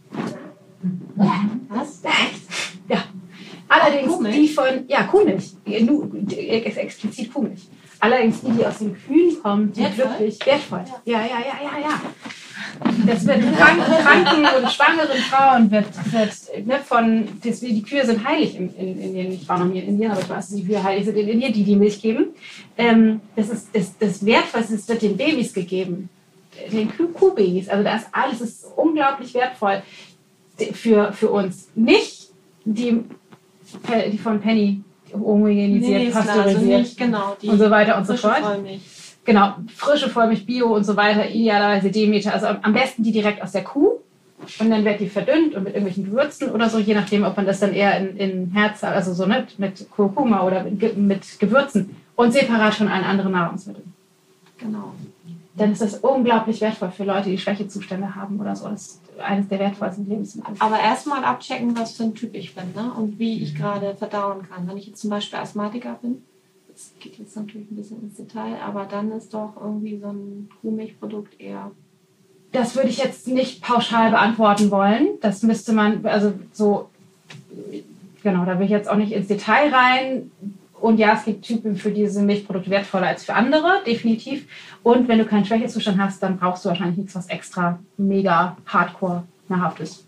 Was? Echt? Ja. Allerdings Kuhmilch? die von, ja, Kuhmilch, nur, explizit Kuhmilch. Allerdings die, die aus den Kühen kommen, die Wertvoll? wirklich wertvoll. Ja, ja, ja, ja, ja. Das wird kranken, kranken und schwangeren Frauen wird, wird ne, von, das, die Kühe sind heilig in, in Indien. Ich war noch nie in Indien, aber ich weiß, dass die Kühe heilig sind in Indien, die die Milch geben. Ähm, das ist das, das Wertvollste, das wird den Babys gegeben. Den Kuh- Kuhbabys. Also das alles ist unglaublich wertvoll für, für uns. Nicht die, die von Penny homogenisiert, Nee, ist klar, pasteurisiert also nicht, genau, die und so weiter und so frische fort. Vollmilch. Genau, frische Vollmilch, Bio und so weiter, idealerweise Demeter. Also am besten die direkt aus der Kuh. Und dann wird die verdünnt und mit irgendwelchen Gewürzen oder so, je nachdem, ob man das dann eher in, in Herz, also so nicht mit Kurkuma oder mit, mit Gewürzen und separat von allen anderen Nahrungsmitteln. Genau. Dann ist das unglaublich wertvoll für Leute, die Schwächezustände haben oder so. Das ist eines der wertvollsten Lebensmittel. Aber erstmal abchecken, was für ein Typ ich bin, ne? Und wie ich gerade verdauen kann. Wenn ich jetzt zum Beispiel Asthmatiker bin, das geht jetzt natürlich ein bisschen ins Detail, aber dann ist doch irgendwie so ein Kuhmilchprodukt eher. Das würde ich jetzt nicht pauschal beantworten wollen. Das müsste man, also so, genau, da will ich jetzt auch nicht ins Detail rein. Und ja, es gibt Typen, für diese Milchprodukte wertvoller als für andere, definitiv. Und wenn du keinen Schwächezustand hast, dann brauchst du wahrscheinlich nichts, was extra mega hardcore nahrhaft ist.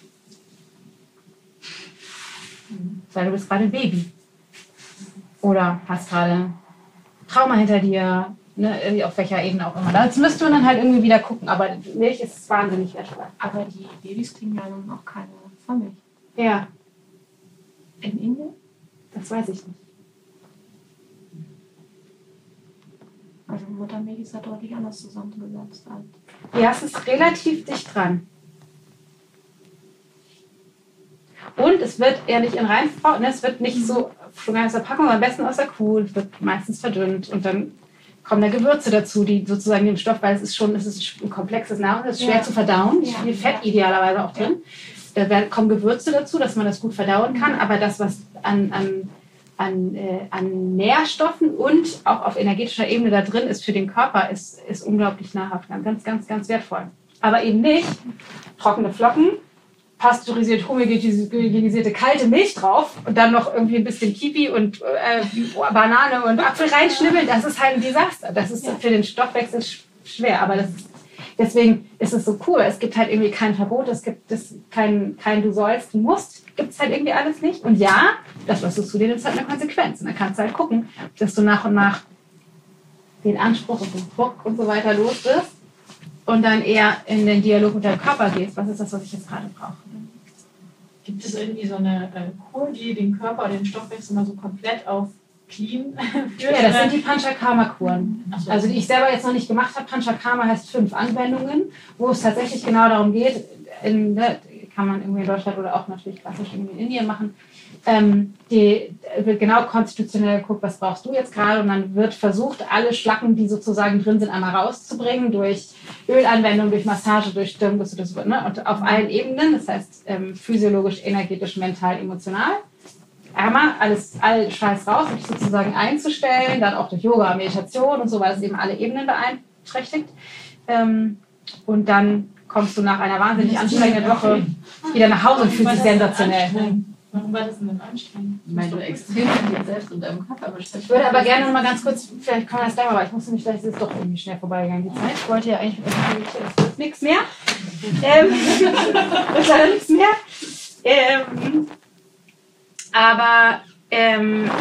Weil du bist gerade ein Baby. Oder hast gerade Trauma hinter dir, ne, auf welcher Ebene auch immer. Das müsste man dann halt irgendwie wieder gucken. Aber Milch ist wahnsinnig wertvoll. Aber die Babys kriegen ja nun auch keine Vollmilch. Ja, In Indien? das weiß ich nicht. Also Muttermilch ist ja deutlich anders zusammengesetzt als. Ja, es ist relativ dicht dran. Und es wird eher nicht in Reinform, ne, es wird nicht so schon ganz aus der Packung, aber am besten aus der Kuh. Es wird meistens verdünnt und dann kommen da Gewürze dazu, die sozusagen dem Stoff, weil es ist schon, es ist ein komplexes Nahrung, es ist schwer Ja. zu verdauen, Ja. viel Fett idealerweise auch drin. Da werden, kommen Gewürze dazu, dass man das gut verdauen kann, aber das, was an, an, an, äh, an Nährstoffen und auch auf energetischer Ebene da drin ist für den Körper, ist, ist unglaublich nahrhaft, ganz, ganz, ganz wertvoll. Aber eben nicht trockene Flocken, pasteurisiert, homogenisierte, kalte Milch drauf und dann noch irgendwie ein bisschen Kiwi und äh, Banane und Apfel reinschnibbeln, das ist halt ein Desaster. Das ist für den Stoffwechsel sch- schwer, aber das, deswegen ist es so cool. Es gibt halt irgendwie kein Verbot, es gibt es kein, kein du sollst, du musst, gibt es halt irgendwie alles nicht. Und ja, das, was du zu dir nimmst, hat eine Konsequenz. Und dann kannst du halt gucken, dass du nach und nach den Anspruch und den Druck und so weiter los wirst und dann eher in den Dialog mit deinem Körper gehst. Was ist das, was ich jetzt gerade brauche? Gibt es irgendwie so eine äh, Kur, die den Körper oder den Stoffwechsel mal so komplett auf clean führt? Ja, das sind die Panchakarma-Kuren. Ach so. Also die ich selber jetzt noch nicht gemacht habe. Panchakarma heißt fünf Anwendungen, wo es tatsächlich genau darum geht, in, ne, kann man irgendwie in Deutschland oder auch natürlich klassisch irgendwie in Indien machen, ähm, die wird genau konstitutionell geguckt, was brauchst du jetzt gerade, und dann wird versucht, alle Schlacken, die sozusagen drin sind, einmal rauszubringen durch Ölanwendung, durch Massage, durch Stirn, das, das, ne, und auf allen Ebenen, das heißt ähm, physiologisch, energetisch, mental, emotional. Einmal alles, all Scheiß raus, um dich sozusagen einzustellen, dann auch durch Yoga, Meditation und so, weil es eben alle Ebenen beeinträchtigt. Ähm, und dann kommst du nach einer wahnsinnig anstrengenden Woche wieder nach Hause und fühlst dich sensationell. Warum war das denn anstrengend? Weil du extrem mit dir selbst und deinem Körper beschäftigt. Ich würde aber gerne noch mal ganz kurz, vielleicht kann man das gleich mal, aber ich musste mich, vielleicht ist es doch irgendwie schnell vorbeigegangen, die Zeit. Ich wollte ja eigentlich, das wird nichts mehr. Ähm, das ist leider nichts mehr. Ähm, aber ähm,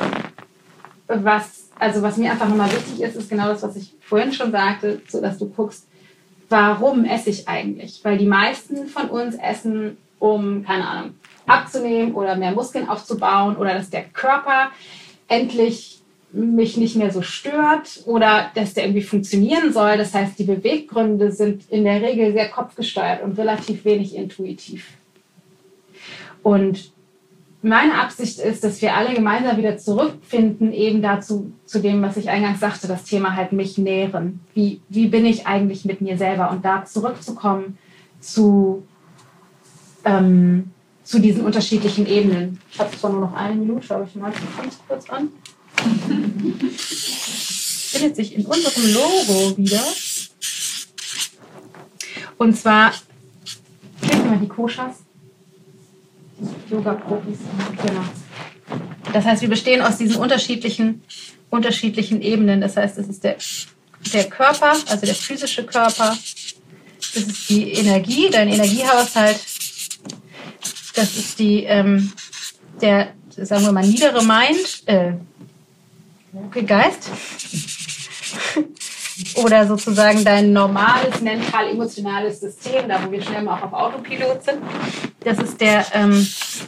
was, also was mir einfach nochmal wichtig ist, ist genau das, was ich vorhin schon sagte, so dass du guckst, warum esse ich eigentlich? Weil die meisten von uns essen, um, keine Ahnung, abzunehmen oder mehr Muskeln aufzubauen oder dass der Körper endlich mich nicht mehr so stört oder dass der irgendwie funktionieren soll. Das heißt, die Beweggründe sind in der Regel sehr kopfgesteuert und relativ wenig intuitiv. Und meine Absicht ist, dass wir alle gemeinsam wieder zurückfinden, eben dazu, zu dem, was ich eingangs sagte, das Thema halt mich nähren. Wie, wie bin ich eigentlich mit mir selber? Und da zurückzukommen zu, ähm, zu diesen unterschiedlichen Ebenen. Ich habe zwar nur noch eine Minute, schaue ich mal ganz kurz an. Findet sich in unserem Logo wieder. Und zwar, kennt ihr mal die Koshas? Yoga-Profis, genau. Das heißt, wir bestehen aus diesen unterschiedlichen, unterschiedlichen Ebenen. Das heißt, es ist der, der Körper, also der physische Körper. Das ist die Energie, dein Energiehaushalt. Das ist die, ähm, der, sagen wir mal, niedere Mind, äh, Geist. Oder sozusagen dein normales, mental-emotionales System, da wo wir schnell mal auch auf Autopilot sind. Das ist der, ähm,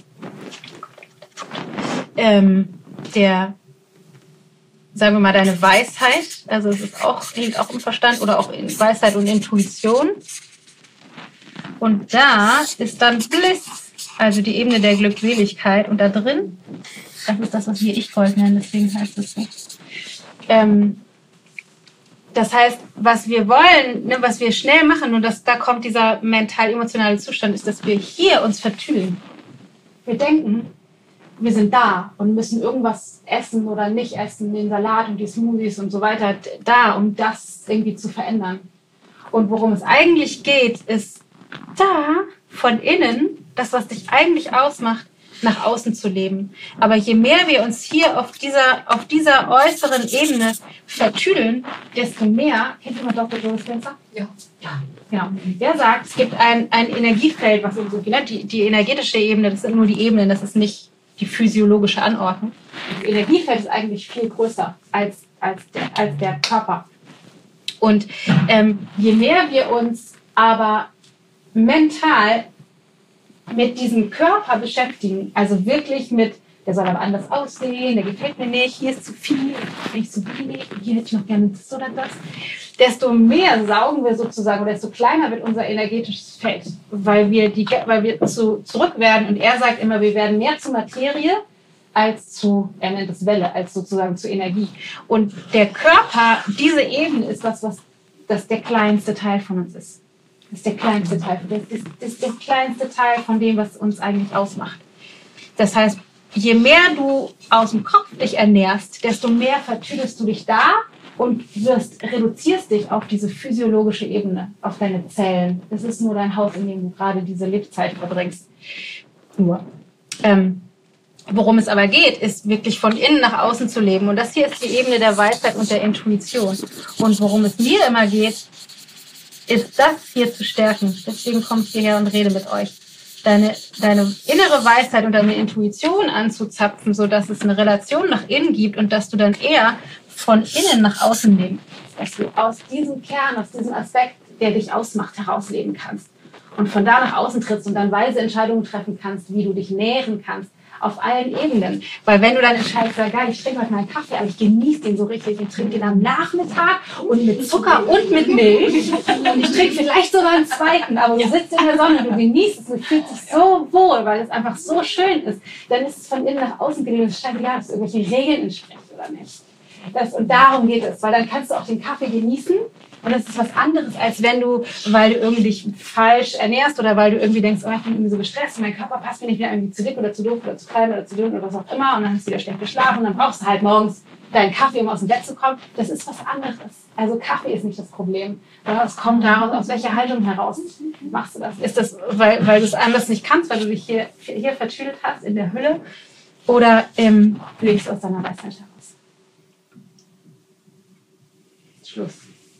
ähm, der, sagen wir mal, deine Weisheit. Also es ist auch, liegt auch im Verstand oder auch in Weisheit und Intuition. Und da ist dann Bliss, also die Ebene der Glückseligkeit. Und da drin, das ist das, was wir Ich-Gold nennen, deswegen heißt es so. Ähm, Das heißt, was wir wollen, ne, was wir schnell machen, und das, da kommt dieser mental-emotionale Zustand, ist, dass wir hier uns vertüdeln. Wir denken, wir sind da und müssen irgendwas essen oder nicht essen, den Salat und die Smoothies und so weiter, da, um das irgendwie zu verändern. Und worum es eigentlich geht, ist da von innen, das, was dich eigentlich ausmacht, nach außen zu leben. Aber je mehr wir uns hier auf dieser, auf dieser äußeren Ebene vertüdeln, desto mehr, kennt ihr mal Doktor Joe Dispenza? Ja. Ja, genau. Der sagt, es gibt ein, ein Energiefeld, was uns so viel, die, die energetische Ebene, das sind nur die Ebenen, das ist nicht die physiologische Anordnung. Das Energiefeld ist eigentlich viel größer als, als, der, als der Körper. Und ähm, je mehr wir uns aber mental mit diesem Körper beschäftigen, also wirklich mit, der soll aber anders aussehen, der gefällt mir nicht, hier ist zu viel, hier ist zu wenig, hier hätte ich noch gerne das oder das, desto mehr saugen wir sozusagen, oder desto kleiner wird unser energetisches Feld, weil wir, die, weil wir zu, zurück werden. Und er sagt immer, wir werden mehr zur Materie als zu, er nennt es Welle, als sozusagen zu Energie. Und der Körper, diese Ebene ist das, was das der kleinste Teil von uns ist. Das ist der kleinste Teil. Das ist, das ist der kleinste Teil von dem, was uns eigentlich ausmacht. Das heißt, je mehr du aus dem Kopf dich ernährst, desto mehr vertüdelst du dich da und wirst, reduzierst dich auf diese physiologische Ebene, auf deine Zellen. Das ist nur dein Haus, in dem du gerade diese Lebzeit verbringst. Nur. Ähm, worum es aber geht, ist wirklich von innen nach außen zu leben. Und das hier ist die Ebene der Weisheit und der Intuition. Und worum es mir immer geht, ist das hier zu stärken. Deswegen komme ich hierher und rede mit euch. Deine, deine innere Weisheit und deine Intuition anzuzapfen, sodass es eine Relation nach innen gibt und dass du dann eher von innen nach außen leben kannst. Dass du aus diesem Kern, aus diesem Aspekt, der dich ausmacht, herausleben kannst. Und von da nach außen trittst und dann weise Entscheidungen treffen kannst, wie du dich nähren kannst. Auf allen Ebenen. Weil wenn du dann entscheidest, ja geil, ich trinke heute mal einen Kaffee, aber ich genieße den so richtig. Ich trinke den am Nachmittag und mit Zucker und mit Milch. Und ich trinke vielleicht sogar einen zweiten, aber du sitzt in der Sonne, du genießt es und fühlst dich so wohl, weil es einfach so schön ist. Dann ist es von innen nach außen gelegt. Es ist scheißegal, ob es irgendwelche Regeln entspricht oder nicht. Das, und darum geht es, weil dann kannst du auch den Kaffee genießen. Und das ist was anderes, als wenn du, weil du irgendwie dich falsch ernährst oder weil du irgendwie denkst, oh, ich bin irgendwie so gestresst und mein Körper passt mir nicht mehr, irgendwie zu dick oder zu doof oder zu klein oder zu dünn oder was auch immer. Und dann hast du wieder schlecht geschlafen und dann brauchst du halt morgens deinen Kaffee, um aus dem Bett zu kommen. Das ist was anderes. Also Kaffee ist nicht das Problem. Aber es kommt daraus, aus welcher Haltung heraus machst du das? Ist das, weil, weil du es anders nicht kannst, weil du dich hier, hier vertüdelt hast in der Hülle? Oder ähm, lebst aus deiner Weisheit heraus? Schluss.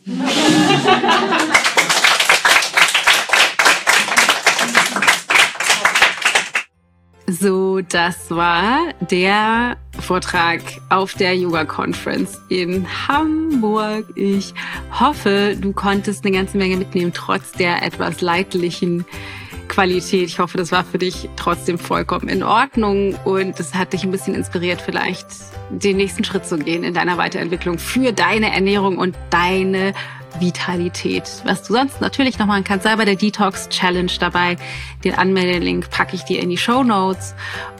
So, das war der Vortrag auf der Yoga Conference in Hamburg. Ich hoffe, du konntest eine ganze Menge mitnehmen, trotz der etwas leidlichen Qualität. Ich hoffe, das war für dich trotzdem vollkommen in Ordnung und es hat dich ein bisschen inspiriert, vielleicht den nächsten Schritt zu gehen in deiner Weiterentwicklung für deine Ernährung und deine Vitalität. Was du sonst natürlich noch machen kannst, sei bei der Detox Challenge dabei. Den Anmeldelink packe ich dir in die Shownotes.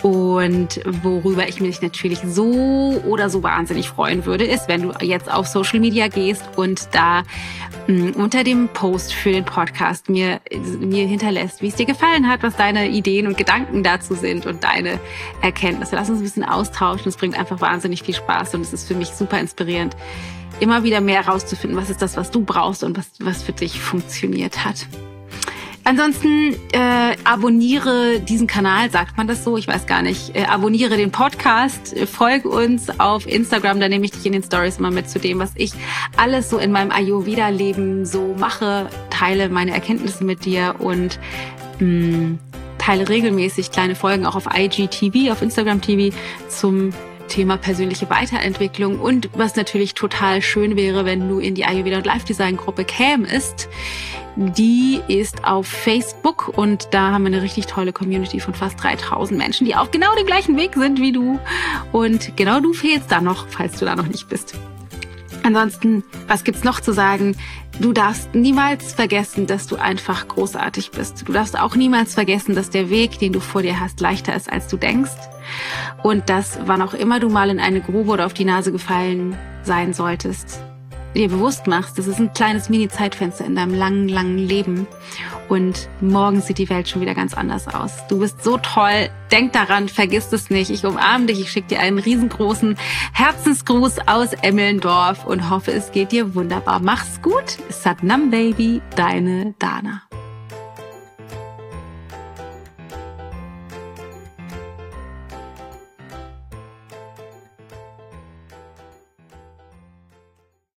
Und worüber ich mich natürlich so oder so wahnsinnig freuen würde, ist, wenn du jetzt auf Social Media gehst und da mh, unter dem Post für den Podcast mir, mir hinterlässt, wie es dir gefallen hat, was deine Ideen und Gedanken dazu sind und deine Erkenntnisse. Lass uns ein bisschen austauschen. Es bringt einfach wahnsinnig viel Spaß und es ist für mich super inspirierend, immer wieder mehr herauszufinden, was ist das, was du brauchst und was, was für dich funktioniert hat. Ansonsten äh, abonniere diesen Kanal, sagt man das so? Ich weiß gar nicht. Äh, abonniere den Podcast, äh, folge uns auf Instagram, da nehme ich dich in den Stories immer mit zu dem, was ich alles so in meinem Ayurveda-Leben so mache, teile meine Erkenntnisse mit dir und mh, teile regelmäßig kleine Folgen auch auf I G T V, auf Instagram T V zum Thema persönliche Weiterentwicklung. Und was natürlich total schön wäre, wenn du in die Ayurveda und Life Design Gruppe kämst. Die ist auf Facebook und da haben wir eine richtig tolle Community von fast dreitausend Menschen, die auf genau dem gleichen Weg sind wie du. Und genau du fehlst da noch, falls du da noch nicht bist. Ansonsten, was gibt's noch zu sagen? Du darfst niemals vergessen, dass du einfach großartig bist. Du darfst auch niemals vergessen, dass der Weg, den du vor dir hast, leichter ist, als du denkst. Und dass, wann auch immer du mal in eine Grube oder auf die Nase gefallen sein solltest, dir bewusst machst, das ist ein kleines Mini-Zeitfenster in deinem langen, langen Leben. Und morgen sieht die Welt schon wieder ganz anders aus. Du bist so toll. Denk daran, vergiss es nicht. Ich umarme dich. Ich schicke dir einen riesengroßen Herzensgruß aus Emmelndorf und hoffe, es geht dir wunderbar. Mach's gut. Satnam Baby, deine Dana.